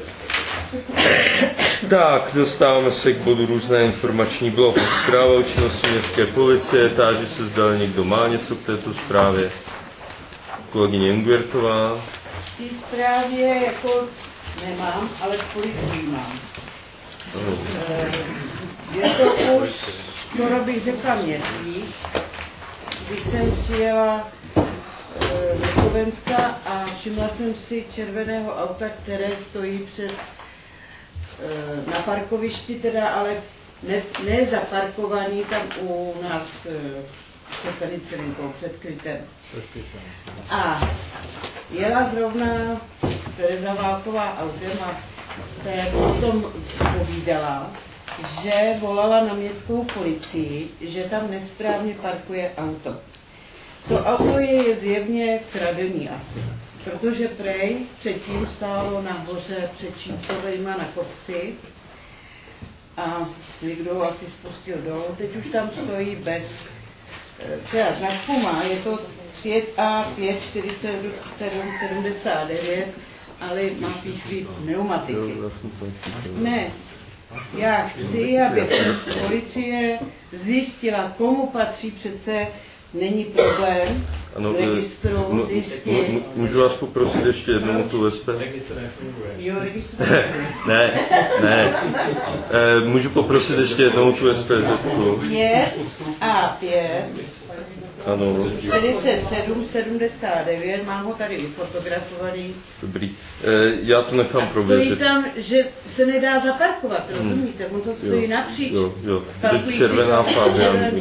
Tak, dostáváme se k bodu různé informační blok. Zpráva o činnosti městské policie, táži se, zda někdo má něco k této zprávě. Kolegyně Jungwirtová. V té zprávě jako nemám, ale s policií mám. Ano. Je to už, skoro bych řekla měsíc, když jsem přijela do Slovenska a všimla jsem si červeného auta, které stojí před, na parkovišti, teda, ale ne, ne zaparkovaný tam u nás před penicillinkou, před krytem. A jela zrovna Tereza Válková autem a jste potom povídala, že volala na městskou policii, že tam nesprávně parkuje auto. To auto je zjevně kradený asi, protože prej předtím stálo nahoře před Čímcovejma na kopci a někdo ho asi spustil dolů, teď už tam stojí bez, teda značku má, je to pět A pět čtyři sedm sedm devět, ale má píšví pneumatiky. Ne, já chci, aby policie zjistila, komu patří, přece není problém ano, registru zjistit. Můžu vás poprosit ještě jednou tu U S P? Jo, registru. ne, ne. E, můžu poprosit ještě jednou tu S P zetku? pět A pět ano. čtyřicet sedm sedmdesát devět, mám ho tady vyfotografovaný. Dobrý. E, já to nechám prověřit. Stojí tam, že se nedá zaparkovat, rozumíte? On to stojí jo, napříč. Jo, jo. Teď červená Fabian.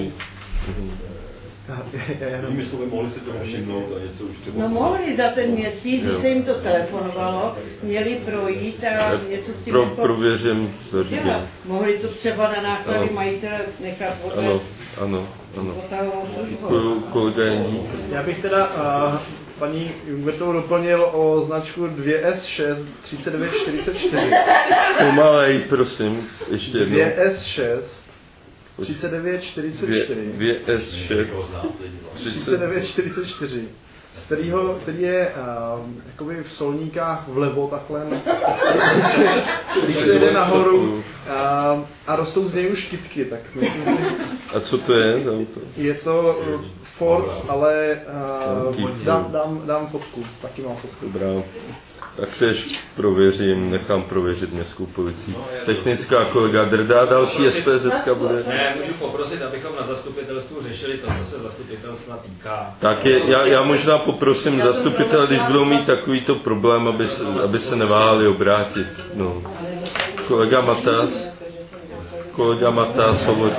Jinými slovy, mohli si to všimnout a něco už třeba... No mohli za ten měsíc, když se jim to telefonovalo, měli projít a něco s tím... Pro, prověřím zařízení. Mohli to třeba na náklady majitele nechat odvést. Ano, ano, ano. Děkuju, kolega Jendík. Já bych teda uh, paní Jungwirtovou doplnil o značku dva S šest třicet devět čtyřicet čtyři. Pomalej, prosím, ještě jednou. dva S šest třicet devět čtyřicet čtyři. dva S šest třicet devět čtyřicet čtyři. Z kterýho, který je uh, jakoby v Solníkách vlevo takhle, když se jde nahoru uh, a rostou z něj už kytky, tak myslím si... A co to je za auto? Je to uh, Ford, ale uh, dám, dám, dám fotku, taky mám fotku. Dobrá. Tak se ještě prověřím, nechám prověřit městskou policii. Technická kolega Drda, další S P Z bude. Ne, můžu poprosit, abychom na zastupitelstvu řešili to, co se zastupitelstva týká. Tak je, já, já možná poprosím zastupitele, když budou mít takovýto problém, aby, aby se neváhali obrátit. No. Kolega Matas. Kolega Matas, hovor.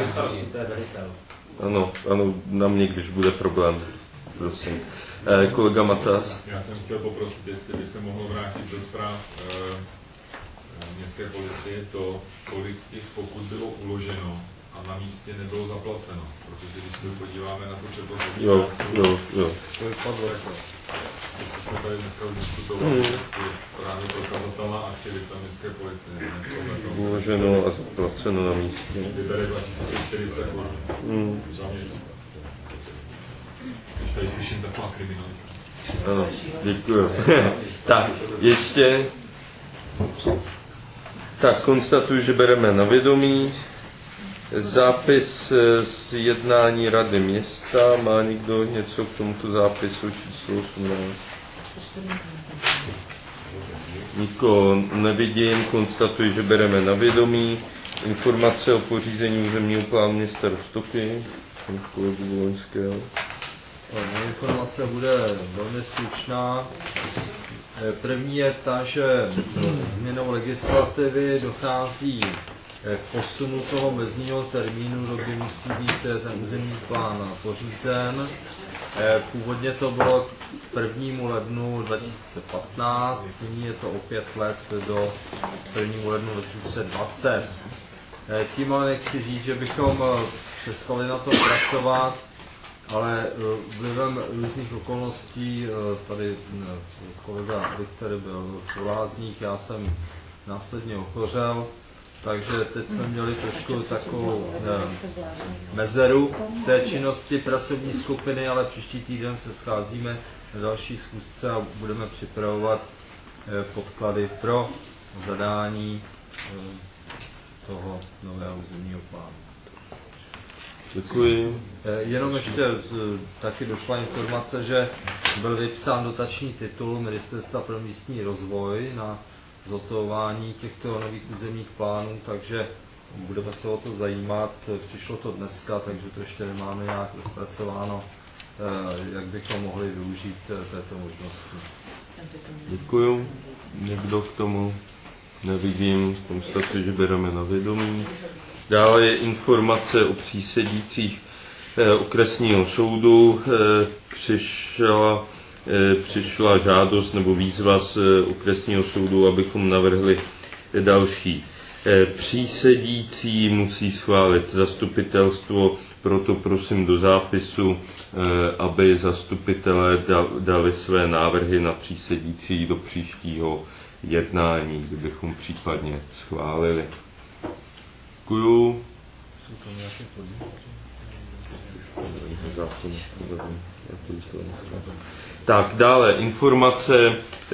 Ano, ano, na mě, když bude problém. Prosím. Eh, kolega Matas. Já jsem chtěl poprosit, jestli by se mohlo vrátit do zpráv eh, městské policie to, kolik z těch pokud bylo uloženo a na místě nebylo zaplaceno. Protože když se podíváme na to předposlední Jo, jo, jo. to vypadlo jako. Když jsme tady dneska už diskutovali, tak je právě prokazatelná aktivita městské policie. Uloženo a zaplaceno na místě. Vybere dva tisíce čtyři sta korun hmm. za měsíc. Když tady slyším taková kriminalita. Ano, děkuju. Tak, ještě. Tak, konstatuji, že bereme na vědomí. Zápis z jednání Rady města. Má někdo něco k tomuto zápisu číslo osmnáct? Nikoho nevidím, konstatuji, že bereme na vědomí. Informace o pořízení územního plánu města Roztoky. Kolegu Volenského. Informace bude velmi stručná. První je ta, že změnou legislativy dochází k posunu toho mezního termínu, kdy musí být ten územní plán pořízen. Původně to bylo k prvnímu lednu dva tisíce patnáct, nyní je to o pět let do prvnímu lednu dva tisíce dvacet. Tím ale nechci říct, že bychom přestali na tom pracovat, ale vlivem různých okolností, tady kolega Richter byl v Lázních, já jsem následně ochořel, takže teď jsme měli trošku takovou mezeru té činnosti pracovní skupiny, ale příští týden se scházíme na další schůzce a budeme připravovat podklady pro zadání toho nového územního plánu. Děkuji. Jenom ještě taky došla informace, že byl vypsán dotační titul Ministerstva pro místní rozvoj na zhotovování těchto nových územních plánů, takže budeme se o to zajímat. Přišlo to dneska, takže to ještě nemáme nějak rozpracováno, jak bychom mohli využít této možnosti. Děkuji. Někdo k tomu nevidím, konstatuji, že bereme na vědomí. Dále je informace o přísedících eh, okresního soudu. Eh, přišla přišla žádost nebo výzva z okresního soudu, abychom navrhli další. Přísedící musí schválit zastupitelstvo, proto prosím do zápisu, aby zastupitelé dali své návrhy na přísedící do příštího jednání, kdybychom případně schválili. Děkuju. Jsou to nějaké Tak dále, informace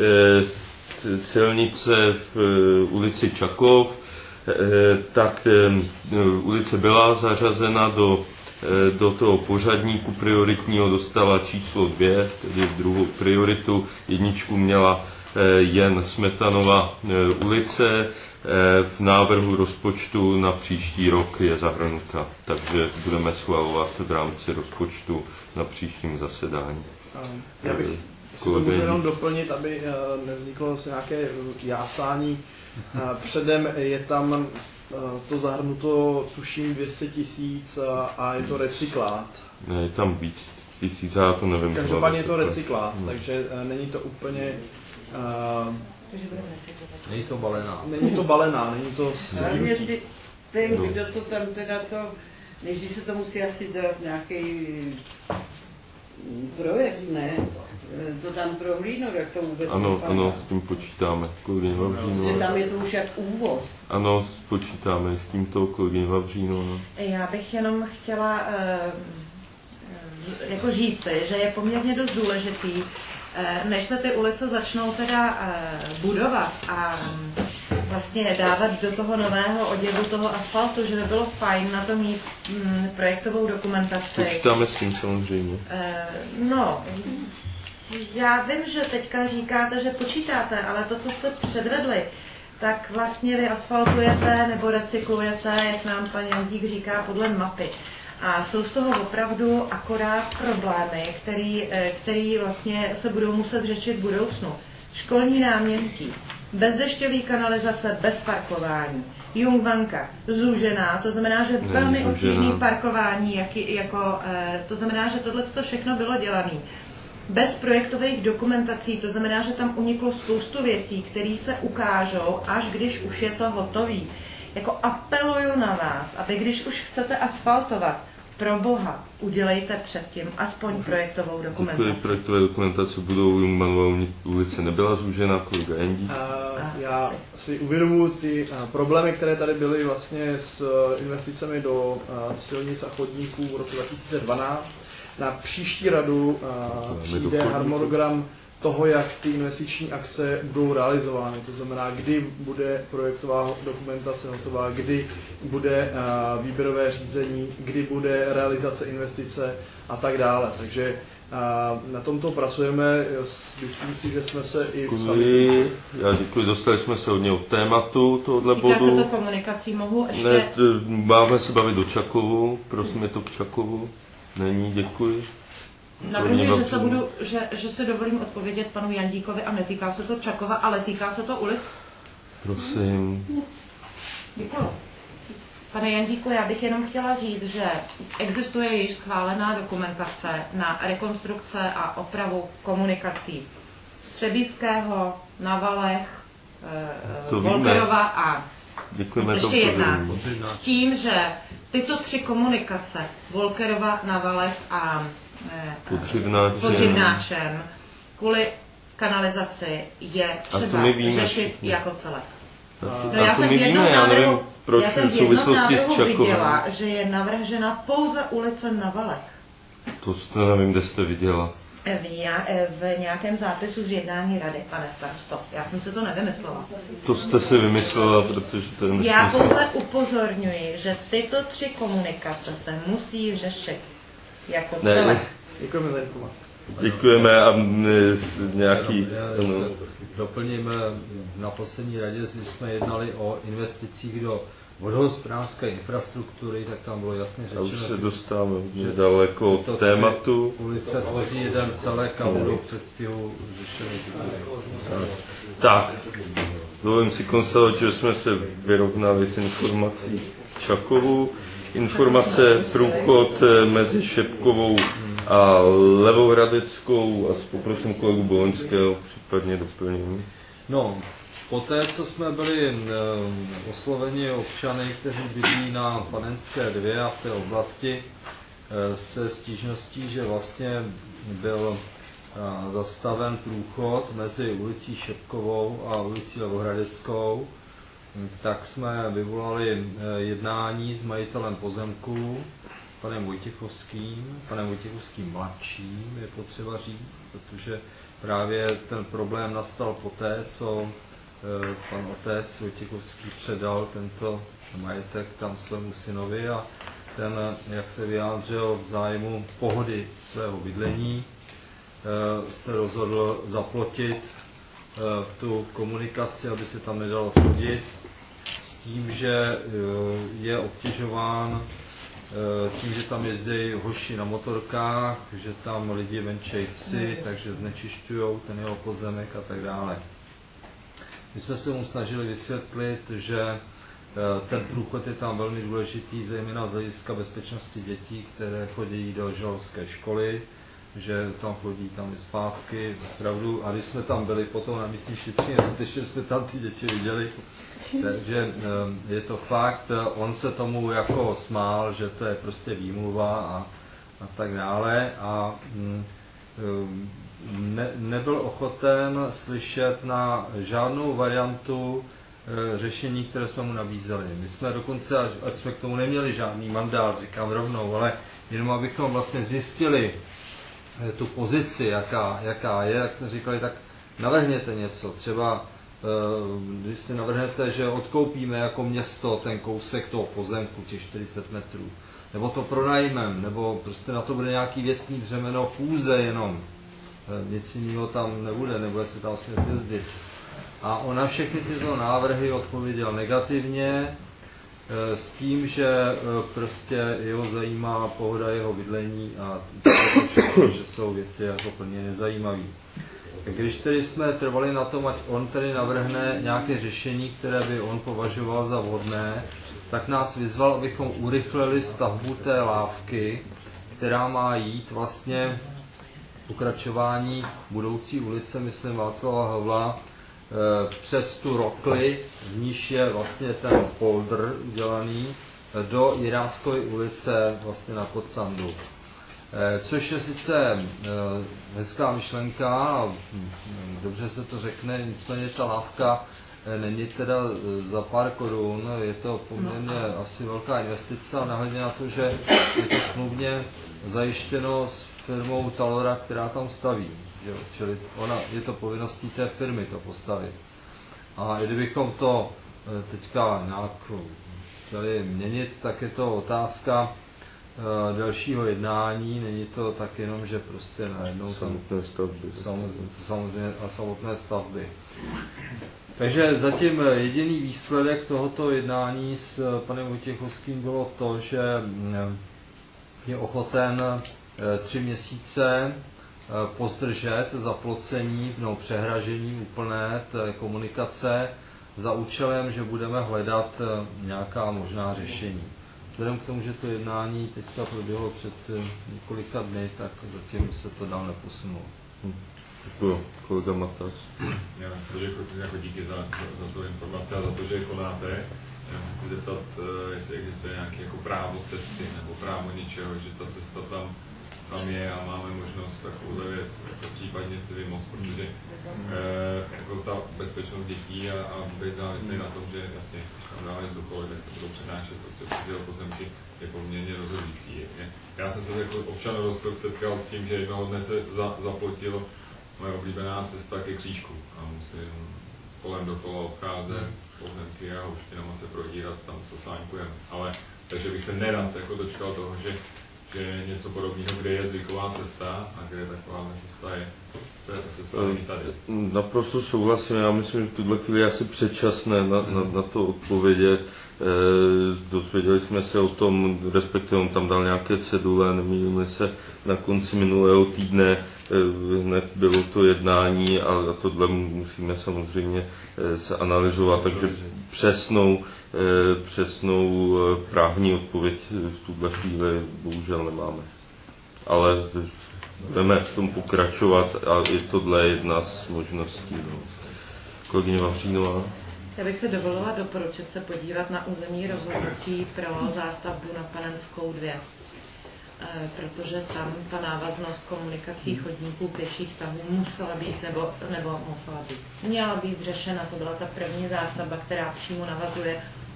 e, silnice v e, ulici Čakov, e, tak e, ulice byla zařazena do, e, do toho pořadníku prioritního, dostala číslo dvě, tedy druhou prioritu, jedničku měla e, jen Smetanova e, ulice, v návrhu rozpočtu na příští rok je zahrnuta, takže budeme schvalovat v rámci rozpočtu na příštím zasedání. Já bych si to můžu jenom doplnit, aby nevzniklo nějaké jásání. Předem je tam to zahrnuto tuším dvě stě tisíc a je to recyklát. Ne, je tam víc tisíc, já to nevím. Každopádně je to recyklát, hmm. takže není to úplně... Uh, Není to balená. Není to balená, není to... Hlavně ten, kdo to tam teda to... Nejdřív se to musí asi dělat nějaký projekt, ne? To tam prohlídnout, jak to vůbec Ano, vypadá. ano, s tím počítáme. Kolegyně Vavříno. Že tam je to už jak úvoz. Ano, počítáme s tímto, kolegyně Vavříno. No. Já bych jenom chtěla uh, jako říct, že je poměrně dost důležitý, než se ty ulice začnou teda budovat a vlastně dávat do toho nového oděvu toho asfaltu, že by bylo fajn na to mít projektovou dokumentaci. Počítáme s tím samozřejmě. No, já vím, že teďka říkáte, že počítáte, ale to, co jste předvedli, tak vlastně vy asfaltujete nebo recyklujete, jak nám pan Jandík říká, podle mapy. A jsou z toho opravdu akorát problémy, který, který vlastně se budou muset řešit v budoucnu. Školní náměstí, bezdešťový kanalizace, bez parkování, Jungvanka, zúžená, to znamená, že velmi obtížný parkování, jak, jako, to znamená, že tohle všechno bylo dělané. Bez projektových dokumentací, to znamená, že tam uniklo spoustu věcí, které se ukážou, až když už je to hotový. Jako apeluju na vás, aby když už chcete asfaltovat, pro Boha, udělejte předtím aspoň projektovou dokumentaci. Děkuji, projektové dokumentace budou, Jungmanova ulice nebyla zúžena, kolega Jandík. Já si uvědomuji ty problémy, které tady byly vlastně s investicemi do silnic a chodníků v roce dva tisíce dvanáct. Na příští radu přijde harmonogram toho, jak ty investiční akce budou realizovány. To znamená, kdy bude projektová dokumentace hotová, kdy bude výběrové řízení, kdy bude realizace investice a tak dále. Takže na tomto pracujeme. Myslím si, že jsme se i děkuji. Já děkuji, dostali jsme se hodně od tématu tohohle bodu. Týká se to komunikací, mohu ještě... Ne, máme se bavit do Čakovu, prosím, je to k Čakovu. Není, děkuji. Navrhuji, že se, budu, že, že se dovolím odpovědět panu Jandíkovi a netýká se to Čakova, ale týká se to ulic. Prosím. Děkuji. Pane Jandíku, já bych jenom chtěla říct, že existuje již schválená dokumentace na rekonstrukce a opravu komunikací Střebíského, na Valech, e, Volkerova a děkujeme ještě jedna. S tím, že tyto tři komunikace, Volkerova, na Valech a Podřivnáčem, kvůli kanalizaci je třeba řešit jako celek. No, já jsem v jednom návrhu, proč já jsem v jednom návrhu viděla, že je navržena pouze ulice na Valech. To jste, nevím, kde jste viděla. V, já, v nějakém zápisu z jednání rady, pane starosto. Já jsem si to nevymyslela. To jste si vymyslela, protože to je... Já pouze upozorňuji, že tyto tři komunikace se musí řešit jako celé. Děkujeme za informaci. Děkujeme a nějaký... No. Doplním, na poslední radě jsme jednali o investicích do vodohospodářské infrastruktury, tak tam bylo jasně řečeno, už se dostáváme hodně daleko od tématu. Ulice tvoří jeden celek a budou v předstihu řešeny. Tak, dovolím si konstatovat, že jsme se vyrovnali s informací Čakovu. Informace průchod mezi Šepkovou a Levohradeckou a poprosím kolegu Boloňského případně doplnění. No, poté, co jsme byli e, osloveni občany, kteří bydlí na Panenské dvě a v té oblasti e, se stížností, že vlastně byl e, zastaven průchod mezi ulicí Šepkovou a ulicí Levohradeckou, tak jsme vyvolali e, jednání s majitelem pozemků, panem Vojtěchovským, panem Vojtěchovským mladším, je potřeba říct, protože právě ten problém nastal poté, co e, pan otec Vojtěchovský předal tento majetek tam svému synovi a ten, jak se vyjádřil v zájmu pohody svého bydlení, e, se rozhodl zaplotit e, tu komunikaci, aby se tam nedalo chodit, s tím, že e, je obtěžován tím, že tam jezdí hoši na motorkách, že tam lidi venčejí psy, takže znečišťují ten jeho pozemek a tak dále. My jsme se mu snažili vysvětlit, že ten průchod je tam velmi důležitý, zejména z hlediska bezpečnosti dětí, které chodí do žalovské školy, že tam chodí tam i zpátky, opravdu, a když jsme tam byli potom na místní šetření, skutečně jsme tam ty děti viděli, takže je to fakt, on se tomu jako smál, že to je prostě výmluva a, a tak dále a ne, nebyl ochoten slyšet na žádnou variantu řešení, které jsme mu nabízeli. My jsme dokonce, ať jsme k tomu neměli žádný mandát, říkám rovnou, ale jenom abychom vlastně zjistili tu pozici, jaká, jaká je, jak jsme říkali, tak navrhněte něco. Třeba když si navrhnete, že odkoupíme jako město ten kousek toho pozemku, těch čtyřicet metrů, nebo to pronajmem, nebo prostě na to bude nějaký věcný břemeno fůze jenom. Nic jiného tam nebude, nebude se tam smět jezdit. A on na všechny tyto návrhy odpověděl negativně, s tím, že prostě jeho zajímá pohoda jeho bydlení a to, že jsou věci jako plně nezajímavé. Když tedy jsme trvali na tom, ať on tedy navrhne nějaké řešení, které by on považoval za vhodné, tak nás vyzval, abychom urychlili stavbu té lávky, která má jít vlastně pokračování budoucí ulice, myslím Václava Havla, přes tu Rokli, v níž je vlastně ten poldr udělaný, do Jiráskové ulice vlastně na Kocandu. Což je sice hezká myšlenka, dobře se to řekne, nicméně ta lávka není teda za pár korun, je to poměrně asi velká investice a nahledně na to, že je to smluvně zajištěno s firmou Talora, která tam staví. Jo, čili ona, je to povinností té firmy to postavit. A kdybychom to teďka nějak chtěli měnit, tak je to otázka uh, dalšího jednání, není to tak jenom, že prostě najednou tam samozřejmě, samozřejmě a samotné stavby. Takže zatím jediný výsledek tohoto jednání s panem Vojtěchovským bylo to, že je ochoten tři měsíce pozdržet zaplocení, no, přehražení úplné té komunikace za účelem, že budeme hledat nějaká možná řešení. Vzhledem k tomu, že to jednání teďka proběhlo před několika dny, tak zatím se to dál neposunulo. Hm. Děkuji. Kolega Matas. Já děkuji jako díky za, za, za tu informaci a za to, že konáte. Já se chci zeptat, jestli existuje nějaké jako právo cesty nebo právo něčeho, že ta cesta tam tam je a máme možnost takovou věc jako případně si vymoct, protože eh, jako ta bezpečnost dětí a, a být závislý na tom, že jasně, když tam dáme vzduchové, tak to budou přenášet prostě při pozemky, je poměrně rozhodující. Já jsem se jako občan Rostok setkal s tím, že jednoho dne se za, zaplotilo moje oblíbená cesta ke křížku a musím kolem dokola obcházet pozemky a houštinama se prodírat, tam co sáňkujeme. Ale takže bych se nerad jako dočkal toho, že že něco podobného, kde je zvyková cesta a kde taková cesta je, se, se staví tady. Naprosto souhlasím, já myslím, že v tuhle chvíli je asi předčasné na, na, na to odpovědět. E, dozvěděli jsme se o tom, respektive on tam dal nějaké cedule, nemýlíme se, na konci minulého týdne e, hned bylo to jednání a, a tohle musíme samozřejmě e, se analyzovat, takže přesnou, e, přesnou právní odpověď v tuhle chvíli bohužel nemáme. ale budeme v tom pokračovat a i tohle je jedna z možností. No. Kolegyně Vavřínová. Já bych se dovolila doporučit se podívat na územní rozhodnutí pro zástavbu na Panenskou dva. E, protože tam ta návaznost komunikací, chodníků, pěších stavů musela být, nebo, nebo musela být, měla být řešena. To byla ta první zástavba, která přímo navazuje.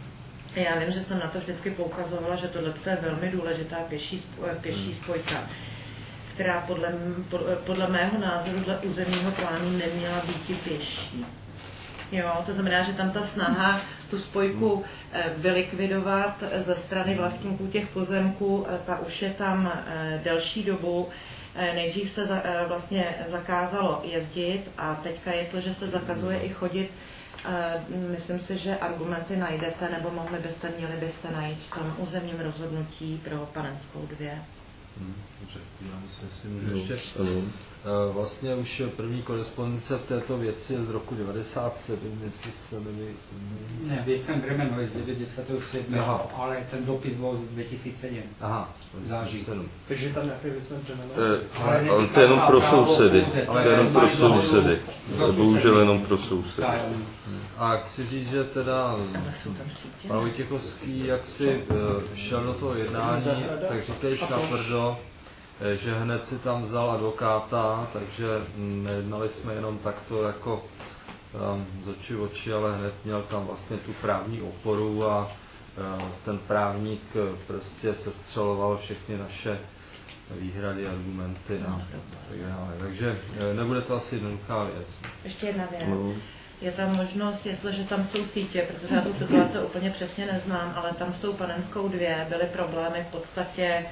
Já vím, že jsem na to vždycky poukazovala, že tohle je velmi důležitá pěší, pěší spojka, která podle, podle mého názoru dle územního plánu neměla být pěší. Jo, to znamená, že tam ta snaha tu spojku vylikvidovat ze strany vlastníků těch pozemků, ta už je tam delší dobu. Nejdřív se za, vlastně zakázalo jezdit a teďka, jestliže se zakazuje i chodit, myslím si, že argumenty najdete, nebo mohli byste, měli byste najít v tom územním rozhodnutí pro Panenskou dva. Hmm, dobře, já myslím, si můžu ještě. Vlastně už první korespondence v této věci je z roku devadesát sedm, jestli se neví. Ne, věc jsem Gremeno z devadesát sedm, Aha. ale ten dopis byl z dva tisíce sedm. Aha, září. Takže tam nějaké věc jsem Gremeno. Ale, ale to je jenom pro sousedy. To je jenom pro sousedy. Bohužel jenom pro sousedy. A chci říct, že teda pan Vojtěchovský, jak si šel do toho jednání, tak říkajíc natvrdo, že hned si tam vzal advokáta, takže nejednali jsme jenom takto jako um, z očí v oči, ale hned měl tam vlastně tu právní oporu a uh, ten právník prostě sestřeloval všechny naše výhrady, argumenty a tak dále. Takže nebude to asi jednoduchá věc. Ještě jedna věc. No. Je tam možnost, jestliže tam jsou sítě, protože já tu situaci úplně přesně neznám, ale tam s tou Panenskou dva byly problémy v podstatě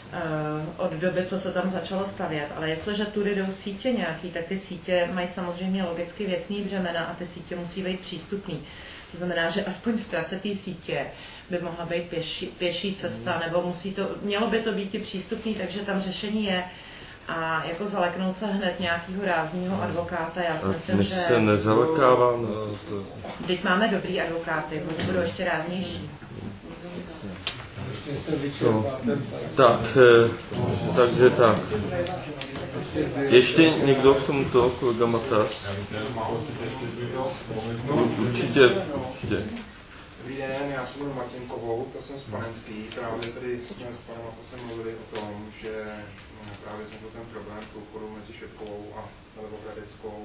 od doby, co se tam začalo stavět, ale jestliže tudy jdou sítě nějaký, tak ty sítě mají samozřejmě logicky věcný břemena a ty sítě musí být přístupný. To znamená, že aspoň v trase té sítě by mohla být pěší, pěší cesta, nebo musí to, mělo by to být i přístupný, takže tam řešení je. A jako zaleknout se hned nějakého rázního advokáta, já si myslím, Než že... se nezalekává, no to... Teď máme dobrý advokáty, budou ještě ráznější. No, tak, takže tak. Ještě někdo k tomuto, kolega Matas? Určitě, určitě. Dobrý den, já jsem Martin Kohout, to jsem z Panenský. Právě tady jsme s panem Matasem mluvili o tom, že právě jsem ten problém průchodu mezi Šepkovou a Levogradeckou.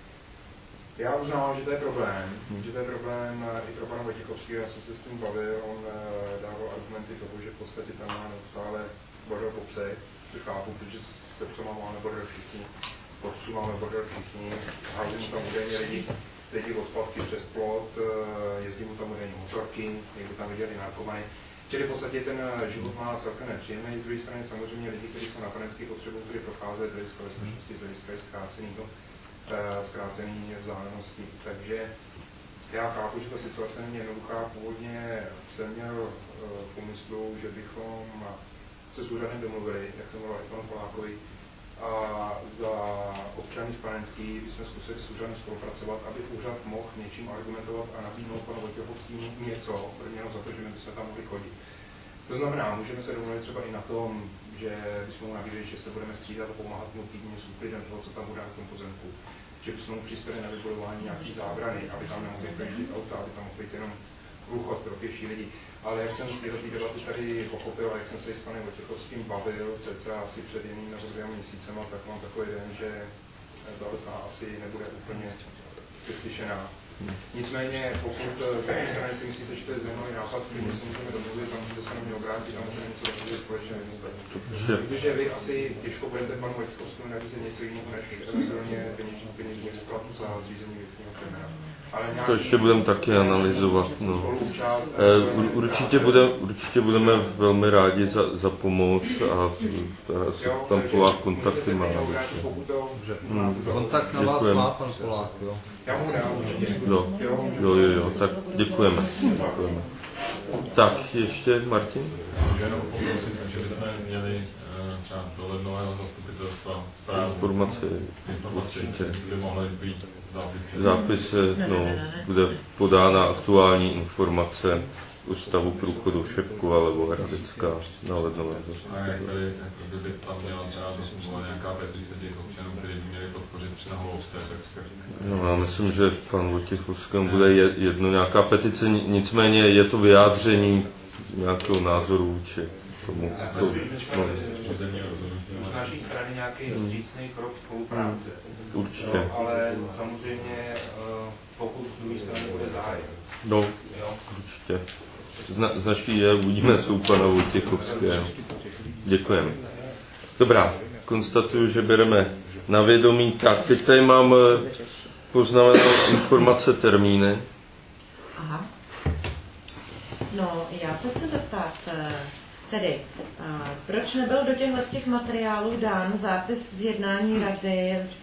Já uznávám, že to je problém, hmm. že to je problém i pro pana Vojtěchovského, já jsem se s tím bavil, on dával argumenty toho, že v podstatě tam má neustále bordel po psech, což chápu, protože se psama máme bordel všichni, po psu máme bordel všichni, hází mu tam údajně lidi, lidi odpadky přes plot, jezdí mu tam údajně motorky, někdo tam viděli narkomany. Čili v podstatě ten život má celkem nepříjemný, z druhé strany samozřejmě lidi, kteří jsou na Panenské potřebu, kteří procházejí z hlediska bezpečnosti, z hlediska zkráceného zkrácený vzdálenosti. Takže já chápu, že ta situace není jednoduchá. Původně jsem měl v úmyslu, že bychom se s úřadem domluvili, jak jsem volal i panu Polákovi, a za občany z Panenský bychom zkusili s úřadem spolupracovat, aby úřad mohl něčím argumentovat a nabídnout panu Vojtěchovskému něco, prvního za to, že my bychom tam mohli chodit. To znamená, můžeme se domluvit třeba i na tom, že bychom mu nabídli, že se budeme střídat a pomáhat mu týdně s úklidem toho, co tam bude na tom pozemku. Že bychom mu přispěli na vybudování nějaký zábrany, aby tam nemohli projíždět auta, aby tam mohl být jenom průchod pro pěší lidi. Ale jak jsem z této debaty tady pochopil a jak jsem se s panem Vojtěchovským bavil, cca asi před jedním nebo dvěma měsícema, tak mám takový den, že ta věcná asi nebude úplně vyslyšená. Nicméně, pokud z jedné strany si myslíte, že to je zajímavý nápad, který se můžeme domluvit, tam můžete se na mě obrátit a můžeme něco domluvit společně vymyslet. Protože vy asi těžko budete panu Vojtěchovskému nabízet něco jiného než eventuálně peněžní výplatu za zřízení věcného břemena. To ještě budeme taky analyzovat. No. E, určitě, bude, určitě budeme velmi rádi za, za pomoc a tam Polák kontakty má. Hmm. Kontakt na vás má pan Polák, jo? Jo, jo, jo, jo, tak děkujeme. děkujeme. Tak, ještě Martin? Jenom poprosit, že bychom měli třeba do lednového zastupitelstva zprávu. Informace, určitě. By mohly být zápisy. Zápis, no, bude podána aktuální informace ústavu průchodu Šepkova nebo Hradecká na Lednové. A jak tady, jak kdyby tam měla třeba dosmluva nějaká petice těch občanů, kteří by měli podpořit třeba Holovské, tak No já myslím, že pan Vojtěch Uském bude jedno nějaká petice, nicméně je to vyjádření nějakého názoru či tomu. To, no. Z naší strany nějaký vstřícný krok spolupráce. Určitě. No, ale samozřejmě pokud z druhé strany bude zájem. No, určitě. Zna, z naší je uvidíme, co u pana Vojtěchovského. Děkujeme. Dobrá, konstatuju, že bereme na vědomí. Tak, teď tady mám poznamenané informace, termíny. Aha. No, já se chci zeptat, tedy, proč nebyl do těchto těch materiálů dán zápis z jednání rady z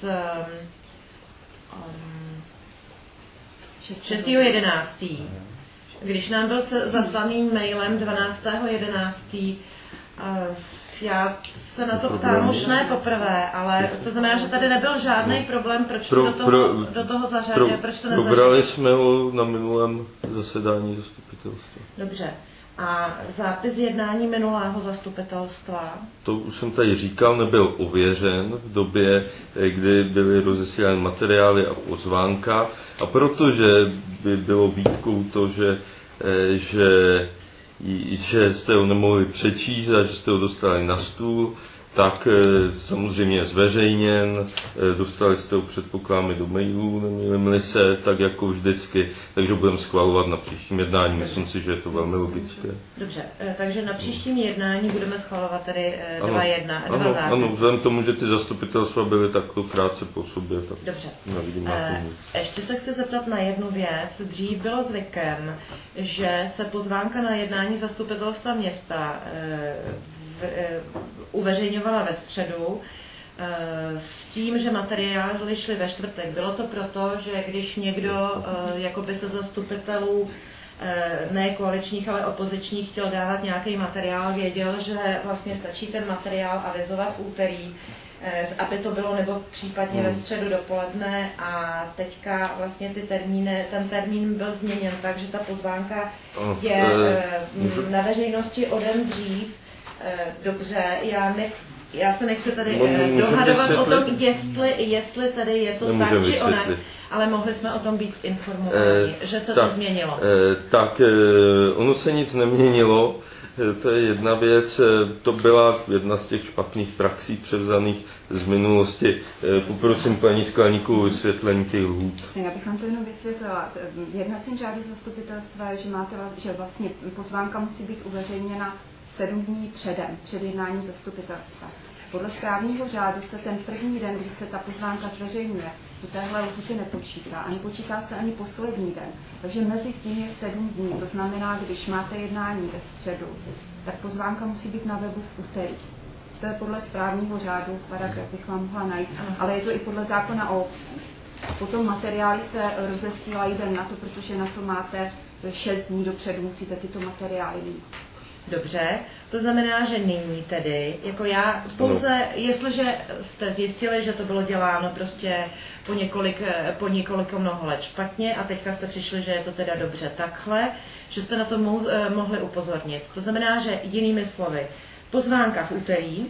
um, šestého jedenáctého Když nám byl zaslaný mailem dvanáctého jedenáctého Já se na to ptám už ne poprvé, ale to znamená, že tady nebyl žádný problém, proč pro, do, toho, pro, do toho zařadil, pro, proč to nezařadil. Probrali jsme ho na minulém zasedání zastupitelstva. Dobře. A zápis jednání minulého zastupitelstva? To už jsem tady říkal, nebyl ověřen v době, kdy byly rozesílány materiály a pozvánka. A protože by bylo výtkou to, že, že, že jste ho nemohli přečíst a že jste ho dostali na stůl, tak samozřejmě zveřejněn, dostali jste ho předpokládáme do mailů, nemýlím se, tak jako vždycky, takže budeme schvalovat na příštím jednání, myslím si, že je to velmi logické. Dobře, takže na příštím jednání budeme schvalovat tedy dva jedna, ano, dva zákony. Ano, vzhledem tomu, že ty zastupitelstva byly takto krátce po sobě, tak dobře. Nevidím na tom. Ještě se chci zeptat na jednu věc. Dřív bylo zvykem, že se pozvánka na jednání zastupitelstva města uveřejňovala ve středu s tím, že materiály šly ve čtvrtek. Bylo to proto, že když někdo jakoby se zastupitelů ne koaličních, ale opozičních chtěl dávat nějaký materiál, věděl, že vlastně stačí ten materiál avizovat v úterý, aby to bylo nebo případně ve středu dopoledne a teďka vlastně ty termíny, ten termín byl změněn tak, že ta pozvánka je na veřejnosti o den dřív. Dobře, já, ne, já se nechci tady no, dohadovat o tom, jestli, jestli tady je to tak či onak, ale mohli jsme o tom být informováni, e, že se tak, to změnilo. E, tak e, ono se nic neměnilo, e, to je jedna věc, e, to byla jedna z těch špatných praxí převzaných z minulosti. E, poprosím paní Skleníkovou vysvětlení těch lhůt. Já bych vám to jenom vysvětlila. V jednacím řádu zastupitelstva je, že, máte, že vlastně pozvánka musí být uveřejněna sedm dní předem, před jednáním zastupitelstva. Podle správního řádu se ten první den, kdy se ta pozvánka zveřejňuje, do téhle lhůty nepočítá a nepočítá se ani poslední den. Takže mezi tím je sedm dní, to znamená, když máte jednání ve středu, tak pozvánka musí být na webu v úterý. To je podle správního řádu, paragraf bych vám mohla najít, ale je to i podle zákona o obcích. Potom materiály se rozesílají den na to, protože na to máte šest dní dopředu, musíte tyto materiály mít. Dobře, to znamená, že nyní tedy, jako já pouze, jestliže jste zjistili, že to bylo děláno prostě po několik, po několik mnoho let špatně a teďka jste přišli, že je to teda dobře takhle, že jste na to mou, mohli upozornit. To znamená, že jinými slovy, pozvánka v úterý,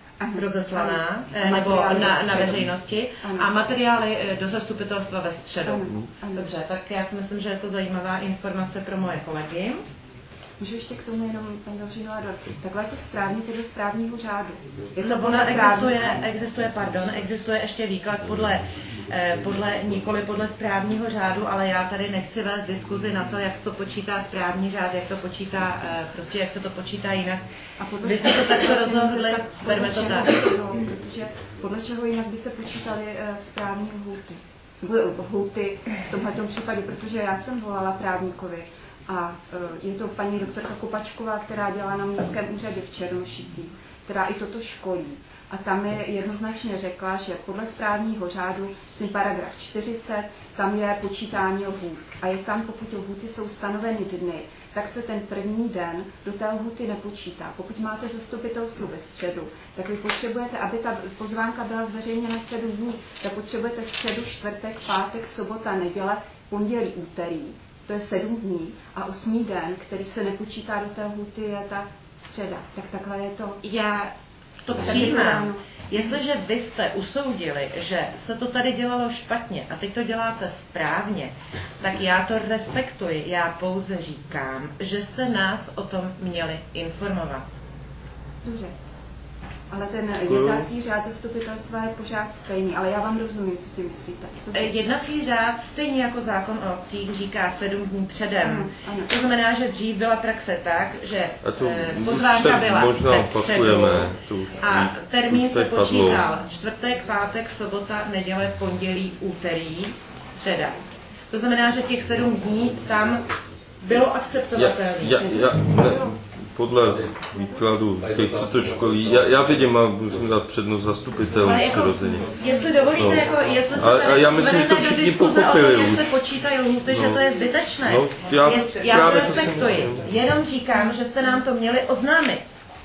rozeslaná, nebo na, na veřejnosti a materiály do zastupitelstva ve středu. Dobře, tak já si myslím, že je to zajímavá informace pro moje kolegy. Můžu ještě k tomu jenom, paní Vavřinová, takhle je to správně podle správního řádu. Je to podle existuje, existuje, pardon, existuje ještě výklad podle, eh, podle, nikoli podle správního řádu, ale já tady nechci vést diskuzi na to, jak to počítá správní řád, jak to počítá, eh, prostě jak se to počítá jinak. A podle Vy jste to takto rozhodli, berme to tak. Protože podle čeho jinak by se počítaly eh, správní lhůty. Lhůty v tomhletom případě, protože já jsem volala právníkovi. A je to paní doktorka Kopačková, která dělá na Městském úřadě v Černošicích, která i toto školí. A tam je jednoznačně řekla, že podle správního řádu, ten paragraf čtyřicet, tam je počítání lhůt. A je tam, pokud lhůty jsou stanoveny dny, tak se ten první den do té lhůty nepočítá. Pokud máte zastupitelstvo ve středu, tak vy potřebujete, aby ta pozvánka byla zveřejněna sedm dní, tak potřebujete středu, čtvrtek, pátek, sobota, neděle, pondělí, úterý. to je sedm dní a osmý den, který se nepočítá do té lhůty, je ta středa. Tak takhle je to. Já to přijímám. Jestliže vy jste usoudili, že se to tady dělalo špatně a teď to děláte správně, tak já to respektuji. Já pouze říkám, že jste nás o tom měli informovat. Dobře. Ale ten jednací řád zastupitelstva je pořád stejný, ale já vám rozumím, co si myslíte. Dobře. Jednací řád, stejně jako zákon o obcích, říká sedm dní předem. Ano, ano. To znamená, že dřív byla praxe tak, že to pozvánka byla možná ve středu a termín se počítal čtvrtek, pátek, sobota, neděle, pondělí, úterý, středa. To znamená, že těch sedm dní tam bylo akceptovatelné. Ja, ja, ja, ne, podle výkladu těch, co to školí, já, já vidím a musím dát přednost zastupitelům jako, přirozeně. Jestli dovolíte, no. jako, jestli se a, a já myslím, že to všichni pochopili už. Se počítají lhůty, no. že to je zbytečné. No, já je, já to respektuji. Jenom říkám, že jste nám to měli oznámit.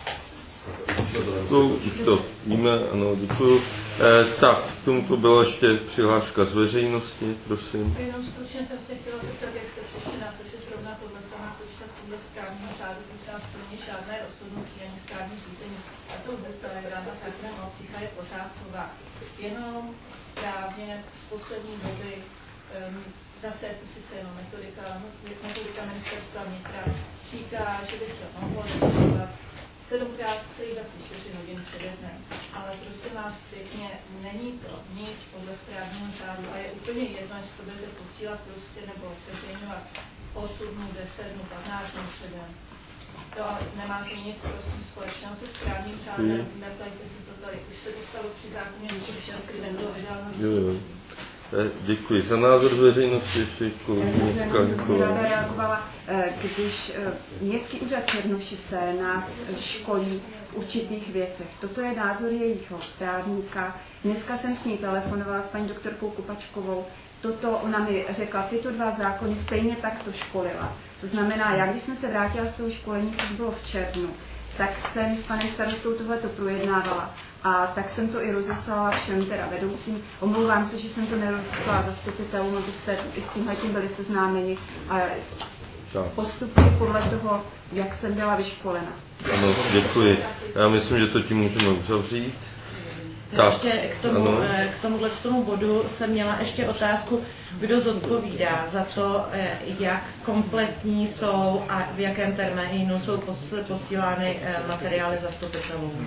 To už to víme, ano, děkuju. Eh, tak, k tomuto byla ještě přihláška z veřejnosti, prosím. Jenom stručně jsem se chtěla zeptat, jak jste přišli na to, že zrovna tohle se má počítat podle správního řádu, když se nás plně žádné rozhodnutí ani správní řízení. A to vůbec ráda zákona o psycha je pořádková. Jenom správně z poslední doby, um, zase je to sice jenom metodika, metodika ministerstva vnitra říká, že by se mohlo rozhodovat sedmkrát celý dvacet čtyři hodin přede dnem. Ale prosím vás pěkně, není to nic podle správního řádu a je úplně jedno, jestli to budete posílat prostě nebo zveřejňovat osm dnů, deset dnů, patnáct dnů předem. To ale nemá to nic prosím společného se správním řádem, mm. neplejte si to tady, už se to stalo při zákoně, že všechny nebylo vydáno. Děkuji za názor veřejnosti, ještě kolegyně Kaňková. Já reagovala, když Městský úřad Černošice nás školí v určitých věcech. Toto je názor jejího právníka. Dneska jsem s ní telefonovala s paní doktorkou Kupačkovou. Toto ona mi řekla, tyto dva zákony stejně tak to školila. To znamená, já když jsem se vrátila z toho školení, což bylo v červnu, tak jsem s panem starostou tohleto projednávala. A tak jsem to i rozeslala všem teda vedoucím. Omlouvám se, že jsem to nerozeslala zastupitelům, abyste i s tímhletím byli seznámeni. A postupuji podle toho, jak jsem byla vyškolena. Ano, děkuji. Já myslím, že to tím můžeme uzavřít. Tak, ještě k, tomu, k tomuhle z tomu bodu jsem měla ještě otázku, kdo zodpovídá za to, jak kompletní jsou a v jakém termínu jsou posílány materiály zastupitelům.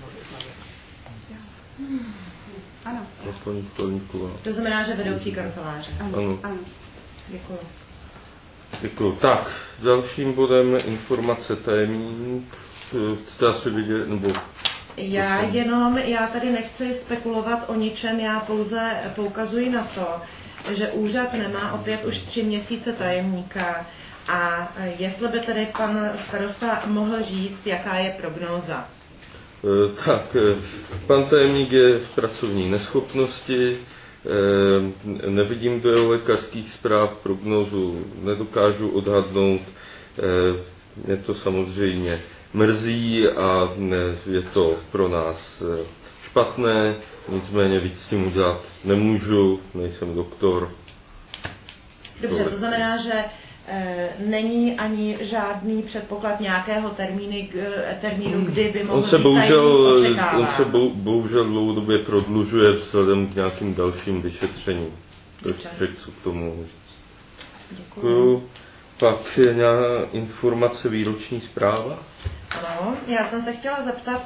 Ano. To znamená, že vedoucí kanceláře. Ano. Ano. Děkuji. Děkuji. Tak, dalším bodem informace tajemník. Chcete asi vidět, nebo... Já jenom, já tady nechci spekulovat o ničem, já pouze poukazuji na to, že úřad nemá opět už tři měsíce tajemníka a jestli by tedy pan starosta mohl říct, jaká je prognóza. Tak, pan tajemník je v pracovní neschopnosti, nevidím do jeho lékařských zpráv, prognózu nedokážu odhadnout, je to samozřejmě mrzí a je to pro nás špatné, nicméně víc s tím udělat nemůžu, nejsem doktor. Dobře, to znamená, že e, není ani žádný předpoklad nějakého termíny, termínu, kdy by mohl on se být bohužel, očekáván. On se bo, bohužel dlouhodobě prodlužuje vzhledem k nějakým dalším vyšetřením. To je co k tomu říct. Děkuji. Pak je nějaká informace výroční zpráva? Ano, já jsem se chtěla zeptat,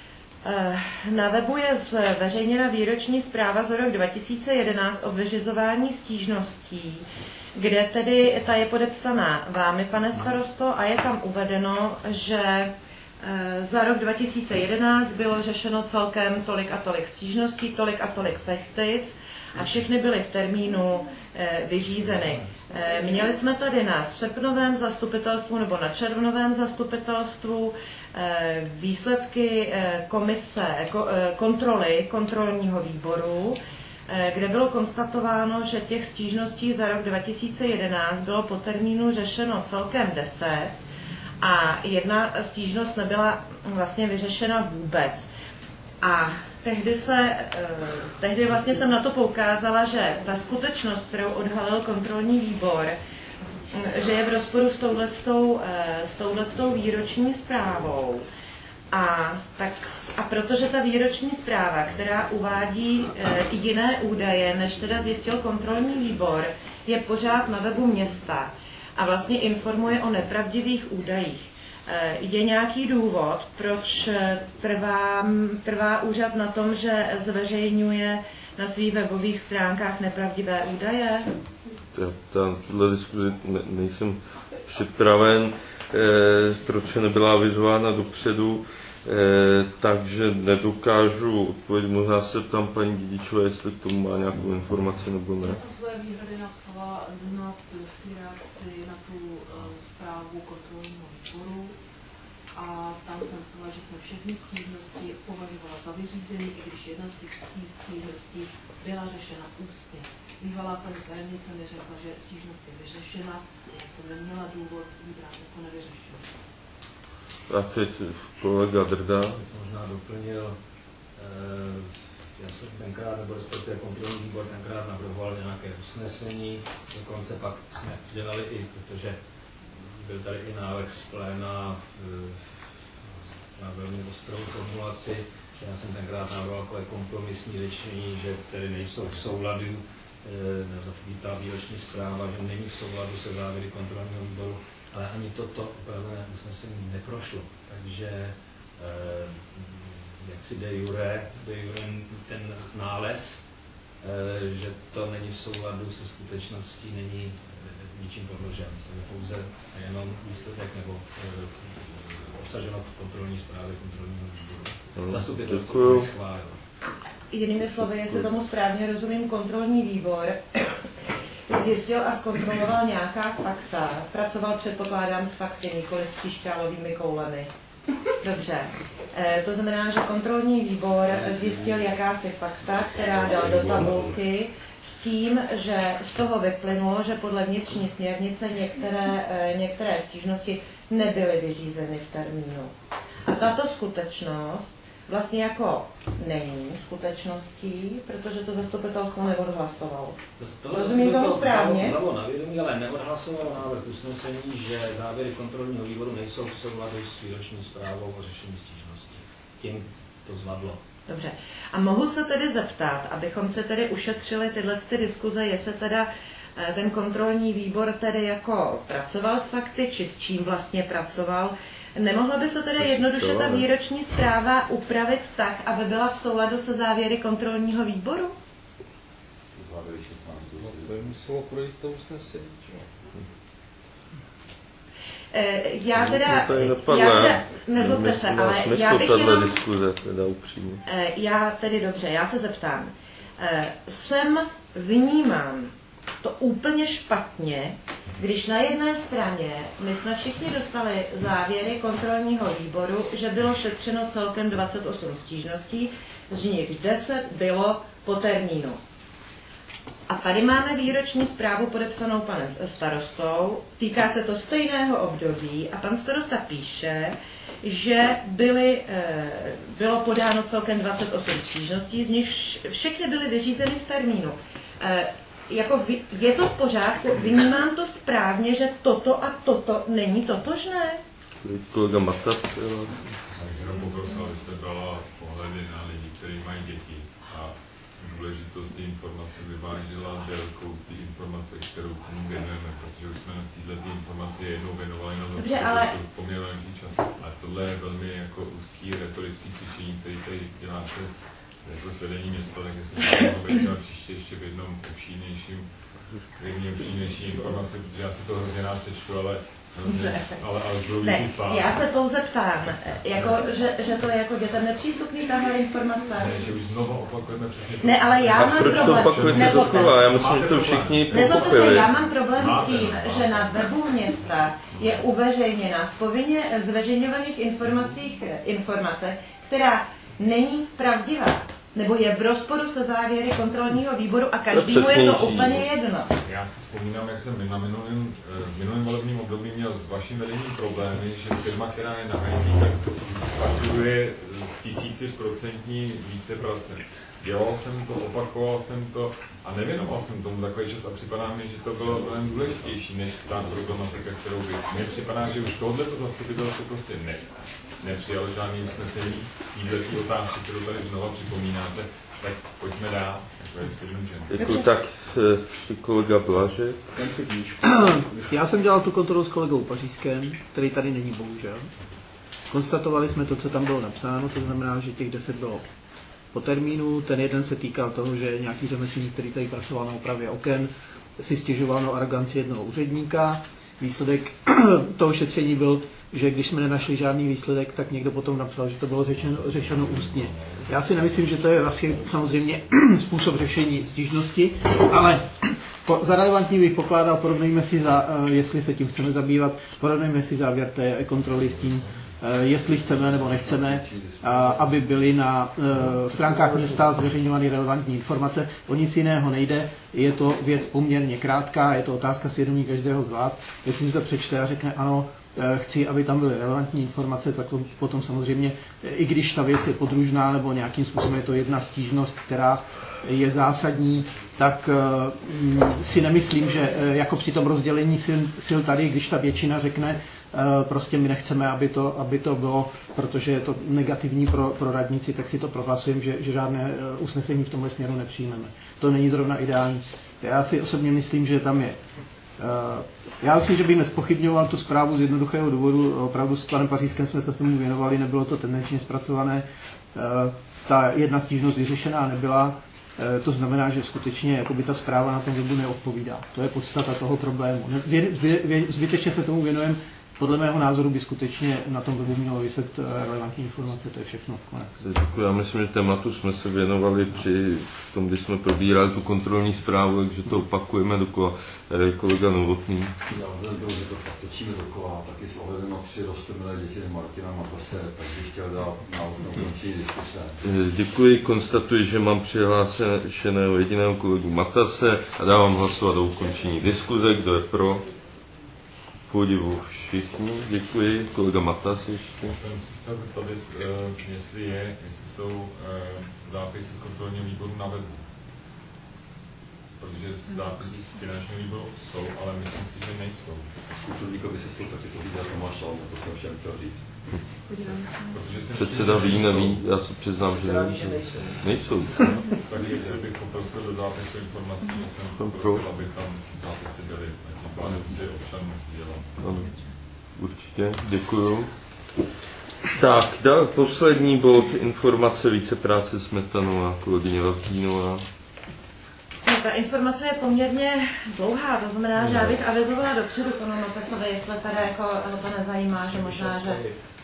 na webu je zveřejněna výroční zpráva za rok dva tisíce jedenáct o vyřizování stížností, kde tedy ta je podepsaná vámi, pane starosto, a je tam uvedeno, že za rok dva tisíce jedenáct bylo řešeno celkem tolik a tolik stížností, tolik a tolik pestic, a všechny byly v termínu e, vyřízeny. E, měli jsme tady na srpnovém zastupitelstvu nebo na červnovém zastupitelstvu e, výsledky e, komise, ko, e, kontroly kontrolního výboru, e, kde bylo konstatováno, že těch stížností za rok dva tisíce jedenáct bylo po termínu řešeno celkem deset a jedna stížnost nebyla vlastně vyřešena vůbec. A tehdy, se, tehdy vlastně jsem na to poukázala, že ta skutečnost, kterou odhalil kontrolní výbor, že je v rozporu s touhletou, s touhletou výroční zprávou. A, tak, a protože ta výroční zpráva, která uvádí e, jiné údaje, než teda zjistil kontrolní výbor, je pořád na webu města a vlastně informuje o nepravdivých údajích. E, je nějaký důvod, proč trvá, trvá úřad na tom, že zveřejňuje na svých webových stránkách nepravdivé údaje? Já tam tuhle diskuzi ne, nejsem připraven, e, proč nebyla avizována dopředu. Eh, takže nedokážu odpovědět, možná se tam paní Dědičové, jestli k tomu má nějakou informaci nebo ne. Já jsem své výhrady napsala na v reakci na tu uh, zprávu kontrolního výboru a tam jsem psala, že jsem všechny stížnosti považovala za vyřízený, i když jedna z těch stížností byla řešena ústně. Bývalá paní tajemnice mi řekla, že stížnost je vyřešena, já jsem neměla důvod ji brát jako nevyřešenou. A teď kolega Drda. Možná doplnil, eh, já jsem tenkrát, nebo respektive kontrolní výbor tenkrát navrhoval nějaké usnesení, dokonce pak jsme dělali i, protože byl tady i návrh z pléna eh, na velmi ostrou formulaci, já jsem tenkrát navrhoval takové kompromisní řešení, že tedy nejsou v souladu, eh, ta výroční zpráva, že není v souladu se závěry kontrolního výboru, ale ani toto opravdu usnesení neprošlo. Takže eh, jak si de jure, de jure ten nález, eh, že to není v souladu se skutečností, není eh, ničím podložen. To je pouze jenom výsledek nebo eh, obsaženo v kontrolní zprávě kontrolního výboru. Zastupitelstvo to neschválilo. Jinými slovy, jestli tomu správně rozumím, kontrolní výbor zjistil a zkontroloval nějaká fakta. Pracoval, předpokládám, s fakty, nikoli s křišťálovými koulemi. Dobře. E, to znamená, že kontrolní výbor zjistil jakási fakta, která dal do tabulky s tím, že z toho vyplynulo, že podle vnitřní směrnice některé, e, některé stížnosti nebyly vyřízeny v termínu. A tato skutečnost vlastně jako není skutečností, protože to zastupitelstvo neodhlasovalo. Rozumím tomu správně? Vzalo na vědomí, ale neodhlasovalo návrh usnesení, že závěry kontrolního výboru nejsou v souladu s výroční zprávou o řešení stížností. Tím to zvadlo. Dobře. A mohu se tedy zeptat, abychom se tedy ušetřili tyhle ty diskuze, jestli teda ten kontrolní výbor tedy jako pracoval s fakty, či s čím vlastně pracoval. Nemohla by se tedy jednoduše ta výroční zpráva upravit tak, aby byla v souladu se závěry kontrolního výboru? No, to je muselo projít to usnesení. Já teda, já teda, nezlobte se, ale já bych jenom, diskuze, teda upřímně. Já tedy dobře, já se zeptám. Jsem, vnímám to úplně špatně, když na jedné straně my jsme všichni dostali závěry kontrolního výboru, že bylo šetřeno celkem dvacet osm stížností, z nich deset bylo po termínu. A tady máme výroční zprávu podepsanou panem starostou, týká se to stejného období a pan starosta píše, že byly, bylo podáno celkem dvacet osm stížností, z nich všechny byly vyřízeny v termínu. Jako je to v pořádku, vnímám to správně, že toto a toto není totožné? Kolega Matas. Takže jenom poprosil, abyste brala pohledy na lidi, kteří mají děti a důležitost té informace vyvážila délkou té informace, kterou tomu věnujeme, protože už jsme na této informaci jednou věnovali na Dobře, ale... poměrný čas. A tohle je velmi jako úzký retorický cvičení, který tady děláte jako svedení města, tak jestli to mohlo být třeba příště ještě v jednom obšírnějším, v jedním obšírnější informaci, protože já si to hrozně rád přečtu, ale Ne, ale, ale ne, já se pouze ptám, jako, že, že to je jako dětem nepřístupný tahle informace. Ne, že už znovu opakujeme přesně to. Ne, ale já mám proč problém. to opakujete dokola? Já myslím, že to všichni pochopili. Já mám problém s tím, že na webu města je uveřejněna v povinně zveřejňovaných informacích informace, která není pravdivá, nebo je v rozporu se závěry kontrolního výboru a každému je to úplně jedno. Já si vzpomínám, jak jsem na minulém, minulém volebním období měl s vaším vedením problémy, že firma, která je na I T, tak fakturuje z tisíci procentní více práce. dělal jsem to, opakoval jsem to a nevěnoval jsem tomu takový čas a připadá mi, že to bylo mnohem důležitější než ta problematika, kterou by. Mně připadá, že už tohle to zastupitelstvo prostě ne, nepřijalo žádný usnesení, týhle otázky, kterou tady znova připomínáte, tak pojďme dál, jako jestli můžeme. Děkuji, tak kolega Blažek. Já jsem dělal tu kontrolu s kolegou Pařížském, který tady není bohužel. Konstatovali jsme to, co tam bylo napsáno, to znamená, že těch deset bylo po termínu. Ten jeden se týkal toho, že nějaký řemeslník, který tady pracoval na opravě oken, si stěžoval na aroganci jednoho úředníka. Výsledek toho šetření byl, že když jsme nenašli žádný výsledek, tak někdo potom napsal, že to bylo řečeno, řešeno ústně. Já si nemyslím, že to je vlastně samozřejmě způsob řešení stížnosti, ale po, za relevantní bych pokládal, porovnejme si, za, jestli se tím chceme zabývat, porovnejme si závěr té kontroly s tím, jestli chceme nebo nechceme, aby byly na stránkách města zveřejňovány relevantní informace. O nic jiného nejde, je to věc poměrně krátká, je to otázka svědomí každého z vás. Jestli si to přečte a řekne ano, chci, aby tam byly relevantní informace, tak to potom samozřejmě, i když ta věc je podružná nebo nějakým způsobem je to jedna stížnost, která je zásadní, tak si nemyslím, že jako při tom rozdělení sil, sil tady, když ta většina řekne, prostě my nechceme, aby to, aby to bylo, protože je to negativní pro, pro radnici, tak si to prohlasujeme, že, že žádné usnesení v tomhle směru nepřijmeme. To není zrovna ideální. Já si osobně myslím, že tam je. Já myslím, že bych nespochybňoval tu zprávu z jednoduchého důvodu. Opravdu s panem Pařížským jsme se tomu věnovali, nebylo to tendenčně zpracované. Ta jedna stížnost vyřešená nebyla. To znamená, že skutečně jakoby ta zpráva na tom webu neodpovídá. To je podstata toho problému. Zbytečně se tomu věnujeme. Podle mého názoru by skutečně na tom webu mělo vyset relevantní informace, to je všechno. Děkuji, já myslím, že tématu jsme se věnovali při tom, když jsme probírali tu kontrolní zprávu, takže to opakujeme dokola. Kolega Novotný. Já vzhledem tomu, že to tak točíme dokola, taky s ohledem na tři roztomilé děti Martina Matase, tak bych chtěl dát na ukončení diskuse. Děkuji, konstatuji, že mám přihlášeného jediného kolegu Matase a dávám hlasovat o ukončení diskuze. Kdo je pro? Podivu všichni, děkuji. Kolega Matas ještě. Jsem si chtěl zeptat, jestli je, jestli jsou zápisy z kontrolního výboru na webu. Protože zápisy z finančního výboru jsou, ale myslím si, že nejsou. Z kulturníkovi se jsou taky povídat Tomáš Šalm, to jsem všem chtěl říct. Předseda ví, neví, já se přiznám, že nejsou. Nejsou. Tak jestli bych poprosil do zápisu informací, že jsem poprosil, aby tam zápisy byly. Pane si občanů dělám. Ano, určitě, děkuju. Tak, dal poslední bod, informace vícepráce Smetanová, kolegyně Vavřínová. Ta informace je poměrně dlouhá, to znamená, že já bych avizovala dopředu panu Lopesovi, jestli tady jako to nezajímá, že možná, že...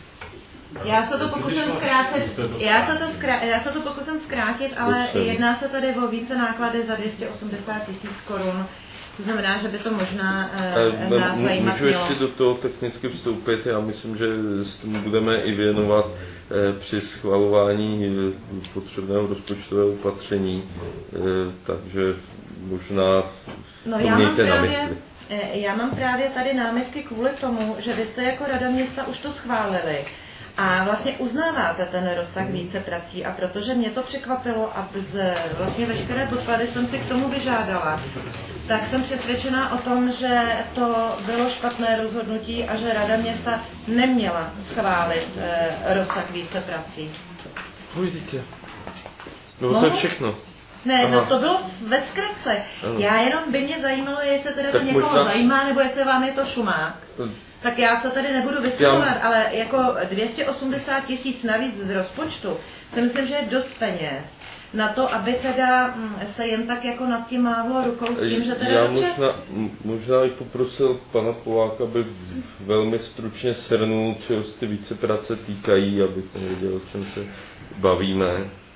Já se to pokusím zkrátit, já se to, zkrá, já se to pokusím zkrátit, ale jedná se tady o více náklady za dvě stě osmdesát tisíc korun. To znamená, že by to možná e, nás zajímat mělo. Můžu ještě do toho technicky vstoupit, já myslím, že s tím budeme i věnovat e, při schvalování e, potřebného rozpočtového opatření, e, takže možná no, to mějte na mysli. Já mám právě tady námitky kvůli tomu, že vy jste jako Rada města už to schválili. A vlastně uznáváte ten rozsah více prací a protože mě to překvapilo a z, vlastně veškeré podklady jsem si k tomu vyžádala, tak jsem přesvědčená o tom, že to bylo špatné rozhodnutí a že Rada města neměla schválit eh, rozsah více prací. Uvidíte. No to je všechno. Ne, Aha. no to bylo ve zkratce. Já jenom by mě zajímalo, jestli teda to někoho možná... zajímá, nebo jestli vám je to šumák. Tak já se tady nebudu vysvětlovat, já... ale jako dvě stě osmdesát tisíc navíc z rozpočtu, si myslím, že je dost peněz na to, aby teda se jen tak jako nad tím mávlo rukou s tím, že teda... Já možná, možná i poprosil pana Poláka, aby velmi stručně shrnul, čeho se ty více práce týkají, abychom věděli, o čem se bavíme.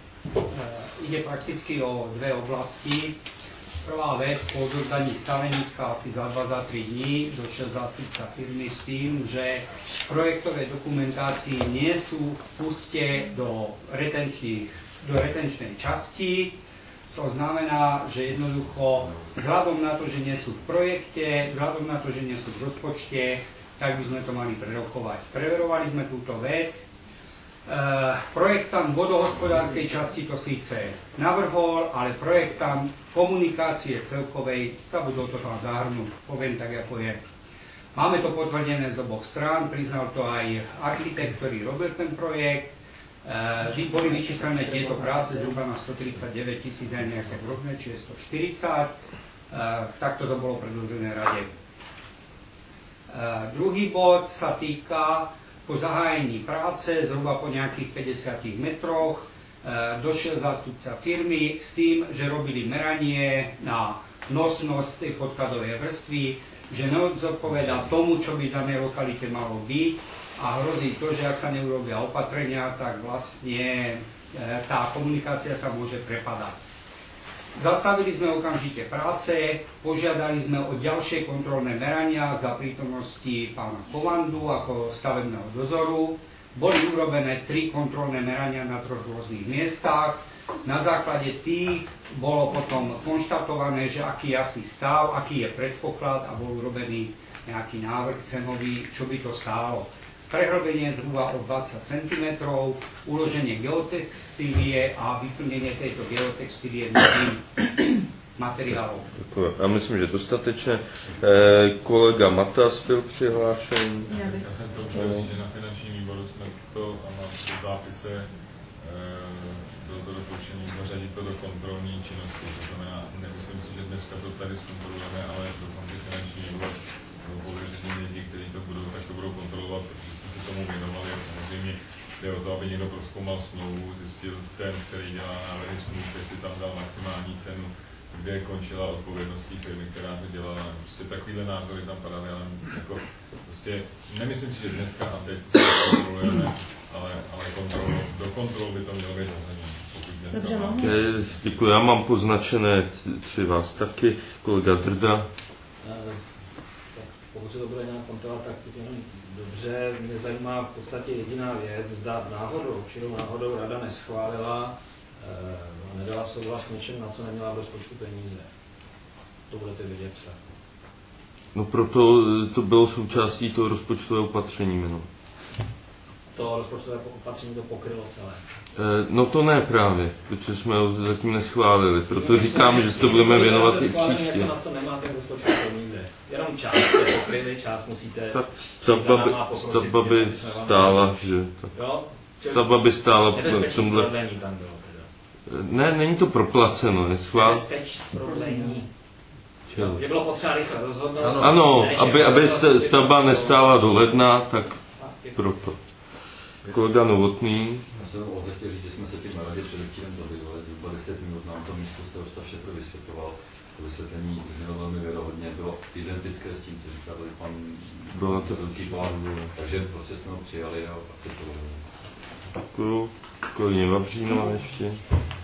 Ide prakticky o dve oblasti. Prvá vec, po odovzdaní staveniska asi za dva za tri dní došiel zástupca firmy s tým, že projektové dokumentácii nie sú v puste do, do retenčnej časti. To znamená, že jednoducho vzhľadom na to, že nie sú v projekte, vzhľadom na to, že nie sú v rozpočte, tak by sme to mali prerokovať. Preverovali sme túto vec. projektant vodohospodárskej časti to síce navrhol, ale projektant komunikácie celkovej, zabudol to tam zahrnúť, poviem tak, ako je. Máme to potvrdené z oboch strán, priznal to aj architekt, ktorý robil ten projekt. E, boli vyčíslené tieto práce zhruba na stotridsaťdeväť tisíc aj nejaké drobné, čiže stoštyridsať. E, takto to bolo predložené rade. E, druhý bod sa týka po zahájení práce, zhruba po nejakých päťdesiatich metroch, e, došiel zástupca firmy s tým, že robili meranie na nosnosť tej podkladovej vrstvy, že neodpovedá tomu, čo by v danej lokalite malo byť a hrozí to, že ak sa neurobia opatrenia, tak vlastne e, tá komunikácia sa môže prepadať. Zastavili sme okamžite práce, požiadali sme o ďalšie kontrolné merania za prítomnosti pána Kovandu ako stavebného dozoru. Boli urobené tri kontrolné merania na troch rôznych miestach. Na základe tých bolo potom konštatované, že aký je asi stav, aký je predpoklad a bol urobený nejaký návrh cenový, čo by to stálo. Prehrobenie zhruba o dvadsať centimetrov, uloženie geotextílie a vyplnenie tejto geotextílie novým materiálom. Já myslím, že dostatečně. E, kolega Matas byl přihlášen. Já, Já jsem to chtěl říct, že na finančním výboru jsme to a na zápise e, bylo to doporučení zařadit to do kontrolní činnosti. To znamená, nemyslím si, že dneska to tady zkontrolujeme, ale doufám, že finanční výbor pověření lidi, kteří to budou, tak to budou kontrolovat, protože jsme se tomu věnovali a samozřejmě jde o to, aby někdo prozkoumal smlouvu, zjistil ten, který dělá návrhy smluv, jestli tam dal maximální cenu, kde končila odpovědnost té firmy, která to dělala. Prostě takovýhle názory tam padaly, ale jako, prostě nemyslím si, že dneska a teď to kontrolujeme, ale, ale kontrol, do kontrolu by to mělo být zařazení. Dobře, máme. Děkuji, já mám poznačené tři vás taky, kolega Drda. Pokud se to bude nějak kontrolovat, tak to jenom dobře. Mě zajímá v podstatě jediná věc, zda náhodou, čirou náhodou rada neschválila a nedala souhlas k něčemu, na co neměla v rozpočtu peníze. To budete vědět třeba. No proto to bylo součástí toho rozpočtového opatření, no. To rozpočtové opatření to pokrylo celé. No to ne právě, protože jsme ho zatím neschválili, proto říkáme, že se to budeme věnovat i příště. Něco, na co nemáte v rozpočtu peníze. Jenom část jste pokryli, část musíte... Tak stavba by, stavba by stála, že... Stavba by stála v tomhle... tam bylo teda. Ne, není to proplaceno, je schvál... Nebezpečí prodlení. Že bylo potřeba rychle rozhodnout. Ano, ano ne, aby, aby stavba nestála do ledna, tak proto. Kolega Novotný. Já jsem vlastně chtěl říct, že jsme se tím na radě předevčírem zabývali, zhruba deset minut nám to místo starosta všechno vysvětloval. To vysvětlení znělo velmi věrohodně, bylo identické s tím, co říkal tady pan velký plán, takže prostě jsme ho přijali a akceptovali. Děkuju. Kolegyně Vavřínová ještě.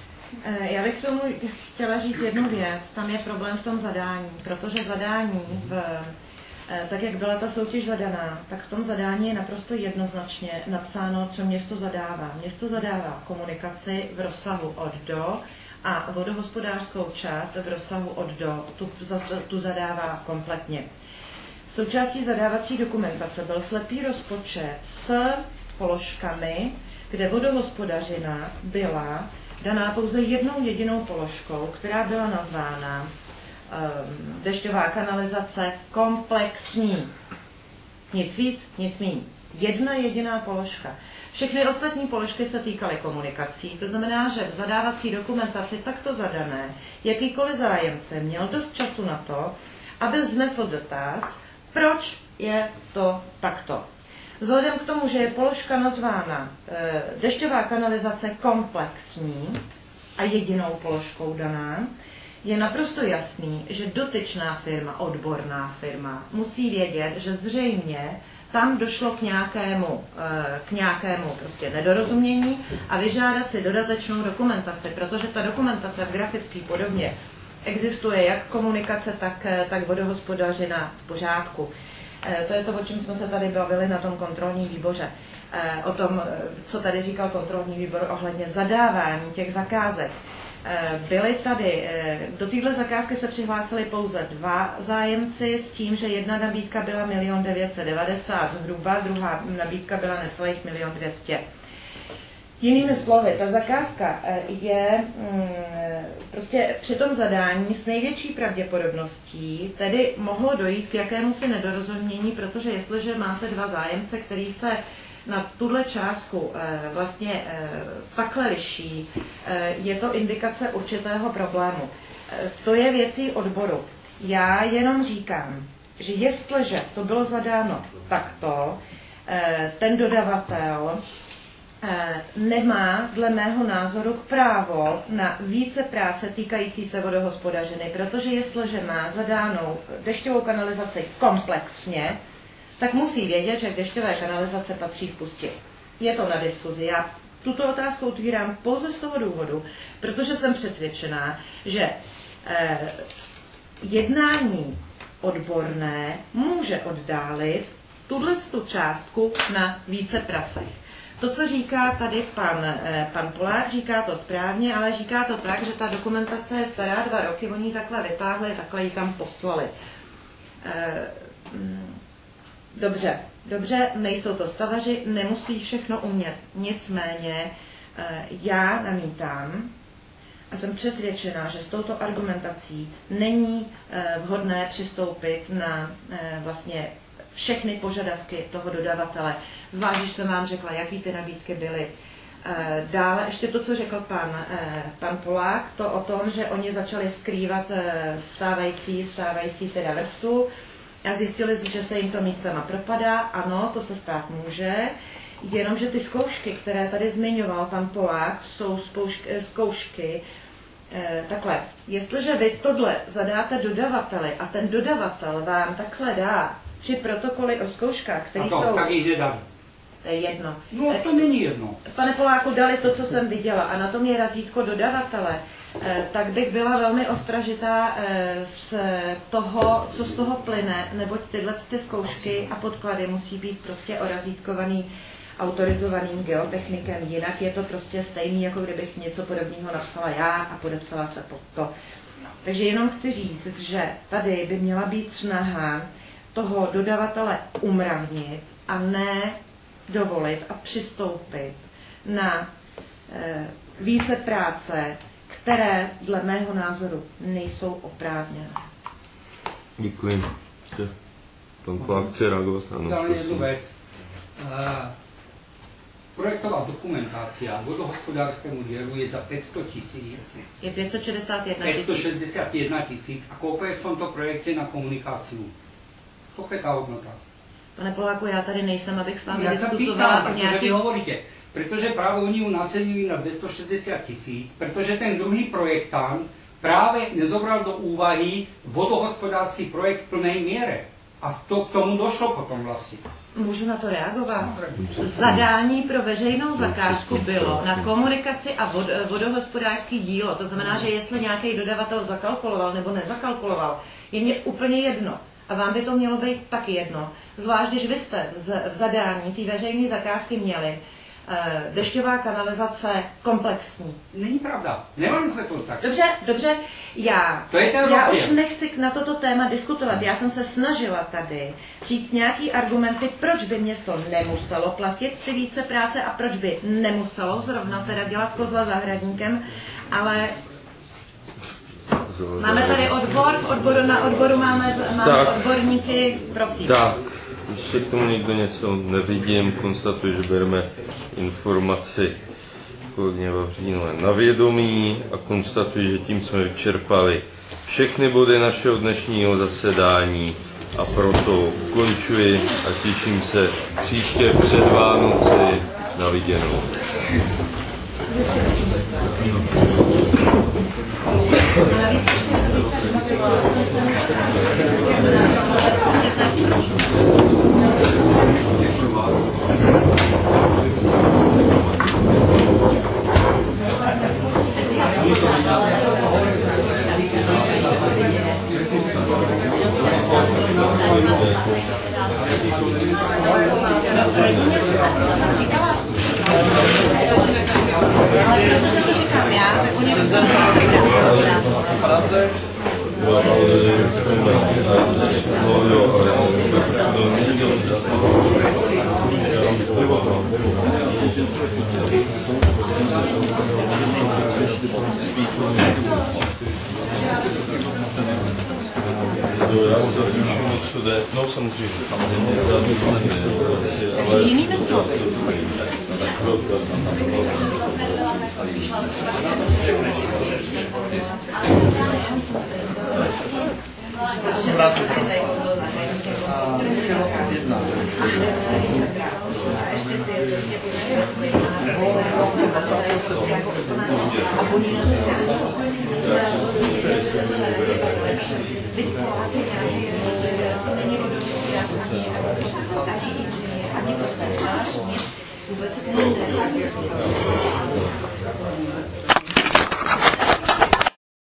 Já bych k tomu chtěla říct jednu věc. Tam je problém v tom zadání, protože zadání v tak jak byla ta soutěž zadaná, tak v tom zadání je naprosto jednoznačně napsáno, co město zadává. Město zadává komunikaci v rozsahu od do a vodohospodářskou část v rozsahu od do, tu, tu zadává kompletně. Součástí zadávací dokumentace byl slepý rozpočet s položkami, kde vodohospodařina byla daná pouze jednou jedinou položkou, která byla nazvána dešťová kanalizace komplexní. Nic víc, nic míň. Jedna jediná položka. Všechny ostatní položky se týkaly komunikací, to znamená, že v zadávací dokumentaci takto zadané jakýkoliv zájemce měl dost času na to, aby vznesl dotaz, proč je to takto. Vzhledem k tomu, že je položka nazvána e, dešťová kanalizace komplexní a jedinou položkou daná, je naprosto jasný, že dotyčná firma, odborná firma, musí vědět, že zřejmě tam došlo k nějakému, k nějakému prostě nedorozumění a vyžádat si dodatečnou dokumentaci, protože ta dokumentace v grafické podobě existuje jak komunikace, tak, tak vodohospodařina v pořádku. To je to, o čem jsme se tady bavili na tom kontrolním výboře. O tom, co tady říkal kontrolní výbor ohledně zadávání těch zakázek. Byly tady, do téhle zakázky se přihlásili pouze dva zájemci s tím, že jedna nabídka byla milion devět set devadesát zhruba, druhá nabídka byla necelých milion dvě stě. Jinými slovy, ta zakázka je mm, prostě při tom zadání s největší pravděpodobností tedy mohlo dojít k jakémusi nedorozumění, protože jestliže máte dva zájemce, který se na tuhle částku e, vlastně e, takhle liší, e, je to indikace určitého problému. E, to je věcí odboru. Já jenom říkám, že jestliže to bylo zadáno takto, e, ten dodavatel nemá dle mého názoru právo na více práce týkající se vodohospodařiny, protože jestliže má zadánou dešťovou kanalizaci komplexně, tak musí vědět, že k dešťové kanalizace patří vpustit. Je to na diskuzi. Já tuto otázku otvírám pouze z toho důvodu, protože jsem přesvědčená, že eh, jednání odborné může oddálit tuto částku na více pracech. To, co říká tady pan, pan Polák, říká to správně, ale říká to tak, že ta dokumentace je stará dva roky, oni ji takhle vytáhli, takhle ji tam poslali. Dobře, dobře, nejsou to stavaři, nemusí všechno umět. Nicméně já namítám a jsem přesvědčená, že s touto argumentací není vhodné přistoupit na vlastně všechny požadavky toho dodavatele. Zvlášť, když jsem vám řekla, jaký ty nabídky byly. Dále ještě to, co řekl pan, pan Polák, to o tom, že oni začali skrývat stávající, stávající teda vrstvu a zjistili, že se jim to místama propadá. Ano, to se stát může, jenomže ty zkoušky, které tady zmiňoval pan Polák, jsou zkoušky, zkoušky takhle, jestliže vy tohle zadáte dodavateli a ten dodavatel vám takhle dá tři protokoly o zkouškách, které to, jsou... tak jich nedali. To je jedno. No, to není jedno. Pane Poláku, dali to, co jsem viděla, a na tom je razítko dodavatele, tak bych byla velmi ostražitá z toho, co z toho plyne, neboť tyhle ty zkoušky a podklady musí být prostě orazítkovaný autorizovaným geotechnikem, jinak je to prostě stejný, jako kdybych něco podobného napsala já a podepsala se pod to. Takže jenom chci říct, že tady by měla být snaha toho dodavatele umravnit a ne dovolit a přistoupit na e, více práce, které dle mého názoru nejsou oprávněné. Děkuji. Pan Polák chce reagovat? Ano. Dále jednu věc. Uh, projektová dokumentace vodohospodářskému dílu je za pět set tisíc. Je pět set šedesát jedna tisíc. pět set šedesát jedna tisíc. A kolik je v tomto projektu na komunikaci? Kolik je ta hodnota? Pane Poláku, já tady nejsem, abych s vámi já diskutovala o nějaký... vy hovoríte, protože právě oni ju naceňují na dvě stě šedesát tisíc, protože ten druhý projektant právě nezobral do úvahy vodohospodářský projekt v plné míře. A to k tomu došlo potom vlastně. Můžu na to reagovat? Zadání pro veřejnou zakázku bylo na komunikaci a vod, vodohospodářský dílo. To znamená, že jestli nějaký dodavatel zakalkuloval nebo nezakalkuloval, je mě úplně jedno. A vám by to mělo být taky jedno. Zvlášť, když vy jste v zadání té veřejné zakázky měli dešťová kanalizace komplexní. Není pravda. Nemám se to tak. Dobře, dobře. Já, to je já už nechci na toto téma diskutovat. Já jsem se snažila tady říct nějaký argumenty, proč by město nemuselo platit při více práce a proč by nemuselo zrovna teda dělat kozla zahradníkem, ale máme tady odbor, v odboru na odboru máme, máme tak, odborníky, prosím. Tak, ještě k tomu někdo něco nevidím, konstatuji, že bereme informaci kolegyně Vavřínové na vědomí a konstatuji, že tím jsme vyčerpali všechny body našeho dnešního zasedání a proto ukončuji a těším se příště před Vánoci na viděnou. Jo, ale to já se všemu, co jde, no samozřejmě, samozřejmě, já bych to neměl, ale jiný metod. A